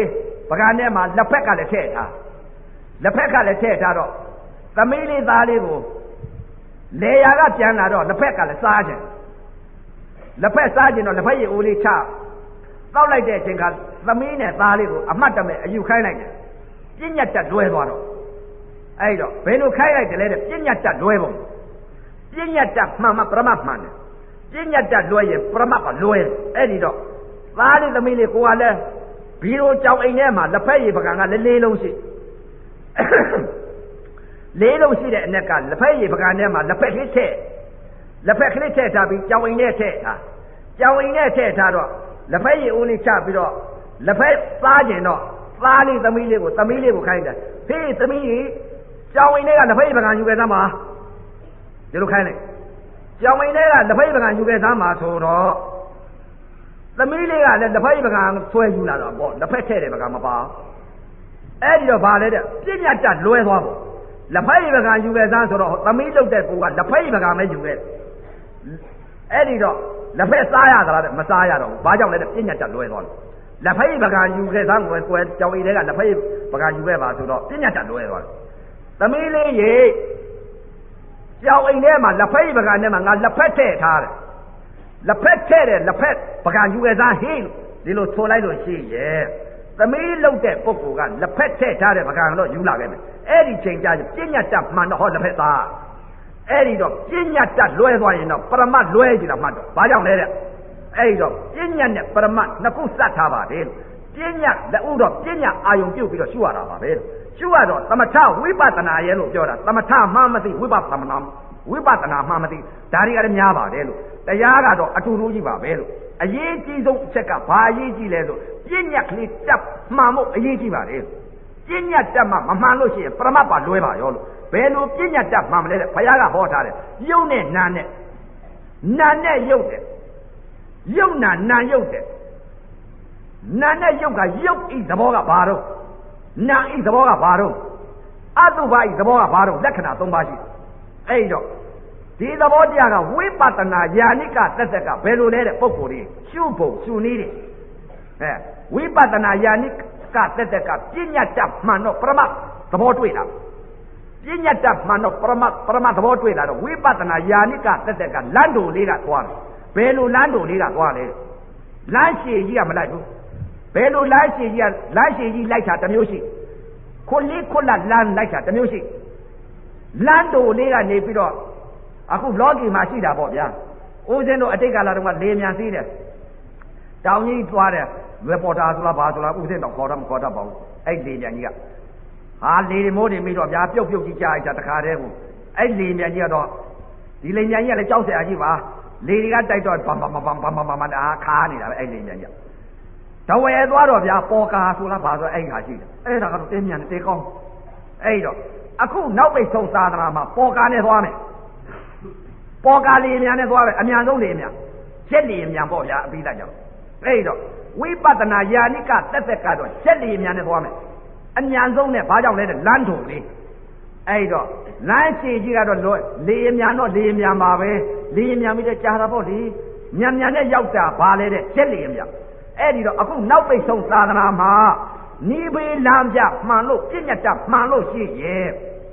ပကံထဲမှာလက်ဖက်ကလည်းထည့်ထားလက်ဖက်ကလည်းထည့်ထားတော့သမီးလေးသားလေးကိုလေယာကပြန်လာတော့လက်ဖက်ကလည်းစားခြင်းလက်ဖက်စားခြင်းတော့လက်ဖက်ရည်အိုးလေးချတောက်လိုက်တဲ့အချိန်ကသမီးနဲ့သားလေးကိုအမှတ်တမဲ့အယူခိုင်းလိုက်တယ်ပြညတ်တက်လွဲသွားတော့အဲ့တော့ဘယ်လိုခိုင်းလိုက်တယ်လဲတဲ့ပြညတ်တက်လွဲပုံပြညတ်တက်မှန်မှပရမတ်မှန်တယ်ပြညတ်တက်လွဲရင်ပရမတ်ကလွဲအဲ့ဒီတော့သားလေးသမီးလေးကိုကလည်းဘီရိုကြောင်အိမ်ထဲမှာလက်ဖက်ရည်ပကံကလေးလေးလုံးရှိလေးလုံးရှိတဲ့အနက်ကလက်ဖက်ရည်ပကံထဲမှာလက်ဖက်ကလေးထည့်လက်ဖက်ကလေးထည့်ထားပြီးကြောင်အိမ်ထဲထည့်ထားကြောင်အိမ်ထဲထည့်ထားတော့လက်ဖက်ရည်အိုးလေးချပြီးတော့လက်ဖက်စားကျင်တော့သားလေးသမီးလေးကိုသမီးလေးကိုခိုင်းတယ်ဖေးသမီးကြီးကြောင်အိမ်ထဲကလက်ဖက်ရည်ပကံယူခဲ့သမ်းပါဒီလိုခိုင်းလိုက်ကြောင်အိမ်ထဲကလက်ဖက်ရည်ပကံယူခဲ့သမ်းပါဆိုတော့သမီးလေးကလည်းလက်ဖက်ရည်ပကံဆွဲယူလာတော့ပေါ့လက်ဖက်ထည့်တယ်ပကံမပါအဲ့ဒီတော့ဗာလဲတဲ့ပြညတ်တက်လွဲသွားပေါ့လက်ဖက်ရည်ပကံယူခဲ့သမ်းဆိုတော့သမီးလုတ်တဲ့ကိုကလက်ဖက်ရည်ပကံပဲယူခဲ့အဲ့ဒီတော့လက်ဖက်စားရသလားတဲ့မစားရတော့ဘူးဘာကြောင့်လဲတဲ့ပြညတ်တက်လွဲသွားတယ်လက်ဖက်ရည်ပကံယူခဲ့သမ်းကိုကွယ်ကြောင်အိမ်ထဲကလက်ဖက်ရည်ပကံယူခဲ့ပါဆိုတော့ပြညတ်တက်လွဲသွားတယ်သမီးလေးရေကြောင်အိမ်ထဲမှာလက်ဖက်ရည်ပကံထဲမှာငါလက်ဖက်ထည့်ထားတယ်လက်ဖက်ထည့်တယ်လက်ဖက်ပကံယူခဲ့သမ်းဟင်းဒီလိုဆိုလိုက်လို့ရှိရဲ့သမီးလုတ်တဲ့ပုဂ္ဂိုလ်ကလက်ဖက်ထည့်ထားတဲ့ပကံတော့ယူလာခဲ့မယ်အဲ့ဒီချိန်ကျရင်ပြညတ်တက်မှန်တော့ဟောလက်ဖက်သားအဲ့ဒီတော့ပြညတ်တက်လွဲသွားရင်တော့ပရမတ်လွဲကြည့်တာမှတ်တော့ဘာကြောင့်လဲတဲ့အဲ့ဒီတော့ပြညတ်နဲ့ပရမတ်နှစ်ခုစပ်ထားပါတယ်လို့ပြညတ်လက်ဥတော့ပြညတ်အာယုံပြုတ်ပြီးတော့ရှုရတာပါပဲလို့ရှုရတော့သမထဝိပဿနာရဲ့လို့ပြောတာသမထမှမသိဝိပဿနာဝိပဿနာမှမသိဒါတွေကလည်းများပါတယ်လို့တရားကတော့အတူတူကြီးပါပဲလို့အရေးကြီးဆုံးအချက်ကဘာအရေးကြီးလဲဆိုပြညတ်ကလေးတက်မှန်ဖို့အရေးကြီးပါတယ်ပြညတ်တက်မှမမှန်လို့ရှိရင်ပရမတ်ပါလွဲပါရောလို့ဘယ်လိုပြညတ်တက်မှန်မလဲတဲ့ဘုရားကဟောထားတယ်ယုတ်နဲ့နာနဲ့နာနဲ့ယုတ်တယ်ယုတ်နာနာယုတ်တယ်နာနဲ့ယုတ်ကယုတ်ဤသဘောကဘာတော့နာဤသဘောကဘာတော့အတုပါဤသဘောကဘာတော့လက္ခဏာ၃ပါးရှိအဲ့တော့ဒီသဘောတရားကဝိပဿနာယာနိကသက်သက်ကဘယ်လိုလဲတဲ့ပုဂ္ဂိုလ်ကြီးရှုဖို့ရှုနည်းတယ်အဲဝိပဿနာယာနိကသက်သက်ကပြညတ်တက်မှန်တော့ပရမတ်သဘောတွေ့တာပြညတ်တက်မှန်တော့ပရမတ်ပရမတ်သဘောတွေ့လာတော့ဝိပဿနာယာနိကသက်သက်ကလမ်းတူလေးကသွားတယ်ဘယ်လိုလမ်းတူလေးကသွားလဲလမ်းရှည်ကြီးကမလိုက်ဘူးဘယ်လိုလမ်းရှည်ကြီးကလမ်းရှည်ကြီးလိုက်တာတစ်မျိုးရှိခွန်လေးခွတ်လလမ်းလိုက်တာတစ်မျိုးရှိလမ်းတူလေးကနေပြီးတော့အခုလောကီမှာရှိတာပေါ့ဗျာဦးဇင်းတို့အတိတ်ကာလတုန်းကလေမြန်သေးတယ်တောင်ကြီးသွားတယ်ရပေါ်တာဆိုလားဘာဆိုလားဦးဇင်းတော့ခေါ်တော့မခေါ်တတ်ပါဘူးအဲ့လေမြန်ကြီးကဟာလေမိုးတွေပြီးတော့ဗျာပြုတ်ပြုတ်ကြီးကြားလိုက်တာတခါတည်းကိုအဲ့လေမြန်ကြီးကတော့ဒီလေမြန်ကြီးကလည်းကြောက်เสียအကြီးပါလေတွေကတိုက်တော့ဘမ်ဘမ်ဘမ်ဘမ်ဘမ်ဘမ်အားခါနေတာပဲအဲ့လေမြန်ကြီးတဝဲသွားတော့ဗျာပေါ်ကာဆိုလားဘာဆိုအဲ့ဟာရှိတယ်အဲ့ဒါကတော့တင်းမြန်တေးကောင်းအဲ့တော့အခုနောက်ပိတ်ဆုံးသာသနာမှာပေါ်ကာနဲ့သွားမယ်ပေါ်ကာလေမြန်နဲ့သွားပဲအမြန်ဆုံးလေမြန်ချက်လေမြန်ပေါ့ဗျာအပိဓာကြောင့်အဲ့တော့ဝိပဿနာယာနိကသက်သက်ကတော့ချက်လေမြန်နဲ့သွားမယ်အမြန်ဆုံးနဲ့ဘာကြောင့်လဲတဲ့လမ်းထုံလေးအဲ့တော့လမ်းရှည်ကြီးကတော့လေမြန်တော့လေမြန်ပါပဲလေမြန်ပြီးတော့ကြာတာပေါ့လေမြန်မြန်နဲ့ရောက်တာဘာလဲတဲ့ချက်လေမြန်အဲ့ဒီတော့အခုနောက်ပိတ်ဆုံးသာသနာမှာနိဗ္ဗာန်လမ်းပြမှန်လို့ပြညတ်တမှန်လို့ရှိရဲ့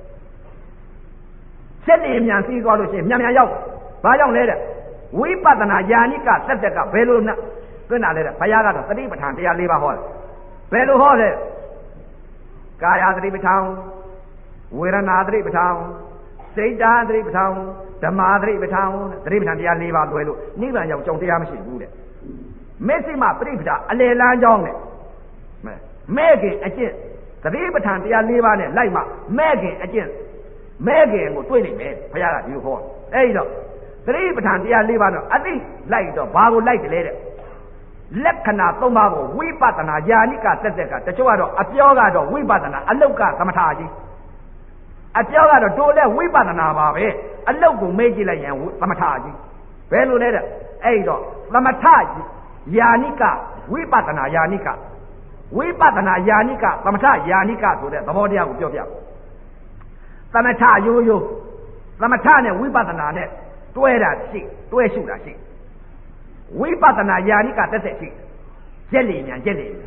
ချက်လေမြန်စီးသွားလို့ရှိရင်မြန်မြန်ရောက်ဘာကြောင့်လဲတဲ့ဝိပဿနာယာနိကသက်သက်ကဘယ်လိုနဲ့သိနာလဲတဲ့ဘုရားကတော့သတိပဋ္ဌာန်တရား၄ပါးဟောတယ်ဘယ်လိုဟောလဲကာယသတိပဋ္ဌာန်ဝေဒနာသတိပဋ္ဌာန်စိတ်ဓာတ်သတိပဋ္ဌာန်ဓမ္မသတိပဋ္ဌာန်သတိပဋ္ဌာန်တရား၄ပါးတွဲလို့နိဗ္ဗာန်ရောက်ကြောင်းတရားမရှိဘူးတဲ့မစ္စိမပရိပဋ္ဌာအလယ်လမ်းကြောင်းတဲ့မဲ့ခင်အကျင့်သတိပဋ္ဌာန်တရား၄ပါးနဲ့လိုက်မှမဲ့ခင်အကျင့်မဲ့ခင်ကိုတွေ့နိုင်မယ်ဘုရားကဒီလိုဟောအဲ့ဒီတော့သတိပဋ္ဌာန်တရား၄ပါးတော့အသိလိုက်တော့ဘာကိုလိုက်တယ်လဲတဲ့လက္ခဏာ၃ပါးကိုဝိပဿနာယာနိကသက်သက်ကတချို့ကတော့အပြောကတော့ဝိပဿနာအလုတ်ကသမထကြီးအပြောကတော့တိုးလဲဝိပဿနာပါပဲအလုတ်ကိုမေ့ကြည့်လိုက်ရင်သမထကြီးဘယ်လိုလဲတဲ့အဲ့တော့သမထယာနိကဝိပဿနာယာနိကဝိပဿနာယာနိကသမထယာနိကဆိုတဲ့သဘောတရားကိုပြောပြသမထရိုးရိုးသမထနဲ့ဝိပဿနာနဲ့တွဲတာရှိတွဲရှုတာရှိဝိပဿနာယာနိကတက်တက်ရှိရက်လီမြန်ရက်လီမြန်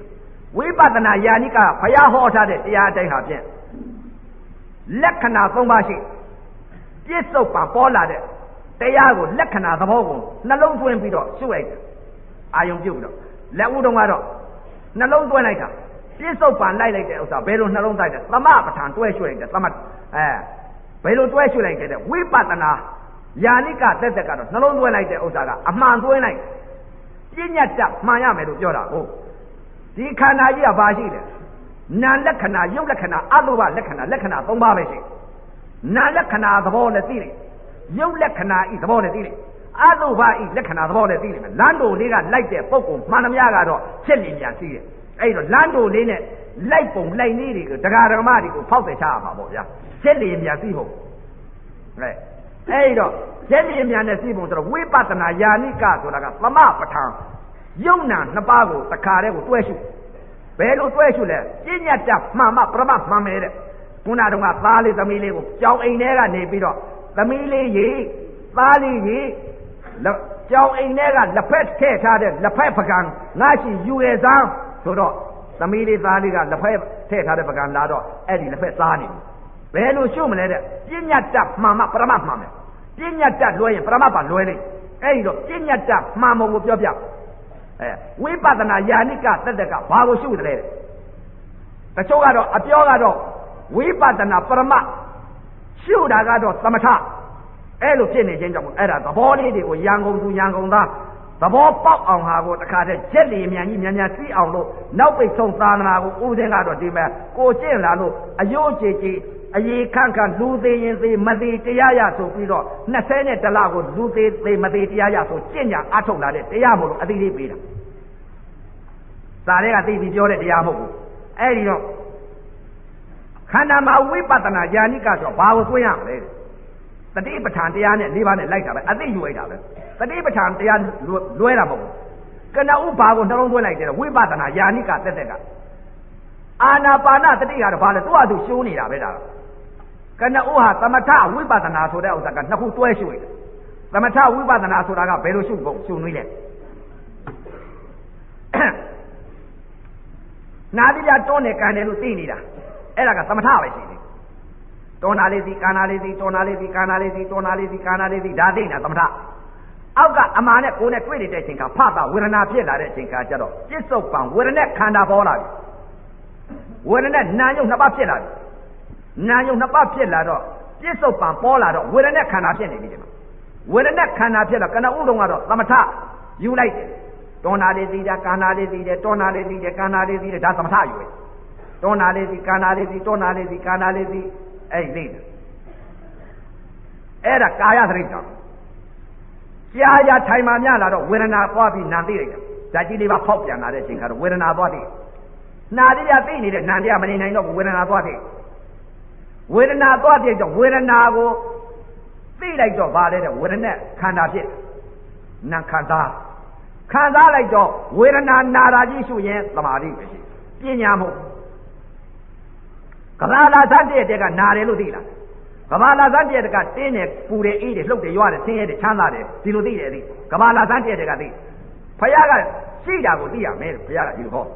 ဝိပဿနာယာနိကဘုရားဟောထားတဲ့တရားအတိုင်းဟာဖြင့်လက္ခဏာသုံးပါးရှိပြစ္ဆုတ်ပံပေါ်လာတဲ့တရားကိုလက္ခဏာသဘောကိုနှလုံးသွင်းပြီးတော့ရှုလိုက်တယ်အာယုံပြုတ်ပြီးတော့လက်ဦးတုံးကတော့နှလုံးသွင်းလိုက်တာပြစ္ဆုတ်ပံလိုက်လိုက်တဲ့ဥစ္စာဘယ်လိုနှလုံးသွင်းတယ်သမပဋ္ဌာန်တွဲရှုလိုက်တယ်သမအဲဘယ်လိုတွဲရှုလိုက်တဲ့ဝိပဿနာယာနိကသက်သက်ကတော့နှလုံးသွင်းလိုက်တဲ့ဥစ္စာကအမှန်သွင်းလိုက်ပြဉ္ညာတမှန်ရမယ်လို့ပြောတာကိုဒီခန္ဓာကြီးကဘာရှိလဲနာလက္ခဏာရုပ်လက္ခဏာအတုပလက္ခဏာလက္ခဏာသုံးပါးပဲရှိနာလက္ခဏာသဘောနဲ့သိတယ်ရုပ်လက္ခဏာဤသဘောနဲ့သိတယ်အတုပဤလက္ခဏာသဘောနဲ့သိတယ်လမ်းတို့လေးကလိုက်တဲ့ပုဂ္ဂိုလ်မှန်သမျှကတော့ဖြစ်လင်ပြန်သိတယ်အဲ့တော့လမ်းတို့လေးနဲ့လိုက်ပုံလိုက်နည်းတွေကိုတရားဓမ္မတွေကိုဖောက်တယ်ချရမှာပေါ့ဗျာဖြစ်လင်ပြန်သိဖို့အဲ့အဲ့တော့ဖြစ်လင်ပြန်နဲ့သိဖို့ဆိုတော့ဝိပဿနာယာနိကဆိုတာကသမပဋ္ဌာန်ယုံနာနှစ်ပါးကိုတခါတည်းကိုတွဲရှုဘယ်လိုတွဲရှုလဲပြဉ္ညာတမှန်မှပရမမှန်မယ်တဲ့ခုနတုန်းကသားလေးသမီးလေးကိုကြောင်အိမ်ထဲကနေပြီးတော့သမီးလေးရေသားလေးရေကြောင်အိမ်ထဲကလက်ဖက်ထည့်ထားတဲ့လက်ဖက်ပကံငါရှိယူရစမ်းဆိုတော့သမီးလေးသားလေးကလက်ဖက်ထည့်ထားတဲ့ပကံလာတော့အဲ့ဒီလက်ဖက်သားနေဘယ်လိုရှုမလဲတဲ့ပြဉ္ညာတမှန်မှပရမမှန်မယ်ပြဉ္ညာတလွဲရင်ပရမပါလွဲလိမ့်အဲ့ဒီတော့ပြဉ္ညာတမှန်ပုံကိုပြောပြအဲဝိပဿနာယာနိကသက်တက်ကဘာကိုရှုတယ်လဲတချို့ကတော့အပြောကတော့ဝိပဿနာပရမရှုတာကတော့သမထအဲ့လိုဖြစ်နေခြင်းကြောင့်အဲ့ဒါသဘောလေးတွေကိုရန်ကုန်သူရန်ကုန်သားသဘောပေါက်အောင်ဟာကိုတခါတည်းရက်လီမြန်ကြီးမြန်မြန်သိအောင်လို့နောက်ပိတ်ဆုံးသာသနာကိုဥစဉ်ကတော့ဒီမဲ့ကိုကျင့်လာလို့အယိုးကြည်ကြည်အရေခန့်ခန့်လူသေးရင်သေးမသေးတရားရဆိုပြီးတော့နှစ်ဆယ်နဲ့တလကိုလူသေးသေးမသေးတရားရဆိုကျင့်ညာအထုတ်လာတဲ့တရားမို့လို့အသိလေးပေးတာစာတွေကသိပြီးပြောတဲ့တရားမဟုတ်ဘူးအဲ့ဒီတော့ခန္ဓာမှာဝိပဿနာယာနိကဆိုဘာကိုသွင်းရမလဲတတိပဋ္ဌာန်တရားနဲ့၄ပါးနဲ့လိုက်တာပဲအသိယူလိုက်တာပဲတတိပဋ္ဌာန်တရားလွဲတာမဟုတ်ဘူးကနဥဘာကိုနှလုံးသွင်းလိုက်တယ်ဝိပဿနာယာနိကတက်တက်ကအာနာပါနတတိကတော့ဘာလဲသူ့အတူရှုံးနေတာပဲဒါကနဥဟာသမထဝိပဿနာဆိုတဲ့ဥစ္စာကနှစ်ခုတွဲရှုရတယ်သမထဝိပဿနာဆိုတာကဘယ်လိုရှုဖို့ရှုံးနေလဲနာတိပြတွန်းနေကန်တယ်လို့သိနေတာအဲ့ဒါကသမထပဲရှိတယ်တွန်းနာလေးစီကာနာလေးစီတွန်းနာလေးစီကာနာလေးစီတွန်းနာလေးစီကာနာလေးစီဒါသိနေတာသမထအောက်ကအမာနဲ့ကိုယ်နဲ့တွေ့နေတဲ့အချိန်ကဖတာဝေဒနာဖြစ်လာတဲ့အချိန်ကကျတော့ပြစ္ဆုတ်ပံဝေဒနာခန္ဓာပေါ်လာပြီဝေဒနာနာယုံနှစ်ပါးဖြစ်လာပြီနာယုံနှစ်ပါးဖြစ်လာတော့ပြစ္ဆုတ်ပံပေါ်လာတော့ဝေဒနာခန္ဓာဖြစ်နေပြီဒီမှာဝေဒနာခန္ဓာဖြစ်လာကနဥတုံကတော့သမထယူလိုက်တယ်တွန်းနာလေးစီတာကာနာလေးစီတယ်တွန်းနာလေးစီတယ်ကာနာလေးစီတယ်ဒါသမထယူပဲတွန်းနာလေးစီကာနာလေးစီတွန်းနာလေးစီကာနာလေးစီအဲ့ဒီသိတယ်အဲ့ဒါကာယသတိကြောင့်ကြာကြာထိုင်မှများလာတော့ဝေဒနာသွားပြီးနာသိလိုက်တယ်ဓာတ်ကြီးလေးပါဖောက်ပြန်လာတဲ့အချိန်ခါတော့ဝေဒနာသွားသိနာတိရသိနေတဲ့နာတရားမနေနိုင်တော့ဝေဒနာသွားသိဝေဒနာသွားသိတော့ဝေဒနာကိုသိလိုက်တော့ဗာတဲ့ဝေဒနာခန္ဓာဖြစ်နာခန္ဓာခံစားလိုက်တော့ဝေဒနာနာတာကြီးရှုရင်သမာဓိပဲရှိပညာမဟုတ်ကဘာလာသတ္တရဲ့ကနာတယ်လို့သိလားကဘာလာသတ္တရဲ့ကတင်းတယ်ပူတယ်အေးတယ်လှုပ်တယ်ရွာတယ်ဆင်းရဲတယ်ချမ်းသာတယ်ဒီလိုသိတယ်သိကဘာလာသတ္တရဲ့ကသိဘုရားကရှိတာကိုသိရမယ်ဘုရားကဒီလိုဟော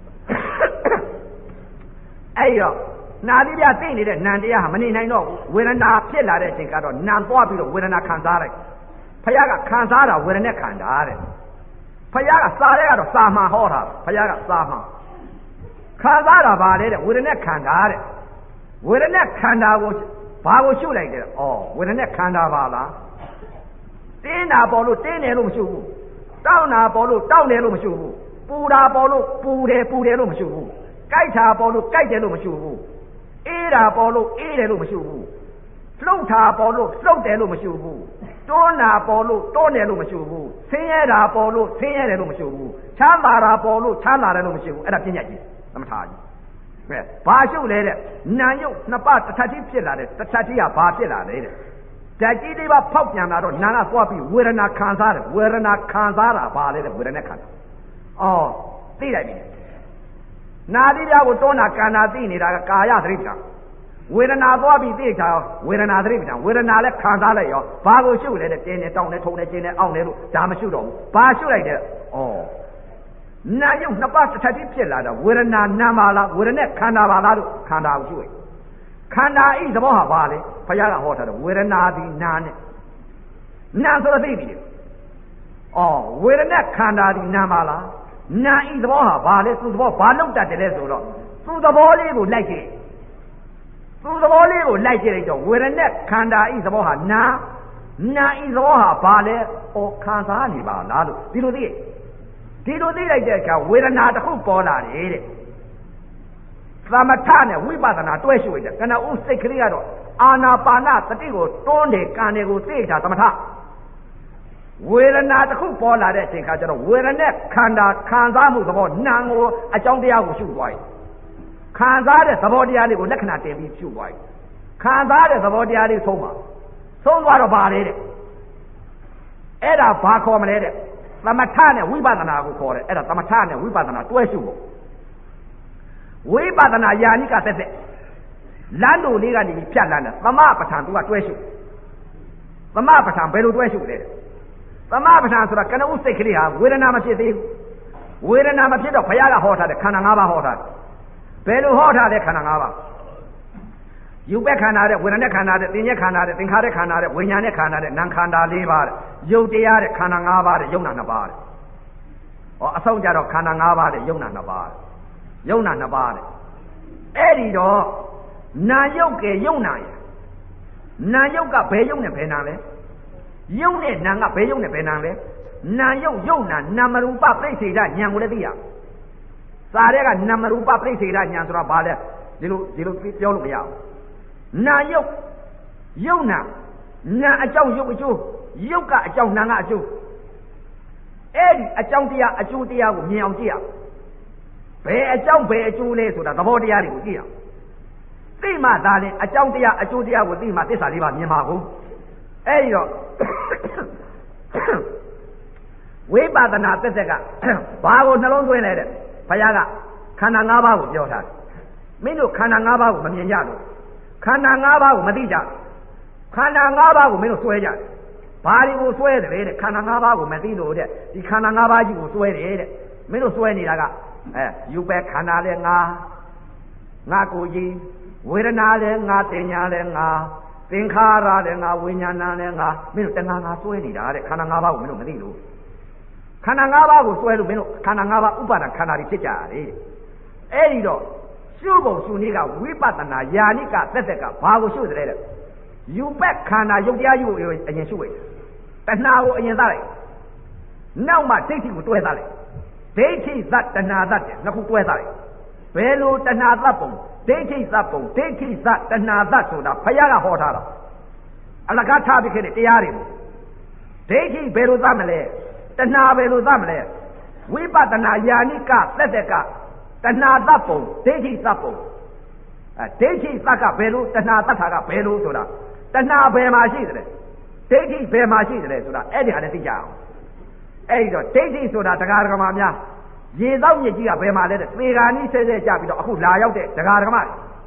အဲ့တော့နာတိပြသိနေတဲ့နံတရားဟာမနေနိုင်တော့ဝေဒနာဖြစ်လာတဲ့အချိန်ကတော့နံသွားပြီးတော့ဝေဒနာခံစားလိုက်ဘုရားကခံစားတာဝေဒနာခန္ဓာတဲ့ဘုရားကစားတဲ့ကတော့စာမှန်ဟောတာဘုရားကစာမှန်ခံစားတာပါလေတဲ့ဝေဒနာခန္ဓာတဲ့ဝေဒနာခန္ဓာကိုဘာကိုရှုလိုက်တယ်ဩဝေဒနာခန္ဓာပါလားတင်းတာပေါ်လို့တင်းတယ်လို့မရှုဘူးတောင်းတာပေါ်လို့တောင်းတယ်လို့မရှုဘူးပူတာပေါ်လို့ပူတယ်ပူတယ်လို့မရှုဘူးကြိုက်တာပေါ်လို့ကြိုက်တယ်လို့မရှုဘူးအေးတာပေါ်လို့အေးတယ်လို့မရှုဘူးလှုပ်တာပေါ်လို့လှုပ်တယ်လို့မရှုဘူးတွန်းတာပေါ်လို့တွန်းတယ်လို့မရှုဘူးဆင်းရဲတာပေါ်လို့ဆင်းရဲတယ်လို့မရှုဘူးချမ်းသာတာပေါ်လို့ချမ်းသာတယ်လို့မရှုဘူးအဲ့ဒါပြဉ္ညာကြီးသမထကြီးကဲဘာရှုလဲတဲ့နာယုတ်နှစ်ပါးတစ်ထပ်ကြီးဖြစ်လာတယ်တစ်ထပ်ကြီးကဘာဖြစ်လာလဲတဲ့ဓာတ်ကြီးလေးပါဖောက်ပြန်လာတော့နာကသွားပြီးဝေဒနာခံစားတယ်ဝေဒနာခံစားတာဘာလဲတဲ့ဝေဒနာခံတာအော်သိလိုက်ပြီနာတိပြကိုတွန်းတာကန္နာသိနေတာကကာယသတိပ္ပံဝေဒနာသွားပြီးသိချာဝေဒနာသတိပ္ပံဝေဒနာလည်းခံစားလိုက်ရောဘာကိုရှုလဲတဲ့တင်းနဲ့တောင်းနဲ့ထုံနဲ့ကျင်းနဲ့အောင့်နဲ့လို့ဒါမရှုတော့ဘူးဘာရှုလိုက်တဲ့ဩနာယုတ်နှစ်ပါးတစ်ထပ်တည်းဖြစ်လာတော့ဝေဒနာနာပါလားဝေဒနာခန္ဓာပါလားလို့ခန္ဓာကိုရှုရခန္ဓာဤသဘောဟာဘာလဲဘုရားကဟောထားတယ်ဝေဒနာသည်နာနဲ့နာဆိုတော့သိပြီဩဝေဒနာခန္ဓာသည်နာပါလားနာဤသဘောဟာဘာလဲသူ့သဘောဘာလောက်တတ်တယ်လဲဆိုတော့သူ့သဘောလေးကိုလိုက်ကြည့်သူ့သဘောလေးကိုလိုက်ကြည့်လိုက်တော့ဝေဒနာခန္ဓာဤသဘောဟာနာနာဤသဘောဟာဘာလဲဩခံစားနေပါလားလို့ဒီလိုသိဒီလိုသိလိုက်တဲ့အခါဝေဒနာတစ်ခုပေါ်လာတယ်တဲ့သမထနဲ့ဝိပဿနာတွဲရှုရတယ်ကနဦးစိတ်ကလေးကတော့အာနာပါနသတိကိုတွန်းတယ်ကံတယ်ကိုသိတာသမထဝေဒနာတစ်ခုပေါ်လာတဲ့အချိန်ခါကျတော့ဝေဒနာခန္ဓာခံစားမှုသဘောနာမ်ကိုအကြောင်းတရားကိုရှုသွားပြီခံစားတဲ့သဘောတရားလေးကိုလက္ခဏာတင်ပြီးရှုသွားပြီခံစားတဲ့သဘောတရားလေးဆုံးပါဆုံးသွားတော့ပါလေတဲ့အဲ့ဒါဘာခေါ်မလဲတဲ့သမထနဲ့ဝိပဿနာကိုခေါ်တယ်အဲ့ဒါသမထနဲ့ဝိပဿနာတွဲရှုဖို့ဝိပဿနာယာနိကသက်သက်လမ်းတို့လေးကနေဖြတ်လမ်းတယ်သမပဋ္ဌာန်သူကတွဲရှုသမပဋ္ဌာန်ဘယ်လိုတွဲရှုလဲသမပဋ္ဌာန်ဆိုတာကနဦးစိတ်ကလေးဟာဝေဒနာမဖြစ်သေးဘူးဝေဒနာမဖြစ်တော့ဘုရားကဟောထားတယ်ခန္ဓာ၅ပါးဟောထားတယ်ဘယ်လိုဟောထားတဲ့ခန္ဓာ၅ပါးယူပက်ခန္ဓာတဲ့ဝေဒနာခန္ဓာတဲ့သင်္ညက်ခန္ဓာတဲ့သင်္ခါရခန္ဓာတဲ့ဝိညာဉ်နဲ့ခန္ဓာတဲ့နာမ်ခန္ဓာ၄ပါးတဲ့ယုတ်တရားတဲ့ခန္ဓာ၅ပါးတဲ့ယုံနာ၂ပါးတဲ့ဟောအဆုံးကြတော့ခန္ဓာ၅ပါးတဲ့ယုံနာ၂ပါးတဲ့ယုံနာ၂ပါးတဲ့အဲ့ဒီတော့နာယုတ်ကဲယုံနာရနာယုတ်ကဘယ်ယုံနဲ့ဘယ်နာလဲယုံနဲ့နာကဘယ်ယုံနဲ့ဘယ်နာလဲနာယုတ်ယုံနာနာမရူပပြိစ္ဆေဒဉာဏ်ကိုလည်းသိရစာတဲ့ကနာမရူပပြိစ္ဆေဒဉာဏ်ဆိုတာဘာလဲဒီလိုဒီလိုပြောလို့မရဘူးနာယုတ်ယုံနာနာအကြောင်းယုတ်အကျိုးယုတ်ကအကြောင်းနာကအကျိုးအဲ့ဒီအကြောင်းတရားအကျိုးတရားကိုမြင်အောင်ကြည့်ရဘယ်အကြောင်းဘယ်အကျိုးလဲဆိုတာသဘောတရားတွေကိုကြည့်ရသိမှသာလဲအကြောင်းတရားအကျိုးတရားကိုသိမှသစ္စာလေးပါမြင်ပါဘူးအဲ့ဒီတော့ဝိပဿနာသက်သက်ကဘာကိုနှလုံးသွင်းလဲတဲ့ဘုရားကခန္ဓာ၅ပါးကိုပြောထားတယ်မင်းတို့ခန္ဓာ၅ပါးကိုမမြင်ကြလို့ခန္ဓာ၅ပါးကိုမသိကြခန္ဓာ၅ပါးကိုမင်းတို့စွဲကြတယ်ဘာတွေကိုစွဲတယ်တဲ့ခန္ဓာ၅ပါးကိုမသိလို့တဲ့ဒီခန္ဓာ၅ပါးကြီးကိုစွဲတယ်တဲ့မင်းတို့စွဲနေတာကအဲယူပဲခန္ဓာလဲငါငါကိုကြီးဝေဒနာလဲငါတင်ညာလဲငါသင်္ခါရလဲငါဝိညာဏလဲငါမင်းတို့တဏှာငါစွဲနေတာတဲ့ခန္ဓာ၅ပါးကိုမင်းတို့မသိလို့ခန္ဓာ၅ပါးကိုစွဲလို့မင်းတို့ခန္ဓာ၅ပါးဥပါဒခန္ဓာတွေဖြစ်ကြရတယ်အဲ့ဒီတော့ရှုပုံရှုနည်းကဝိပဿနာယာနိကသက်သက်ကဘာကိုရှုတယ်လဲယူပက်ခန္ဓာယုတ်တရားကြီးကိုအရင်ရှုလိုက်တဏှာကိုအရင်သလိုက်နောက်မှဒိဋ္ဌိကိုတွဲသလိုက်ဒိဋ္ဌိသတ္တဏှာသတ်တယ်နှစ်ခုတွဲသလိုက်ဘယ်လိုတဏှာသတ်ပုံဒိဋ္ဌိသတ်ပုံဒိဋ္ဌိသတ္တဏှာသတ်ဆိုတာဘုရားကဟောထားတာအလကားထားပြီးခဲ့တဲ့တရားတွေကိုဒိဋ္ဌိဘယ်လိုသတ်မလဲတဏှာဘယ်လိုသတ်မလဲဝိပဿနာယာနိကသက်သက်ကတဏှာသတ်ပုံဒိဋ္ဌိသတ်ပုံအဲဒိဋ္ဌိသတ်ကဘယ်လိုတဏှာသတ်တာကဘယ်လိုဆိုတာတဏှာဘယ်မှာရှိတယ်ဒိဋ္ဌိဘယ်မှာရှိတယ်ဆိုတာအဲ့ဒီဟာလည်းသိကြအောင်အဲ့ဒီတော့ဒိဋ္ဌိဆိုတာတရားဓမ္မများရေသောမြစ်ကြီးကဘယ်မှာလဲတဲ့သေဂာနိဆဲဆဲကြပြီးတော့အခုလာရောက်တဲ့တရားဓမ္မ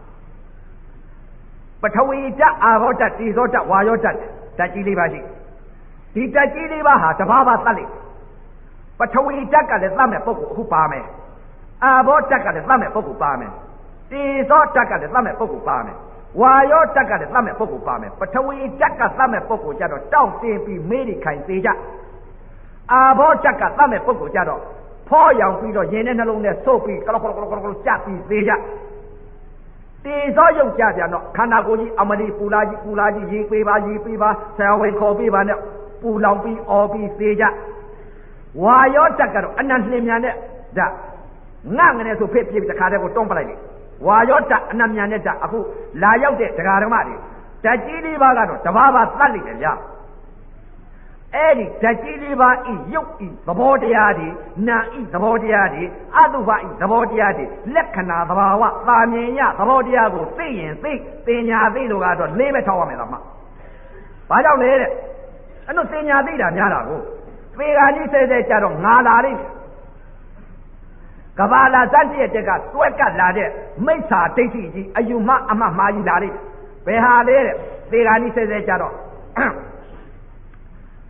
ပထဝီဓာတ်အာဘောဓာတ်တိဇောဓာတ်ဝါယောဓာတ်ဓာတ်ကြီးလေးပါရှိဒီဓာတ်ကြီးလေးပါဟာတဘာဘာသတ်လိုက်ပထဝီဓာတ်ကလည်းသတ်မဲ့ပုဂ္ဂိုလ်အခုပါမယ်အာဘောဓာတ်ကလည်းသတ်မဲ့ပုဂ္ဂိုလ်ပါမယ်တိဇောဓာတ်ကလည်းသတ်မဲ့ပုဂ္ဂိုလ်ပါမယ်ဝါယောဓာတ်ကလည်းသတ်မဲ့ပုဂ္ဂိုလ်ပါမယ်ပထဝီဓာတ်ကသတ်မဲ့ပုဂ္ဂိုလ်ကြတော့တောင့်တင်ပြီးမေးဒီခိုင်သေးကြအာဘောဓာတ်ကသတ်မဲ့ပုဂ္ဂိုလ်ကြတော့ဖောရောင်ပြီးတော့ရင်ထဲနှလုံးထဲဆုပ်ပြီးကလောကလောကလောကလောကြပြီးသေးကြတေဇောရုပ်ကြပြန်တော့ခန္ဓာကိုယ်ကြီးအမလီပူလာကြီးပူလာကြီးရေးပေးပါရေးပေးပါဆရာဝန်ခေါ်ပေးပါနဲ့ပူလောင်ပြီးအော်ပြီးသေးကြဝါယောဓာတ်ကတော့အနံ့လင်းမြန်တဲ့ဓာတ်ငှငနဲ့ဆိုဖြစ်ဖြစ်တခါတည်းကိုတွန်းပလိုက်လေဝါယောဓာတ်အနံ့မြန်တဲ့ဓာတ်အခုလာရောက်တဲ့ဒကာဓမ္မတွေဓာတ်ကြီးလေးပါးကတော့တဘာဘာသတ်လိုက်တယ်ဗျာအဲ့ဒီဓာတ်ကြီးလေးပါးဤရုပ်ဤသဘောတရားတွေနာဤသဘောတရားတွေအတုပဤသဘောတရားတွေလက္ခဏာသဘာဝသာမြင်ရသဘောတရားကိုသိရင်သိပညာသိလို့ကတော့လေးပဲထောက်ရမယ်လားမဘာကြောင့်လဲတဲ့အဲ့တော့ပညာသိတာများတာကိုသေဂာကြီးဆဲဆဲကြတော့ငါလာလိမ့်ကဘာလာစတဲ့တက်ကသွက်ကလာတဲ့မိစ္ဆာဒိဋ္ဌိကြီးအယူမအမမှားကြီးလာလိမ့်ဘယ်ဟာလဲတဲ့သေဂာကြီးဆဲဆဲကြတော့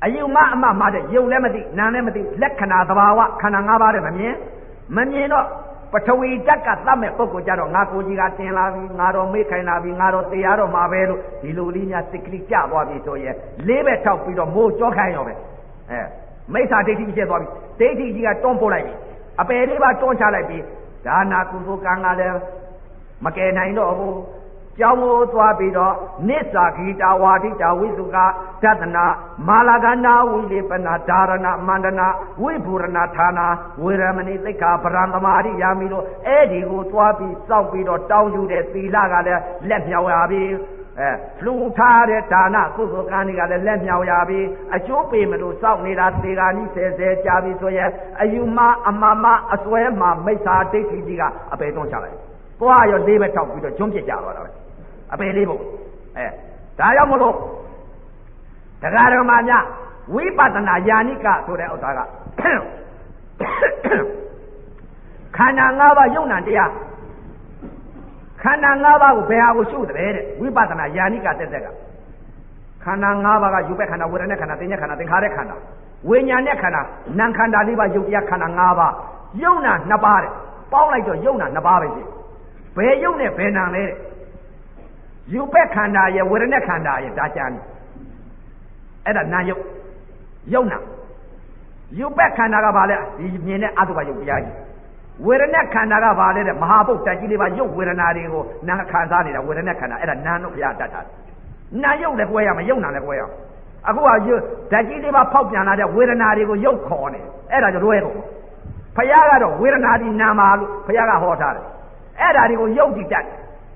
အယုမအမမတဲ့ယုတ်လည်းမသိနာလည်းမသိလက္ခဏာသဘာဝခန္ဓာ၅ပါးတဲ့မမြင်မမြင်တော့ပထဝီဓာတ်ကသတ်မဲ့ပုဂ္ဂိုလ်ကြတော့ငါကိုကြီးကတင်လာပြီငါတော့မေ့ခိုင်လာပြီငါတော့တရားတော့မှာပဲလို့ဒီလိုလေးများစိတ်ကလေးကြသွားပြီဆိုရင်လေးပဲထောက်ပြီးတော့မိုးကြောခိုင်းရောပဲအဲမိစ္ဆာဒိဋ္ဌိဖြစ်သွားပြီဒိဋ္ဌိကြီးကတွန်းပို့လိုက်ပြီအပယ်လေးပါတွန်းချလိုက်ပြီဒါနာကုသိုလ်ကံကလည်းမကယ်နိုင်တော့ဘူးကျောင်းကိုသွားပြီးတော့နိစ္စဂီတာဝါဒိတာဝိသုကဒသနာမာလာကနာဝိလေပနာဒါရဏမန္တနာဝိဘူရဏဌာနာဝေရမဏိသိက္ခာပရံသမာရိယာမိတို့အဲ့ဒီကိုသွားပြီးစောင့်ပြီးတော့တောင်းယူတဲ့သီလကလည်းလက်မြောက်ရပြီအဲလူထားတဲ့ဒါနကုသိုလ်ကံတွေကလည်းလက်မြောက်ရပြီအကျိုးပေးမလို့စောင့်နေတာသေဂာနိဆယ်ဆယ်ကြာပြီဆိုရင်အယူမအမမအစွဲမှာမိစ္ဆာဒိဋ္ဌိကြီးကအပေသွန်းချလိုက်သွားရောလေးပဲထောက်ပြီးတော့ကျွန်းပြစ်ကြသွားတာပဲအပေလေးပေါ့အဲဒါကြောင့်မလို့တရားဓမ္မများဝိပဿနာယာနိကဆိုတဲ့ဥစ္စာကခန္ဓာ၅ပါးယုံနာတရားခန္ဓာ၅ပါးကိုဘယ်ဟာကိုရှုတယ်တဲ့ဝိပဿနာယာနိကတက်တက်ကခန္ဓာ၅ပါးကယူပဲခန္ဓာဝေဒနာခန္ဓာသင်္ညခန္ဓာသင်္ခါရခန္ဓာဝိညာဉ်နဲ့ခန္ဓာနာမ်ခန္ဓာလေးပါယုတ်တရားခန္ဓာ၅ပါးယုံနာ၂ပါးတဲ့ပေါင်းလိုက်တော့ယုံနာ၂ပါးပဲရှိဘယ်ယုံနဲ့ဘယ်နာလဲတဲ့ယူပဲခန္ဓာရဲ့ဝေဒနာခန္ဓာရဲ့ဒါကြမ်းအဲ့ဒါနာယုတ်ယုံနာယူပဲခန္ဓာကဘာလဲဒီမြင်တဲ့အတုပယုတ်တရားကြီးဝေဒနာခန္ဓာကဘာလဲတဲ့မဟာဘုတ်တက်ကြီးလေးပါယုတ်ဝေဒနာတွေကိုနာခံစားနေတာဝေဒနာခန္ဓာအဲ့ဒါနာတို့ဘုရားတတ်တာနာယုတ်လည်းပွဲရမယ်ယုတ်နာလည်းပွဲရအခုကဓာတ်ကြီးလေးပါဖောက်ပြန်လာတဲ့ဝေဒနာတွေကိုယုတ်ခေါ်နေအဲ့ဒါကြောင့်လွဲကုန်ဘုရားကတော့ဝေဒနာဒီနာမှာလို့ဘုရားကဟောထားတယ်အဲ့ဒါတွေကိုယုတ်ကြည့်တတ်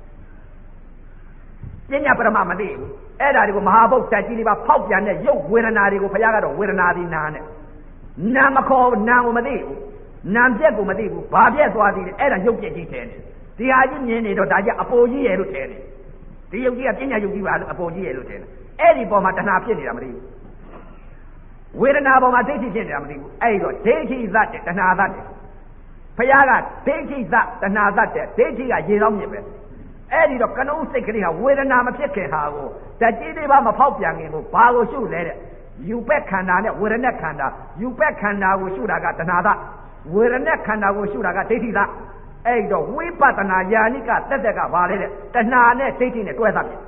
ပညာပရမမသိဘူးအဲ့ဒါတွေကိုမဟာဘုတ်တက်ကြီးလေးပါဖောက်ပြန်တဲ့ယုတ်ဝေဒနာတွေကိုဘုရားကတော့ဝေဒနာဒီနာနဲ့နာမခေါ်နာကိုမသိဘူးနာပြက်ကိုမသိဘူးဘာပြက်သွားသေးတယ်အဲ့ဒါရုပ်ပြက်ကြီးထဲနေဒီဟာကြီးမြင်နေတော့ဒါကြီးအပေါ်ကြီးရဲ့လို့ထဲနေဒီရုပ်ကြီးကပညာရုပ်ကြီးပါလို့အပေါ်ကြီးရဲ့လို့ထဲနေအဲ့ဒီပေါ်မှာတဏှာဖြစ်နေတာမသိဘူးဝေဒနာပေါ်မှာဒိဋ္ဌိဖြစ်နေတာမသိဘူးအဲ့ဒီတော့ဒိဋ္ဌိသတ်တယ်တဏှာသတ်တယ်ဘုရားကဒိဋ္ဌိသတ်တဏှာသတ်တယ်ဒိဋ္ဌိကရေလောင်းမြစ်ပဲအဲ့ဒီတော့ကနုံးစိတ်ကလေးဟာဝေဒနာမဖြစ်ခင်ဟာကိုဓာတ်ကြီးလေးပါမဖောက်ပြန်ခင်ကိုဘာကိုရှုလဲတဲ့ယူပက်ခန္ဓာနဲ့ဝေဒနာခန္ဓာယူပက်ခန္ဓာကိုရှုတာကတဏှာသဝေဒနာခန္ဓာကိုရှုတာကဒိဋ္ဌိသအဲ့တော့ဝိပဿနာယာနိကတက်တက်ကဘာလဲတဲ့တဏှာနဲ့ဒိဋ္ဌိနဲ့တွဲသပြီ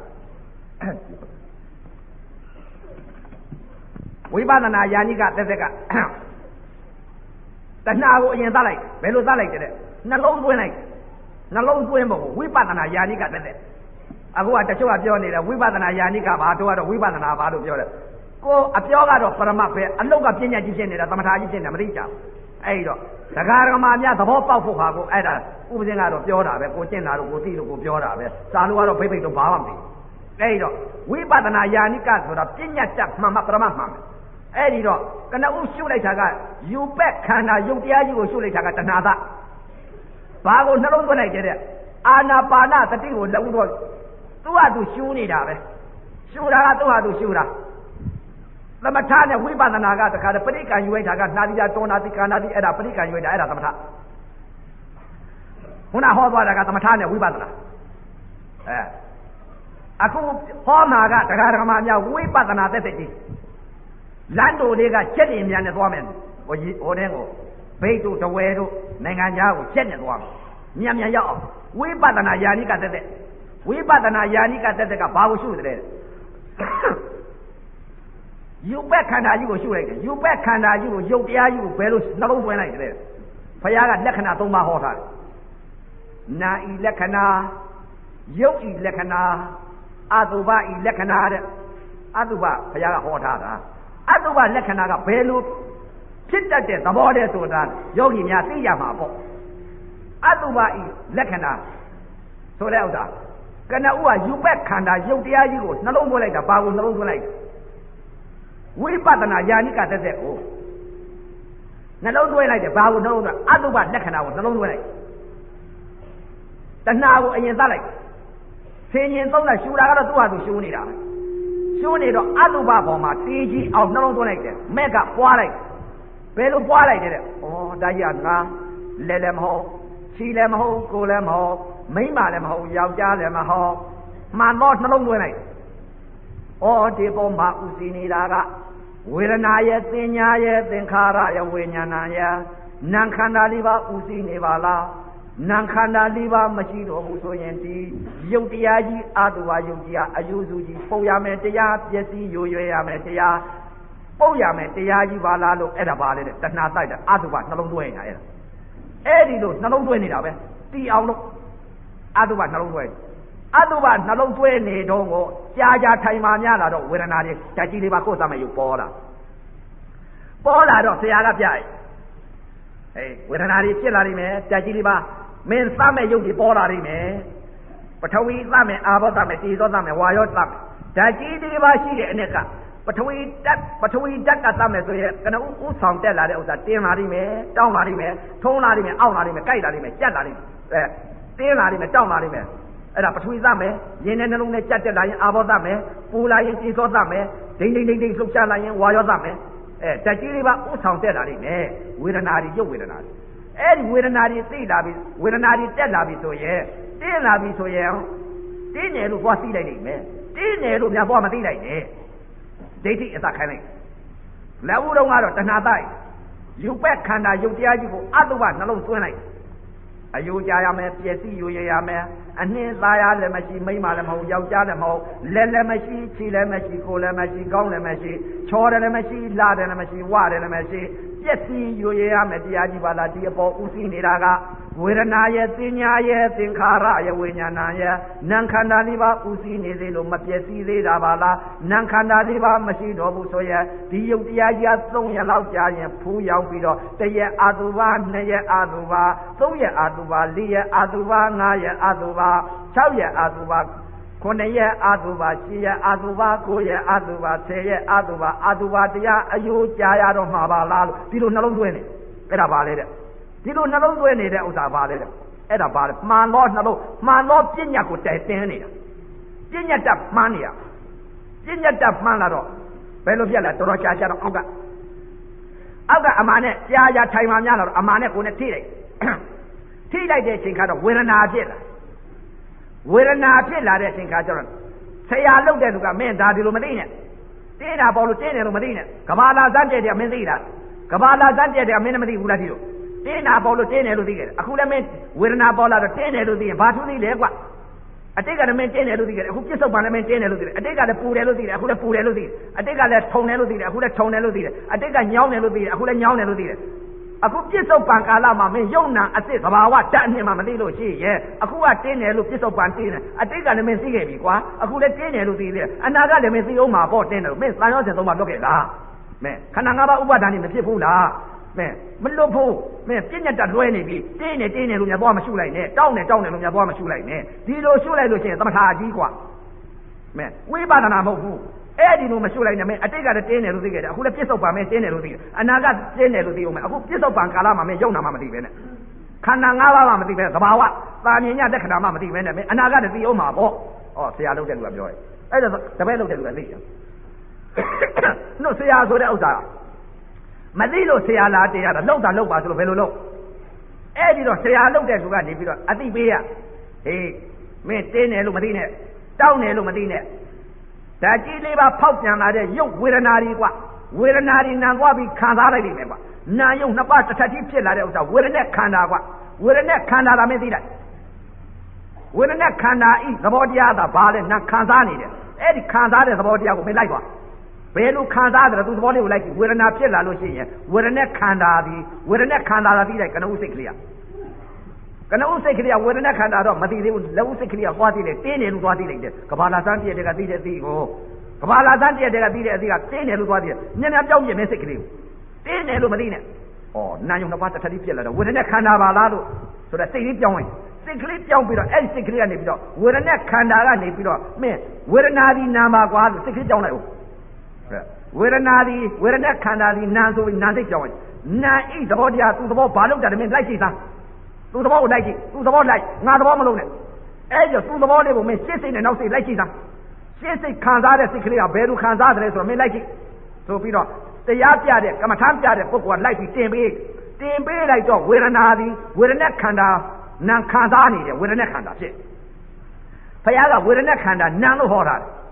ဝိပဿနာယာနိကတက်တက်ကတဏှာကိုအရင်သလိုက်ဘယ်လိုသလိုက်တဲ့နှလုံးသွင်းလိုက်နှလုံးသွင်းဖို့ဝိပဿနာယာနိကတက်တဲ့အခုကတချို့ကပြောနေတယ်ဝိပဿနာယာနိကဘာတို့ကတော့ဝိပဿနာဘာလို့ပြောတယ်ကိုအပြောကတော့ပရမတ်ပဲအလုတ်ကပညာကြီးဖြစ်နေတာသမထကြီးဖြစ်နေတာမသိကြဘူးအဲ့တော့ဒကာရမများသဘောပေါက်ဖို့ဟာကိုအဲ့ဒါဥပဇင်းကတော့ပြောတာပဲကိုကျင့်တာတော့ကိုသိလို့ကိုပြောတာပဲစာလို့ကတော့ဖိတ်ဖိတ်တော့ဘာမှမသိအဲ့တော့ဝိပဿနာယာနိကဆိုတာပညာတတ်မှန်မှပရမတ်မှန်အဲ့ဒီတော့ကနဦးရှုလိုက်တာကယူပက်ခန္ဓာယုတ်တရားကြီးကိုရှုလိုက်တာကတဏှာသဘာကိုနှလုံးသွင်းလိုက်တဲ့အာနာပါနသတိကိုလုံးတော့သူ့ဟာသူရှုနေတာပဲရှုတာကသူ့ဟာသူရှုတာသမထနဲ့ဝိပဿနာကတခါတည်းပရိက္ခဏယူလိုက်တာကနာတိယတောနာတိကာနာတိအဲ့ဒါပရိက္ခဏယူလိုက်တာအဲ့ဒါသမထခုနဟောသွားတာကသမထနဲ့ဝိပဿနာအဲအခုဟောမှာကတရားဓမ္မများဝိပဿနာသက်သက်ကြီးလမ်းတို့လေးကချက်နေမြန်နဲ့သွားမယ်ဟိုဟိုတဲ့ကိုဘိတ်တို့တဝဲတို့နိုင်ငံသားကိုချက်နေသွားမယ်မြန်မြန်ရောက်အောင်ဝိပဿနာယာနိကသက်သက်ဝိပဿနာယာနိကသက်သက်ကဘာကိုရှုတယ်ယူပက်ခန္ဓာကြီးကိုရှုလိုက်တယ်ယူပက်ခန္ဓာကြီးကိုယုတ်တရားကြီးကိုဘယ်လိုနှလုံးသွင်းလိုက်တယ်ဘုရားကလက္ခဏာသုံးပါးဟောထားတယ်နာဤလက္ခဏာယုတ်ဤလက္ခဏာအတုပဤလက္ခဏာတဲ့အတုပဘုရားကဟောထားတာအတုပလက္ခဏာကဘယ်လိုဖြစ်တတ်တဲ့သဘောတည်းဆိုတာယောဂီများသိရမှာပေါ့အတုပဤလက္ခဏာဆိုတဲ့ဥစ္စာကနဦးကယူပက်ခန္ဓာယုတ်တရားကြီးကိုနှလုံးသွင်းလိုက်တာဘာကိုနှလုံးသွင်းလိုက်ဝိပဿနာယာနိကသက်သက်ကိုနှလုံးသွင်းလိုက်တယ်ဘာကိုနှလုံးသွင်းအတုပလက္ခဏာကိုနှလုံးသွင်းလိုက်တဏှာကိုအရင်သတ်လိုက်ဆင်ញင်သုံးတာရှူတာကတော့သူ့ဟာသူရှူနေတာပဲရှူနေတော့အတုပပေါ်မှာတေးကြီးအောင်နှလုံးသွင်းလိုက်တယ်မဲ့ကပွားလိုက်ဘယ်လိုပွားလိုက်တဲ့ဩဒါကြီးကငါလဲလည်းမဟုတ်ချီလည်းမဟုတ်ကိုလည်းမဟုတ်မိန်းမလည်းမဟုတ်ယောက်ျားလည်းမဟုတ်မှန်တော့နှလုံးသွင်းလိုက်ဩဒီပေါ်မှာဥစီနေတာကဝေဒနာရဲ့သင်ညာရဲ့သင်္ခါရရဲ့ဝိညာဏရဲ့နာခန္ဓာလေးပါဥသိနေပါလားနာခန္ဓာလေးပါမရှိတော့ဘူးဆိုရင်ဒီယုတ်တရားကြီးအာတုဝယုတ်တရားအယုစုကြီးပုံရမယ်တရားပျက်စီးယိုရွယ်ရမယ်တရားပုံရမယ်တရားကြီးပါလားလို့အဲ့ဒါပါလေတဲ့တဏှာတိုက်တာအာတုဝနှလုံးသွင်းနေတာအဲ့ဒါအဲ့ဒီလိုနှလုံးသွင်းနေတာပဲတီအောင်လို့အာတုဝနှလုံးသွင်းအတုပနှလုံးသွင်းနေတော့ကိုကြာကြာထိုင်မှများလာတော့ဝေဒနာတွေဓာတ်ကြီးလေးပါကိုယ်စားမယူပေါ်လာပေါ်လာတော့ဆရာကပြရဲ့ဟေးဝေဒနာတွေဖြစ်လာနေမယ်ဓာတ်ကြီးလေးပါမင်းသမဲ့ရုပ်တွေပေါ်လာနေမယ်ပထဝီသမဲ့အာဘောသမဲ့တေဇောသမဲ့ဝါယောသမဲ့ဓာတ်ကြီးလေးပါရှိတဲ့အနှစ်ကပထဝီဓာတ်ပထဝီဓာတ်ကသမဲ့ဆိုရင်ကနဦးဥဆောင်တက်လာတဲ့ဥစ္စာတင်းလာနေမယ်တောင်းလာနေမယ်ထုံးလာနေမယ်အောင့်လာနေမယ်ကြိုက်လာနေမယ်ကြက်လာနေမယ်အဲတင်းလာနေမယ်တောင်းလာနေမယ်အဲ့ဒါပထဝီသမယ်ရင်းနဲ့နှလုံးနဲ့ကြက်တက်လာရင်အာဘောသမယ်ပူလာရင်တေဇောသမယ်ဒိမ့်ဒိမ့်ဒိမ့်ဒိမ့်လှုပ်ရှားလာရင်ဝါယောသမယ်အဲဓာတ်ကြီးလေးပါဥဆောင်တက်လာနေမယ်ဝေဒနာတွေရုပ်ဝေဒနာတွေအဲ့ဒီဝေဒနာတွေသိလာပြီဝေဒနာတွေတက်လာပြီဆိုရင်တင်းလာပြီဆိုရင်တင်းတယ်လို့သွားသိလိုက်နိုင်မယ်တင်းတယ်လို့များသွားမသိလိုက်နဲ့ဒိဋ္ဌိအသက်ခိုင်းလိုက်လက်ဦးတော့ကတော့တဏှာတိုက်ယူပက်ခန္ဓာယုတ်တရားကြီးကိုအတုပနှလုံးသွင်းလိုက်အယုံကြရမယ်ပျက်စီးယူရရမယ်အနှင်းသားရလည်းမရှိမိမလည်းမဟုတ်ယောက်ျားလည်းမဟုတ်လက်လည်းမရှိခြေလည်းမရှိကိုယ်လည်းမရှိကောင်းလည်းမရှိချောတယ်လည်းမရှိလာတယ်လည်းမရှိဝတယ်လည်းမရှိပျက်စီးယူရရမယ်တရားကြီးပါလားဒီအပေါ်ဥသိနေတာကဝေဒနာရဲ့သင်ညာရဲ့သင်္ခါရရဲ့ဝိညာဏရဲ့နာခန္ဓာလေးပါဥသိနေသေးလို့မပျက်စီးသေးတာပါလားနာခန္ဓာလေးပါမရှိတော့ဘူးဆိုရင်ဒီယုတ်တရားကြီးသုံးရက်လောက်ကြာရင်ဖူးရောက်ပြီးတော့တစ်ရက်အာတုပါနှစ်ရက်အာတုပါသုံးရက်အာတုပါလေးရက်အာတုပါငါးရက်အာတုပါ၆ရက်အာတုပါခုနှစ်ရက်အာတုပါရှစ်ရက်အာတုပါကိုးရက်အာတုပါဆယ်ရက်အာတုပါအာတုပါတရားအယိုးကြာရတော့မှာပါလားလို့ဒီလိုနှလုံးသွင်းနေအဲ့ဒါပါလေတဲ့ဒီလိုနှလုံးသွင်းနေတဲ့ဥစ္စာပါလေတဲ့အဲ့ဒါပါလေမှန်တော့နှလုံးမှန်တော့ပြဉ္ညာကိုတိုင်တင်းနေတာပြဉ္ညာတက်မှန်နေရပြဉ္ညာတက်မှန်လာတော့ဘယ်လိုပြက်လဲတော်တော်ကြာကြာတော့အောက်ကအောက်ကအမှန်နဲ့ကြာကြာထိုင်မှများလာတော့အမှန်နဲ့ကိုယ်နဲ့ထိလိုက်ထိလိုက်တဲ့အချိန်ခါတော့ဝေဒနာဖြစ်လာဝေဒနာဖြစ်လာတဲ့အချိန်ခါကျတော့ဆရာလုပ်တဲ့လူကမင်းဒါဒီလိုမသိနဲ့တင်းတာပေါ်လို့တင်းတယ်လို့မသိနဲ့ကဘာလာဇန်းတဲ့တဲ့မင်းသိလားကဘာလာဇန်းတဲ့တဲ့မင်းမသိဘူးလားဒီလိုတင်းတာပေါ်လို့တင်းတယ်လို့သိခဲ့တယ်အခုလည်းမင်းဝေဒနာပေါ်လာတော့တင်းတယ်လို့သိရင်ဘာထူးသိလဲကွာအတိတ်ကလည်းမင်းတင်းတယ်လို့သိခဲ့တယ်အခုပြစ္ဆုတ်ပံလည်းမင်းတင်းတယ်လို့သိတယ်အတိတ်ကလည်းပူတယ်လို့သိတယ်အခုလည်းပူတယ်လို့သိတယ်အတိတ်ကလည်းထုံတယ်လို့သိတယ်အခုလည်းထုံတယ်လို့သိတယ်အတိတ်ကညောင်းတယ်လို့သိတယ်အခုလည်းညောင်းတယ်လို့သိတယ်အခုပြစ္ဆုတ်ပံကာလမှာမင်းယုံနာအစ်စ်သဘာဝတတ်အမြင်မှမသိလို့ရှိရဲ့အခုကတင်းတယ်လို့ပြစ္ဆုတ်ပံတင်းတယ်အတိတ်ကလည်းမင်းသိခဲ့ပြီကွာအခုလည်းတင်းတယ်လို့သိတယ်အနာကလည်းမင်းသိအောင်မှာပေါ့တင်းတယ်လို့မင်းသံရောစင်သုံးပါလွတ်ခဲ့လားမင်းခန္ဓာ၅ပါးဥပါဒဏ်နေမဖြစ်ဘူးလားမင်းမလွတ်ဘူးမင်းပြဉ္ညာတလွဲနေပြီတင်းနေတင်းနေလို့များသွားမရှုလိုက်နဲ့တောင်းနေတောင်းနေလို့များသွားမရှုလိုက်နဲ့ဒီလိုရှုလိုက်လို့ရှိရင်သမထအကြီးကွာမင်းဝိပဿနာမဟုတ်ဘူးအဲ့ဒီလိုမရှုလိုက်နဲ့မင်းအတိတ်ကလည်းတင်းတယ်လို့သိခဲ့တယ်အခုလည်းပြစ္ဆုတ်ပံမင်းတင်းတယ်လို့သိတယ်အနာကတင်းတယ်လို့သိအောင်မအခုပြစ္ဆုတ်ပံကာလမှာမင်းယုံနာမှမသိပဲနဲ့ခန္ဓာ၅ပါးမှမသိပဲသဘာဝသာမြင်ညတက္ကနာမှမသိပဲနဲ့မင်းအနာကတသိအောင်မှာပေါ့ဩဆရာလုပ်တဲ့လူကပြောရဲအဲ့ဒါတပည့်လုပ်တဲ့လူကသိတယ်နှုတ်ဆရာဆိုတဲ့ဥစ္စာမသိလို့ဆရာလာတင်ရတာလောက်တာလောက်ပါဆိုလို့ဘယ်လိုလုပ်အဲ့ဒီတော့ဆရာလုပ်တဲ့လူကနေပြီးတော့အသိပေးရဟေးမင်းတင်းတယ်လို့မသိနဲ့တောင်းတယ်လို့မသိနဲ့ဓာတ်ကြီးလေးပါဖောက်ပြန်လာတဲ့ရုပ်ဝေဒနာတွေကွာဝေဒနာတွေနာသွားပြီးခံစားလိုက်နေမယ်ကွာနာယုံနှစ်ပါးတစ်ထပ်ကြီးဖြစ်လာတဲ့ဥစ္စာဝေဒနာခန္ဓာကွာဝေဒနာခန္ဓာသာမင်းသိလိုက်ဝေဒနာခန္ဓာဤသဘောတရားသာဘာလဲနာခံစားနေတယ်အဲ့ဒီခံစားတဲ့သဘောတရားကိုမင်းလိုက်သွားဘယ်လိုခံစားတယ်သူသဘောလေးကိုလိုက်ကြည့်ဝေဒနာဖြစ်လာလို့ရှိရင်ဝေဒနာခန္ဓာသည်ဝေဒနာခန္ဓာသာသိလိုက်ကနဦးစိတ်ကလေးကနဦးစိတ်ကလေးဝေဒနာခန္ဓာတော့မသိသေးဘူးလက်ဦးစိတ်ကလေးကသွားသိတယ်တင်းတယ်လို့သွားသိလိုက်တယ်ကဘာလာသန်းတည့်တဲ့ကသိတဲ့အသိကိုကဘာလာသန်းတည့်တဲ့ကသိတဲ့အသိကတင်းတယ်လို့သွားသိတယ်ညံ့ညံ့ပြောင်းပြင်းမဲ့စိတ်ကလေးကိုတင်းတယ်လို့မသိနဲ့ဩနာယုံတစ်ပါးတစ်ထပ်လေးဖြစ်လာတော့ဝေဒနာခန္ဓာပါလားလို့ဆိုတော့စိတ်လေးပြောင်းဝင်စိတ်ကလေးပြောင်းပြီးတော့အဲ့ဒီစိတ်ကလေးကနေပြီးတော့ဝေဒနာခန္ဓာကနေပြီးတော့မင်းဝေဒနာဒီနာမှာကွာလို့စိတ်ကလေးပြောင်းလိုက်ဦးဝေဒနာဒီဝေဒနာခန္ဓာဒီနာဆိုပြီးနာစိတ်ပြောင်းဝင်နာဤသဘောတရားသူသဘောဘာလို့တာလဲမင်းလိုက်ကြည့်သားသူသဘောကိုလိုက်ကြည့်သူသဘောလိုက်ငါသဘောမလုံးနဲ့အဲ့ကျသူသဘောလေးကိုမင်းရှင်းစိတ်နဲ့နောက်စိတ်လိုက်ကြည့်သားရှင်းစိတ်ခံစားတဲ့စိတ်ကလေးကဘယ်လိုခံစားတယ်ဆိုတော့မင်းလိုက်ကြည့်ဆိုပြီးတော့တရားပြတဲ့ကမ္မထမ်းပြတဲ့ပုဂ္ဂိုလ်ကလိုက်ပြီးတင်ပေးတင်ပေးလိုက်တော့ဝေဒနာဒီဝေဒနာခန္ဓာနာခံစားနေတယ်ဝေဒနာခန္ဓာဖြစ်ဘုရားကဝေဒနာခန္ဓာနာလို့ဟောတာ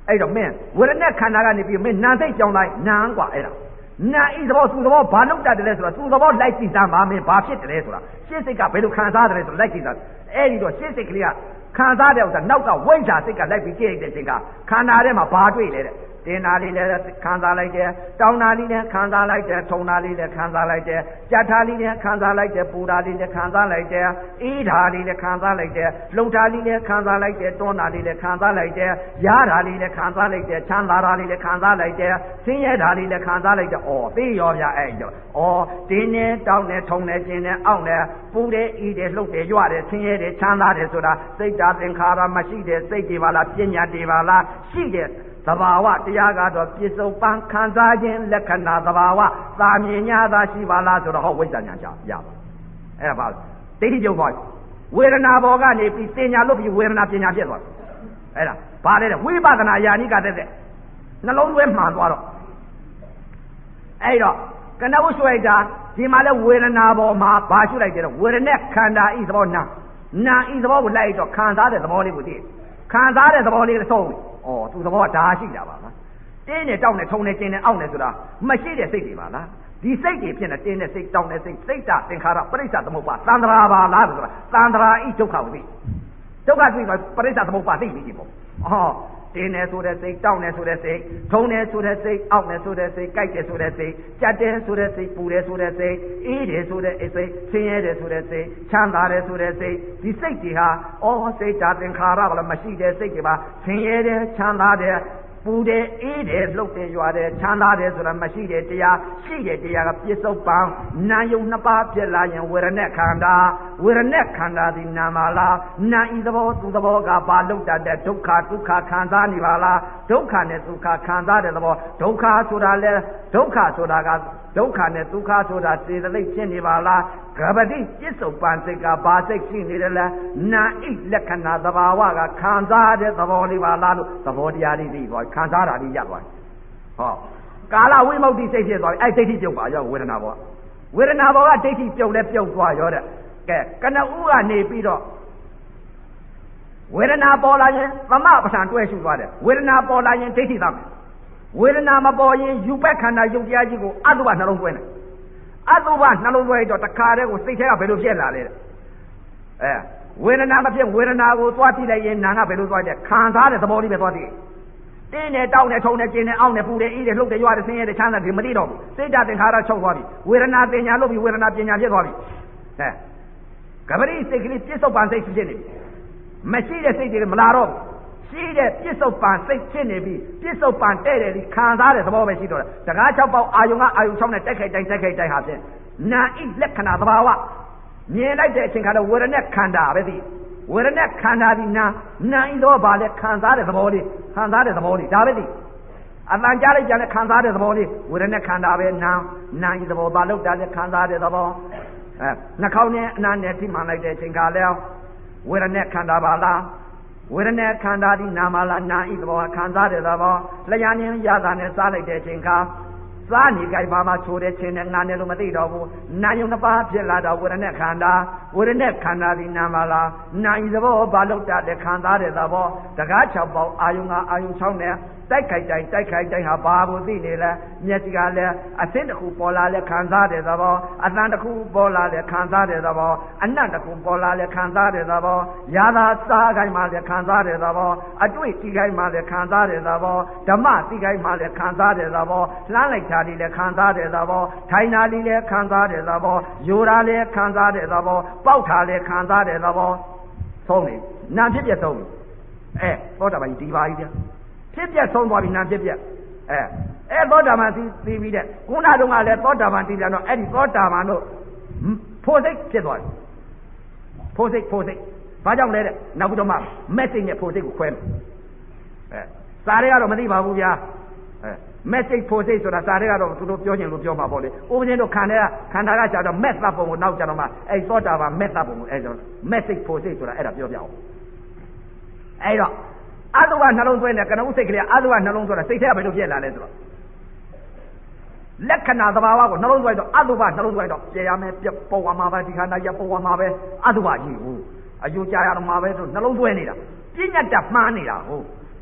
အဲ့တော့မင်းဝေဒနာခန္ဓာကနေပြီးမင်းနာစိတ်ကြောင်းလိုက်နာกว่าအဲ့ဒါနာဤသဘောသူသဘောဘာလို့တတ်တယ်လဲဆိုတော့သူသဘောလိုက်ကြည့်စမ်းပါမင်းဘာဖြစ်တယ်လဲဆိုတာရှင်းစိတ်ကဘယ်လိုခံစားတယ်လဲဆိုလိုက်ကြည့်စမ်းအဲ့ဒီတော့ရှင်းစိတ်ကလေးကခံစားတဲ့ဥစ္စာနောက်ကဝိဇ္ဇာစိတ်ကလိုက်ပြီးကြည့်လိုက်တဲ့အချိန်ကခန္ဓာထဲမှာဘာတွေ့လဲတဲ့တင်နာလေးလည်းခံစားလိုက်တယ်တောင်းနာလေးလည်းခံစားလိုက်တယ်ထုံနာလေးလည်းခံစားလိုက်တယ်ကြက်ထားလေးလည်းခံစားလိုက်တယ်ပူတာလေးလည်းခံစားလိုက်တယ်အေးဓာလေးလည်းခံစားလိုက်တယ်လှုပ်တာလေးလည်းခံစားလိုက်တယ်တွန်းတာလေးလည်းခံစားလိုက်တယ်ရားဓာလေးလည်းခံစားလိုက်တယ်ချမ်းသာတာလေးလည်းခံစားလိုက်တယ်ဆင်းရဲဓာလေးလည်းခံစားလိုက်တယ်ဩသိရောဗျအဲ့တော့ဩတင်းနဲ့တောင်းနဲ့ထုံနဲ့ကျင်နဲ့အောင့်နဲ့ပူတယ်ဤတယ်လှုပ်တယ်ကြွတယ်ဆင်းရဲတယ်ချမ်းသာတယ်ဆိုတာစိတ်ဓာတ်သင်္ခါရမရှိတဲ့စိတ်တွေပါလားပညာတွေပါလားရှိတဲ့သဘာဝတရားကတော့ပြစ္ဆုတ်ပံခံစားခြင်းလက္ခဏာသဘာဝသာမြင်ညာသာရှိပါလားဆိုတော့ဟောဝိဇ္ဇာညာရှာရပါအဲ့ဒါပါဒိဋ္ဌိပြုတ်သွားဝေဒနာဘောကနေပြီးတင်ညာလို့ပြီးဝေဒနာပညာဖြစ်သွားအဲ့ဒါဘာလဲဝိပဿနာယာနိကတဲ့တဲ့နှလုံးသွင်းမှန်သွားတော့အဲ့တော့ကနဝှွှလိုက်တာဒီမှာလဲဝေဒနာဘောမှာဘာရှုလိုက်တယ်ဝေဒနာခန္ဓာဤသဘောနာနာဤသဘောကိုလိုက်တော့ခံစားတဲ့သဘောလေးကိုသိခံစားတဲ့သဘောလေးကိုသုံးဩသူသဘောကဒါရှိတာပါလားတင်းနဲ့တောက်နဲ့ထုံနဲ့ကျင်းနဲ့အောက်နဲ့ဆိုတာမရှိတဲ့စိတ်တွေပါလားဒီစိတ်တွေဖြစ်နေတင်းနဲ့စိတ်တောက်နဲ့စိတ်စိတ်ဓာတ်သင်္ခါရပရိစ္ဆသမုပ္ပါသန္တရာပါလားဆိုတာသန္တရာဤဒုက္ခကိုသိဒုက္ခသိတော့ပရိစ္ဆသမုပ္ပါသိပြီဒီပေါ့ဟောတင်းနဲ့ဆိုတဲ့စိတ်တောက်နဲ့ဆိုတဲ့စိတ်ထုံနဲ့ဆိုတဲ့စိတ်အောက်နဲ့ဆိုတဲ့စိတ်ကြိုက်တယ်ဆိုတဲ့စိတ်ကြက်တယ်ဆိုတဲ့စိတ်ပူတယ်ဆိုတဲ့စိတ်အေးတယ်ဆိုတဲ့စိတ်ဆင်းရဲတယ်ဆိုတဲ့စိတ်ချမ်းသာတယ်ဆိုတဲ့စိတ်ဒီစိတ်တွေဟာဩစိတ်ဓာတ်သင်္ခါရကလည်းမရှိတဲ့စိတ်တွေပါဆင်းရဲတယ်ချမ်းသာတယ်ပူတယ်အေးတယ်လှုပ်တယ်ရွာတယ်ချမ်းသာတယ်ဆိုတာမရှိတဲ့တရားရှိတဲ့တရားကပြစ္ဆုတ်ပံနာယုံနှစ်ပါးဖြစ်လာရင်ဝေဒနာခန္ဓာဝေဒနာခန္ဓာဒီနာမလားနာဤသဘောသူသဘောကဘာလုတ်တတ်တဲ့ဒုက္ခဒုက္ခခံစားနေပါလားဒုက္ခနဲ့ဒုက္ခခံစားတဲ့သဘောဒုက္ခဆိုတာလဲဒုက္ခဆိုတာကဒုက္ခနဲ့ဒုက္ခဆိုတာစေတသိက်ဖြစ်နေပါလားကပတိပြစ္ဆုတ်ပံစိတ်ကဘာစိတ်ရှိနေတယ်လဲနာဤလက္ခဏာသဘာဝကခံစားတဲ့သဘောလေးပါလားလို့သဘောတရားလေးသိသွားခံစားတာလေးရသွားတယ်ဟောကာလဝိမု ക്തി စိတ်ဖြစ်သွားပြီအဲ့ဒိဋ္ဌိပြုတ်ပါရောဝေဒနာဘောဝေဒနာဘောကဒိဋ္ဌိပြုတ်လဲပြုတ်သွားရောတဲ့ကဲကနဦးကနေပြီးတော့ဝေဒနာပေါ်လာရင်သမပဋ္ဌာန်တွဲရှုသွားတယ်ဝေဒနာပေါ်လာရင်ဒိဋ္ဌိသားဝေဒနာမပေါ်ရင်ယူပက်ခန္ဓာယုတ်တရားကြီးကိုအတုပနှလုံးသွင်းတယ်အတုပနှလုံးသွင်းတော့တခါတည်းကိုစိတ်ထဲကဘယ်လိုဖြစ်လာလဲတဲ့အဲဝေဒနာမဖြစ်ဝေဒနာကိုသွားကြည့်လိုက်ရင်နာကဘယ်လိုသွားတယ်ခံစားတဲ့သဘောလေးပဲသွားကြည့်တင်းနဲ့တောက်နဲ့ထုံနဲ့ကျင်းနဲ့အောင့်နဲ့ပူနဲ့အေးနဲ့လှုပ်တယ်ရွာတယ်ဆင်းရဲတယ်ချမ်းသာတယ်မသိတော့ဘူးစိတ်ဓာတ်သင်္ခါရချုပ်သွားပြီဝေဒနာပညာလို့ပြီးဝေဒနာပညာဖြစ်သွားပြီအဲကပရိစိတ်ကလေးပြစ္ဆုတ်ပံစိတ်ဖြစ်နေပြီမရှိတဲ့စိတ်တွေမလာတော့ရှိတဲ့ပြစ္ဆုတ်ပံစိတ်ဖြစ်နေပြီပြစ္ဆုတ်ပံတဲ့တယ်ဒီခံစားတဲ့သဘောပဲရှိတော့တယ်တကား၆ပေါက်အာယုံကအာယုံ၆နဲ့တက်ခိုက်တိုင်းတက်ခိုက်တိုင်းဟာဖြင့်နာဣလက္ခဏာသဘာဝမြင်လိုက်တဲ့အချိန်ကတော့ဝေဒနာခန္ဓာပဲသိဝေဒနာခန္ဓာဒီနာနာဤတော့ဗာလဲခံစားတဲ့သဘောလေးခံစားတဲ့သဘောလေးဒါပဲသိအတန်ကြားလိုက်ကြတဲ့ခံစားတဲ့သဘောလေးဝေဒနာခန္ဓာပဲနာနာဤသဘောဘာလို့တာလဲခံစားတဲ့သဘောအဲနှာခေါင်းနဲ့အနားနဲ့ထိမှန်လိုက်တဲ့အချိန်ကလည်းဝေဒနာခန္ဓာပါလားဝေဒနာခန္ဓာဒီနာမလားနာဤသဘောခံစားတဲ့သဘောလျှာဉာဏ်ရတာနဲ့စားလိုက်တဲ့အချိန်ကစားနေကြိုက်ပါမှချိုးတဲ့ချင်းနဲ့ငါနဲ့လို့မသိတော့ဘူးနာယုံနှစ်ပါးဖြစ်လာတော့ဝေဒနာခန္ဓာဝေဒနာခန္ဓာဒီနာမလားနာဤသဘောဘာလို့တတ်တဲ့ခံစားတဲ့သဘောတကား၆ပေါက်အာယုံကအာယုံ၆နဲ့တိုက်ခိုက်တိုင်းတိုက်ခိုက်တိုင်းဟာဘာကိုသိနေလဲမျက်စိကလည်းအသင်းတစ်ခုပေါ်လာလဲခံစားတဲ့သဘောအသံတစ်ခုပေါ်လာလဲခံစားတဲ့သဘောအနတ်တစ်ခုပေါ်လာလဲခံစားတဲ့သဘောရာသာစားခိုင်းမှလဲခံစားတဲ့သဘောအတွေ့ကြည့်ခိုင်းမှလဲခံစားတဲ့သဘောဓမ္မသိခိုင်းမှလဲခံစားတဲ့သဘောလှမ်းလိုက်တာလေးလဲခံစားတဲ့သဘောထိုင်တာလေးလဲခံစားတဲ့သဘောယူတာလဲခံစားတဲ့သဘောပေါက်တာလဲခံစားတဲ့သဘောသုံးနေနာဖြစ်ပြသုံးအဲသောတာပန်ဒီပါကြီးဗျာဖြစ်ပြဆုံးသွားပြီနာဖြစ်ပြအဲအဲသောတာပန်သိသိပြီးတဲ့ခုနတုန်းကလည်းသောတာပန်သိပြန်တော့အဲ့ဒီသောတာပန်တို့ဖို့စိတ်ဖြစ်သွားပြီဖို့စိတ်ဖို့စိတ်ဘာကြောင့်လဲတဲ့နောက်ပြီးတော့မှမက်စိတ်နဲ့ဖို့စိတ်ကိုခွဲမယ်အဲစာတွေကတော့မသိပါဘူးဗျာအဲမက်စိတ်ဖို့စိတ်ဆိုတာစာတွေကတော့သူတို့ပြောချင်လို့ပြောမှာပေါ့လေဥပဒေတို့ခန္ဓာကခန္ဓာကကြာတော့မက်သတ်ပုံကိုနောက်ကြတော့မှအဲ့သောတာပန်မက်သတ်ပုံကိုအဲ့တော့မက်စိတ်ဖို့စိတ်ဆိုတာအဲ့ဒါပြောပြအောင်အဲ့တော့အတုဝနှလုံးသွင်းတဲ့ကနဦးစိတ်ကလေးအတုဝနှလုံးသွင်းတာစိတ်ထဲကဘယ်လိုဖြစ်လာလဲဆိုတော့လက္ခဏာသဘာဝကိုနှလုံးသွင်းတော့အတုဝနှလုံးသွင်းတော့ပြေရမယ်ပြပေါ်ဝမှာပဲဒီခန္ဓာရပေါ်ဝမှာပဲအတုဝကြီးဟုတ်အယူကြရတော့မှာပဲဆိုနှလုံးသွင်းနေတာပြဉ္ညာတမှန်းနေတာဟုတ်တ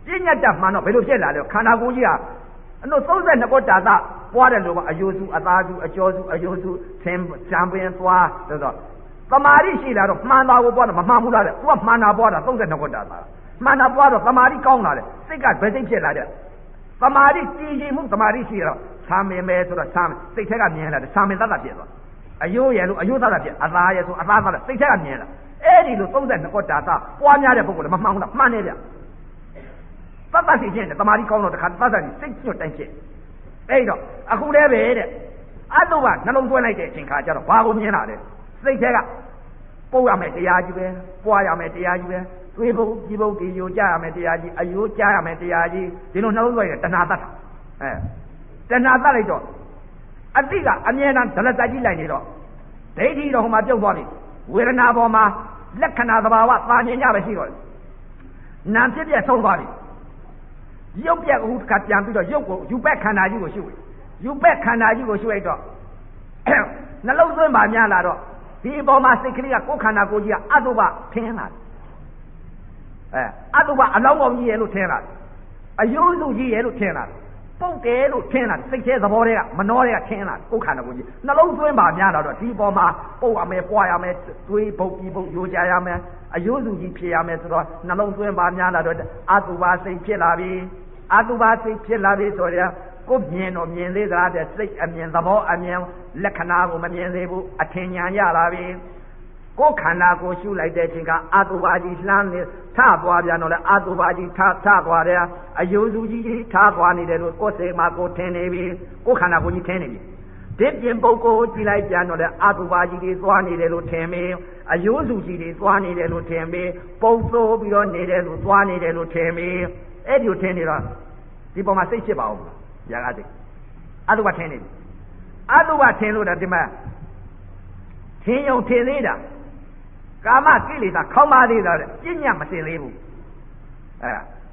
ပြည့်ညတ်တမှန်တော့ဘယ်လိုဖြစ်လာလဲခန္ဓာကိုယ်ကြီးဟာအနုသုံးဆယ်နှစ်ခုတာသာပွားတယ်လို့ကအယိုးစုအသားစုအကျော်စုအယိုးစုသင်ကြံပင်သွားဆိုတော့သမာဓိရှိလာတော့မှန်တာကိုပွားတော့မမှန်ဘူးလားတဲ့သူကမှန်တာပွားတာသုံးဆယ်နှစ်ခုတာသာမှန်တာပွားတော့သမာဓိကောင်းလာတယ်စိတ်ကဘယ်စိတ်ဖြစ်လာတဲ့သမာဓိကြည်ကြည်မှုသမာဓိရှိတော့ဆာမင်ပဲဆိုတော့ဆာမင်စိတ်ထက်ကမြင်လာတယ်ဆာမင်သတ်တာဖြစ်သွားအယိုးရယ်လို့အယိုးသတ်တာဖြစ်အသားရယ်ဆိုအသားသတ်တာစိတ်ထက်ကမြင်လာအဲ့ဒီလိုသုံးဆယ်နှစ်ခုတာသာပွားများတဲ့ပုဂ္ဂိုလ်လည်းမမှန်ဘူးလားမှန်နေဗျသတ်တတ်စီခြင်းနဲ့တမာတိကောင်းတော့တခါသတ်တတ်စီစိတ်ညွတ်တိုင်းဖြစ်အဲ့တော့အခုလည်းပဲတဲ့အတုပနှလုံးသွင်းလိုက်တဲ့အချိန်ခါကျတော့ဘာကိုမြင်လာလဲစိတ်ထဲကပုတ်ရမယ်တရားကြီးပဲပွားရမယ်တရားကြီးပဲတွေးဖို့ကြည်ဖို့ဒီယိုကြရမယ်တရားကြီးအယိုးကြားရမယ်တရားကြီးဒီလိုနှလုံးသွင်းရင်တဏှာတတ်တာအဲတဏှာတတ်လိုက်တော့အတိကအမြဲတမ်းဒလစကြီးလိုက်နေတော့ဒိဋ္ဌိတော်ဟိုမှာပြုတ်သွားပြီဝေဒနာပေါ်မှာလက္ခဏာသဘာဝသာမြင်ကြပဲရှိတော့နာမ်ဖြစ်ပြဆုံးသွားပြီရုပ်ပြက်အခုတစ်ခါပြန်ပြီးတော့ရုပ်ကိုယူပက်ခန္ဓာကြီးကိုရှုပ်ယူပက်ခန္ဓာကြီးကိုရှုပ်လိုက်တော့နှလုံးသွင်းပါများလာတော့ဒီအပေါ်မှာစိတ်ကလေးကကိုယ်ခန္ဓာကိုယ်ကြီးကအတုပထင်းလာတယ်အဲအတုပအလောင်းကောင်ကြီးရဲ့လို့ထင်းလာတယ်အယိုးစုကြီးရဲ့လို့ထင်းလာတယ်ပုတ်တယ်လို့ထင်းလာတယ်စိတ်သေးသဘောတွေကမနှောတွေကထင်းလာတယ်ကိုယ်ခန္ဓာကိုယ်ကြီးနှလုံးသွင်းပါများလာတော့ဒီအပေါ်မှာပုတ်ရမယ်ပွားရမယ်တွေးပုတ်ပြီးပုတ်ယိုကြရမယ်အယိုးစုကြီးဖြစ်ရမယ်ဆိုတော့နှလုံးသွင်းပါများလာတော့အတုပစိတ်ဖြစ်လာပြီအတုပါစိတ်ဖြစ်လာပြီဆိုတော့ကိုမြင်တော့မြင်သေးတာတဲ့စိတ်အမြင်သဘောအမြင်လက္ခဏာကိုမမြင်သေးဘူးအထင်ဉာဏ်ရလာပြီကိုခန္ဓာကိုရှုလိုက်တဲ့အချိန်ကအတုပါကြီးလှမ်းနေထသွားပြန်တော့လေအတုပါကြီးထထသွားတယ်အယုစုကြီးထသွားနေတယ်လို့ကိုယ်စိတ်မှာကိုထင်နေပြီကိုခန္ဓာကိုကြီးထင်နေပြီဒီပြင်ပုဂ္ဂိုလ်ကြည့်လိုက်ပြန်တော့လေအတုပါကြီးတွေသွားနေတယ်လို့ထင်ပြီအယုစုကြီးတွေသွားနေတယ်လို့ထင်ပြီပုံသိုးပြီးတော့နေတယ်လို့သွားနေတယ်လို့ထင်ပြီအဲ့ဒီကိုထင်းနေတော့ဒီပေါ်မှာစိတ်ဖြစ်ပါဦးရာဂစိတ်အတုပထင်းနေပြီအတုပထင်းလို့တာဒီမှာထင်းယုံထင်းသေးတာကာမကိလေသာခေါင်းပါသေးတာပြည့်ညတ်မစင်သေးဘူးအဲ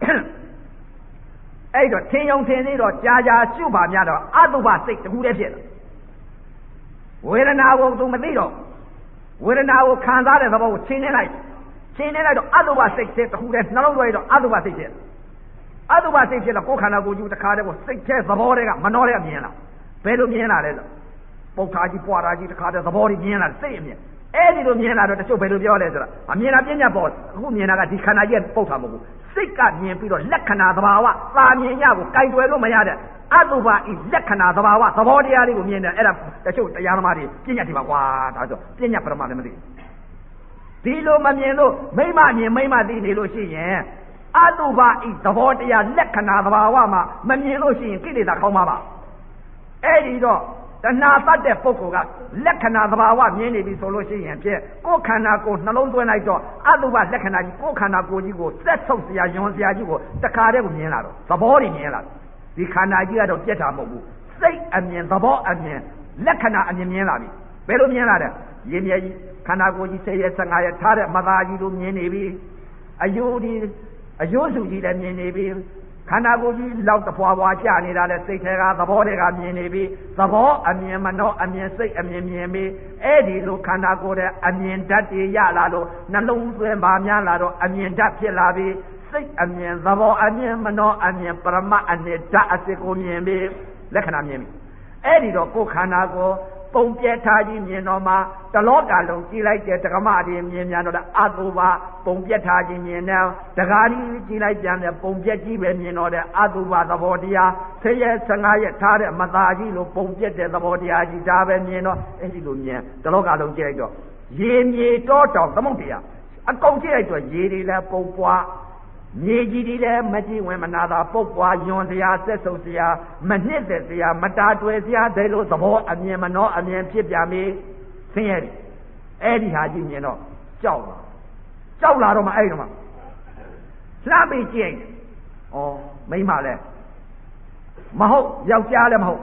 အဲ့တော့ထင်းယုံထင်းသေးတော့ကြာကြာရှုပါများတော့အတုပစိတ်တခုတည်းဖြစ်တယ်ဝေဒနာကိုသူမသိတော့ဝေဒနာကိုခံစားတဲ့သဘောကိုချင်းနေလိုက်ချင်းနေလိုက်တော့အတုပစိတ်တခုတည်းနှလုံးသွင်းတော့အတုပစိတ်ဖြစ်အတုပစိတ်ဖြစ်တော့ကိုယ်ခန္ဓာကိုယ်ကြီးတစ်ခါတည်းကိုစိတ်ထဲသဘောတွေကမနှောတွေကမြင်လာဘယ်လိုမြင်လာလဲဆိုပုတ်ထားကြီးပွားထားကြီးတစ်ခါတည်းသဘောတွေမြင်လာစိတ်အမြင်အဲ့ဒီလိုမြင်လာတော့တချို့ဘယ်လိုပြောလဲဆိုတော့အမြင်တာပြညာပေါ်အခုမြင်တာကဒီခန္ဓာကြီးပုတ်ထားမဟုတ်ဘူးစိတ်ကမြင်ပြီးတော့လက္ခဏာသဘာဝသာမြင်ရကိုကြိုက်တွယ်လို့မရတဲ့အတုပဤလက္ခဏာသဘာဝသဘောတရားတွေကိုမြင်တယ်အဲ့ဒါတချို့တရားသမားတွေပြညာဒီမှာကွာဒါဆိုပြညာပရမလည်းမသိဒီလိုမမြင်လို့မိမမြင်မိမသိနေလို့ရှိရင်အတုပဤသဘောတရားလက္ခဏာသဘာဝမှာမမြင်လို့ရှိရင်ကိလေသာခေါင်းပါပါအဲ့ဒီတော့တဏှာတတ်တဲ့ပုဂ္ဂိုလ်ကလက္ခဏာသဘာဝမြင်နေပြီဆိုလို့ရှိရင်ဖြင့်ကိုယ်ခန္ဓာကိုယ်နှလုံးသွင်းလိုက်တော့အတုပလက္ခဏာကြီးကိုယ်ခန္ဓာကိုယ်ကြီးကိုစက်ဆုပ်စရာယွန်စရာကြီးကိုတခါတည်းကိုမြင်လာတော့သဘောတွေမြင်လာဒီခန္ဓာကြီးကတော့ပြက်တာမဟုတ်ဘူးစိတ်အမြင်သဘောအမြင်လက္ခဏာအမြင်မြင်လာပြီဘယ်လိုမြင်လာလဲရင်းမြဲကြီးခန္ဓာကိုယ်ကြီးဆယ်ရက်ဆယ့်ငါးရက်ထားတဲ့မသားကြီးလိုမြင်နေပြီအယိုးဒီအယိုးစုကြီးလည်းမြင်နေပြီခန္ဓာကိုယ်ကြီးလောက်တဖွာဖွာကျနေတာလည်းစိတ်ထဲကသဘောတွေကမြင်နေပြီသဘောအမြင်မနှောအမြင်စိတ်အမြင်မြင်ပြီအဲ့ဒီလိုခန္ဓာကိုယ်ရဲ့အမြင်ဓာတ်တွေရလာလို့နှလုံးသွင်းပါများလာတော့အမြင်ဓာတ်ဖြစ်လာပြီစိတ်အမြင်သဘောအမြင်မနှောအမြင်ပရမအနိဓာတ်အစစ်ကိုမြင်ပြီလက္ခဏာမြင်ပြီအဲ့ဒီတော့ကိုယ်ခန္ဓာကိုယ်ပုံပြက်ထားကြီးမြင်တော့မှတလောကလုံးကြည်လိုက်တဲ့ဓမ္မတွေမြင်များတော့အတုပပုံပြက်ထားကြီးမြင်တယ်ဒကာကြီးကြည်လိုက်ပြန်တဲ့ပုံပြက်ကြီးပဲမြင်တော့တဲ့အတုပသဘောတရားဆယ်ရက်ဆယ့်ငါးရက်ထားတဲ့မသားကြီးလိုပုံပြက်တဲ့သဘောတရားကြီးဒါပဲမြင်တော့အဲ့ဒီလိုမြင်တလောကလုံးကြည့်လိုက်တော့ရေမြေတောတောင်သမုတ်တရားအကုန်ကြည့်လိုက်တော့ရေတွေလည်းပုံပွားမြေကြီးတွေလည်းမကြည့်ဝင်မနာတာပုတ်ပွားယွန်စရာဆက်ဆုပ်စရာမနှစ်သက်စရာမတာတွယ်စရာဒဲလိုသဘောအမြင်မနှောအမြင်ဖြစ်ပြန်ပြီဆင်းရဲတယ်အဲ့ဒီဟာကြီးမြင်တော့ကြောက်လာကြောက်လာတော့မှအဲ့တော့မှလှမ်းပြီးကြည့်ဩမိမလည်းမဟုတ်ယောက်ျားလည်းမဟုတ်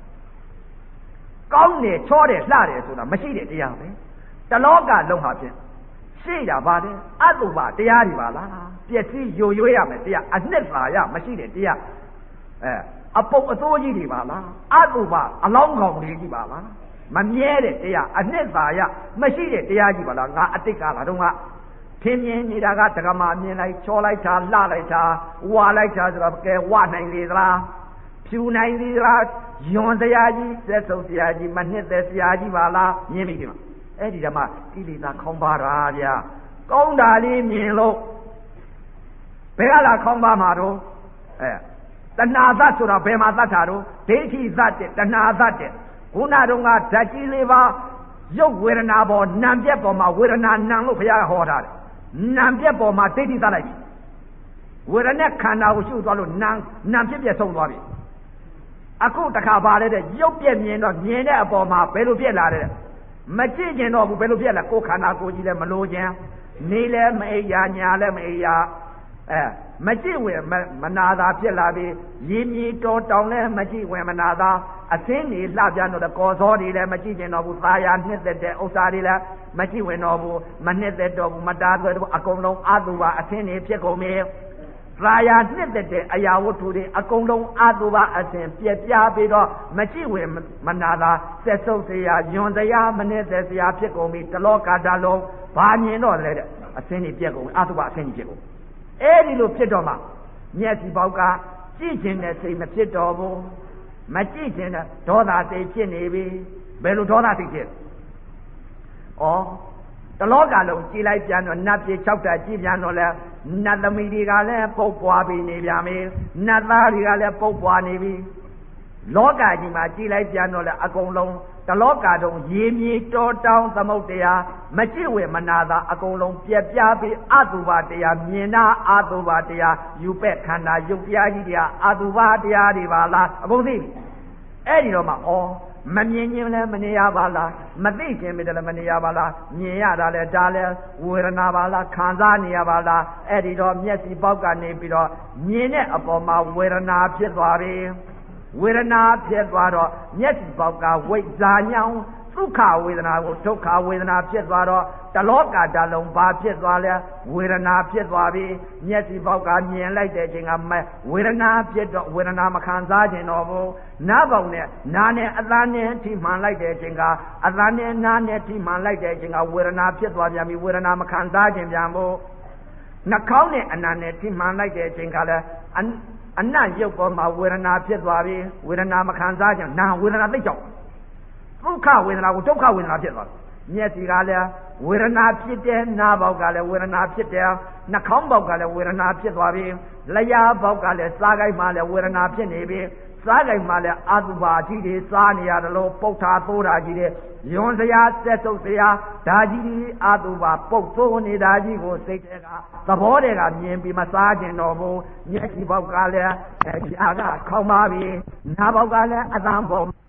ကောင်းတယ်ချောတယ်လှတယ်ဆိုတာမရှိတဲ့တရားပဲတလောကလုံးဟာဖြင့်ရှိတာပါတယ်အတုပတရားတွေပါလားပျက်စီးယိုရွေးရမယ်တရားအနှစ်သာရမရှိတဲ့တရားအဲအပုပ်အသိုးကြီးတွေပါလားအတုပအလောင်းကောင်လေးကြီးပါလားမမြဲတဲ့တရားအနှစ်သာရမရှိတဲ့တရားကြီးပါလားငါအတိတ်ကလာတော့ငါထင်းမြင်နေတာကတက္ကမမြင်လိုက်ချောလိုက်တာလှလိုက်တာဝါလိုက်တာဆိုတော့ကဲဝနိုင်လေသလားဖြူနိုင်လေသလားယွန်စရာကြီးသက်ဆုပ်စရာကြီးမနှစ်သက်စရာကြီးပါလားမြင်ပြီဒီမှာအဲ့ဒီဓမ္မကိလေသာခေါင်းပါတာဗျာကောင်းတာလေးမြင်လို့ဘယ်ကလာခေါင်းပါမှာတော့အဲတဏှာသတ်ဆိုတာဘယ်မှာသတ်တာတော့ဒိဋ္ဌိသတ်တဲ့တဏှာသတ်တဲ့ခုနတုန်းကဓာတ်ကြီးလေးပါရုပ်ဝေဒနာပေါ်နာမ်ပြက်ပေါ်မှာဝေဒနာနာမ်လို့ဘုရားဟောထားတယ်နာမ်ပြက်ပေါ်မှာဒိဋ္ဌိသတ်လိုက်ပြီဝေဒနာခန္ဓာကိုရှုသွားလို့နာမ်နာမ်ပြက်ပြက်ဆုံးသွားပြီအခုတခါပါလေတဲ့ရုပ်ပြက်မြင်တော့မြင်တဲ့အပေါ်မှာဘယ်လိုပြက်လာတဲ့မကြည့်ကျင်တော့ဘူးဘယ်လိုပြက်လာကိုယ်ခန္ဓာကိုယ်ကြီးလည်းမလို့ခြင်းနေလည်းမအိယာညာလည်းမအိယာအဲမကြည့်ဝင်မနာသာဖြစ်လာပြီးရင်းမြေတော်တောင်လည်းမကြည့်ဝင်မနာသာအသင်းတွေလှပြတော့ကော်စောတွေလည်းမကြည့်ကျင်တော့ဘူးသာယာနှစ်သက်တဲ့ဥစ္စာတွေလည်းမကြည့်ဝင်တော့ဘူးမနှစ်သက်တော့ဘူးမတားသွဲတော့အကုန်လုံးအတုပါအသင်းတွေဖြစ်ကုန်ပြီသာယာနှစ်သက်တဲ့အရာဝတ္ထုတွေအကုန်လုံးအတုပါအသင်းပြက်ပြားပြီးတော့မကြည့်ဝင်မနာသာဆက်ဆုပ်စရာယွန်စရာမနှစ်သက်စရာဖြစ်ကုန်ပြီတလောကတာလုံးဘာမြင်တော့လဲတဲ့အသင်းတွေပြက်ကုန်အတုပါအသင်းကြီးဖြစ်ကုန်အဲ့ဒီလိုဖြစ်တော့မှမျက်စိပေါက်ကကြည့်ခြင်းနဲ့စိတ်မဖြစ်တော့ဘူးမကြည့်ခြင်းနဲ့ဒေါသစိတ်ဖြစ်နေပြီဘယ်လိုဒေါသစိတ်ဖြစ်ဩတလောကလုံးကြည်လိုက်ပြန်တော့နတ်ပြေ၆တက်ကြည်ပြန်တော့လဲနတ်သမီးတွေကလည်းပုတ်ပွားပြီးနေပြန်ပြီနတ်သားတွေကလည်းပုတ်ပွားနေပြီလောကကြီးမှာကြည်လိုက်ပြန်တော့လဲအကုန်လုံးတလောကတုံးရေမြေတော်တောင်သမုတ်တရားမကြည့်ဝေမနာသာအကုန်လုံးပြက်ပြားပြီးအတုပါတရားမြင်နာအတုပါတရားယူပက်ခန္ဓာယုတ်တရားကြီးတရားအတုပါတရားတွေပါလားအကုန်သိပြီအဲ့ဒီတော့မှဩမမြင်ခြင်းလည်းမနေရပါလားမသိခြင်းလည်းမနေရပါလားမြင်ရတာလည်းဒါလည်းဝေဒနာပါလားခံစားနေရပါလားအဲ့ဒီတော့မျက်စိပေါက်ကနေပြီးတော့မြင်တဲ့အပေါ်မှာဝေဒနာဖြစ်သွားပြီဝေဒနာဖြစ်သွားတော့မျက်စိပေါက်ကဝိဇ္ဇာညောင်းဒုက္ခဝေဒနာကိုဒုက္ခဝေဒနာဖြစ်သွားတော့တလောကဓာတ်လုံးဘာဖြစ်သွားလဲဝေဒနာဖြစ်သွားပြီမျက်စိပေါက်ကမြင်လိုက်တဲ့အချိန်ကဝေဒနာဖြစ်တော့ဝေဒနာမခံစားခြင်းတော့ဘူးနားပေါက်နဲ့နားနဲ့အသားနဲ့ထိမှန်လိုက်တဲ့အချိန်ကအသားနဲ့နားနဲ့ထိမှန်လိုက်တဲ့အချိန်ကဝေဒနာဖြစ်သွားပြန်ပြီဝေဒနာမခံစားခြင်းပြန်ဘူးနှာခေါင်းနဲ့အနာနဲ့ထိမှန်လိုက်တဲ့အချိန်ကလည်းအနတ်ရုပ်ပေါ်မှာဝေဒနာဖြစ်သွားပြီဝေဒနာမခံစားခြင်းနာဝေဒနာသိကြောက်ဒုက္ခဝေဒနာကိုဒုက္ခဝေဒနာဖြစ်သွားမျက်စိကလည်းဝေဒနာဖြစ်တယ်နားပေါက်ကလည်းဝေဒနာဖြစ်တယ်နှာခေါင်းပေါက်ကလည်းဝေဒနာဖြစ်သွားပြီလျှာပေါက်ကလည်းစားကိုက်မှလည်းဝေဒနာဖြစ်နေပြီစားကိုက်မှလည်းအတုပါကြီးတွေစားနေရတယ်လို့ပုတ်တာသိုးတာကြီးတွေယွန်စရာဆက်ဆုပ်စရာဒါကြီးတွေအတုပါပုတ်သိုးနေတာကြီးကိုစိတ်ထဲကသဘောတွေကမြင်ပြီးမစားခြင်းတော့ဘူးမျက်စိပေါက်ကလည်းရှားကခေါင်းပါပြီနားပေါက်ကလည်းအသံပေါ်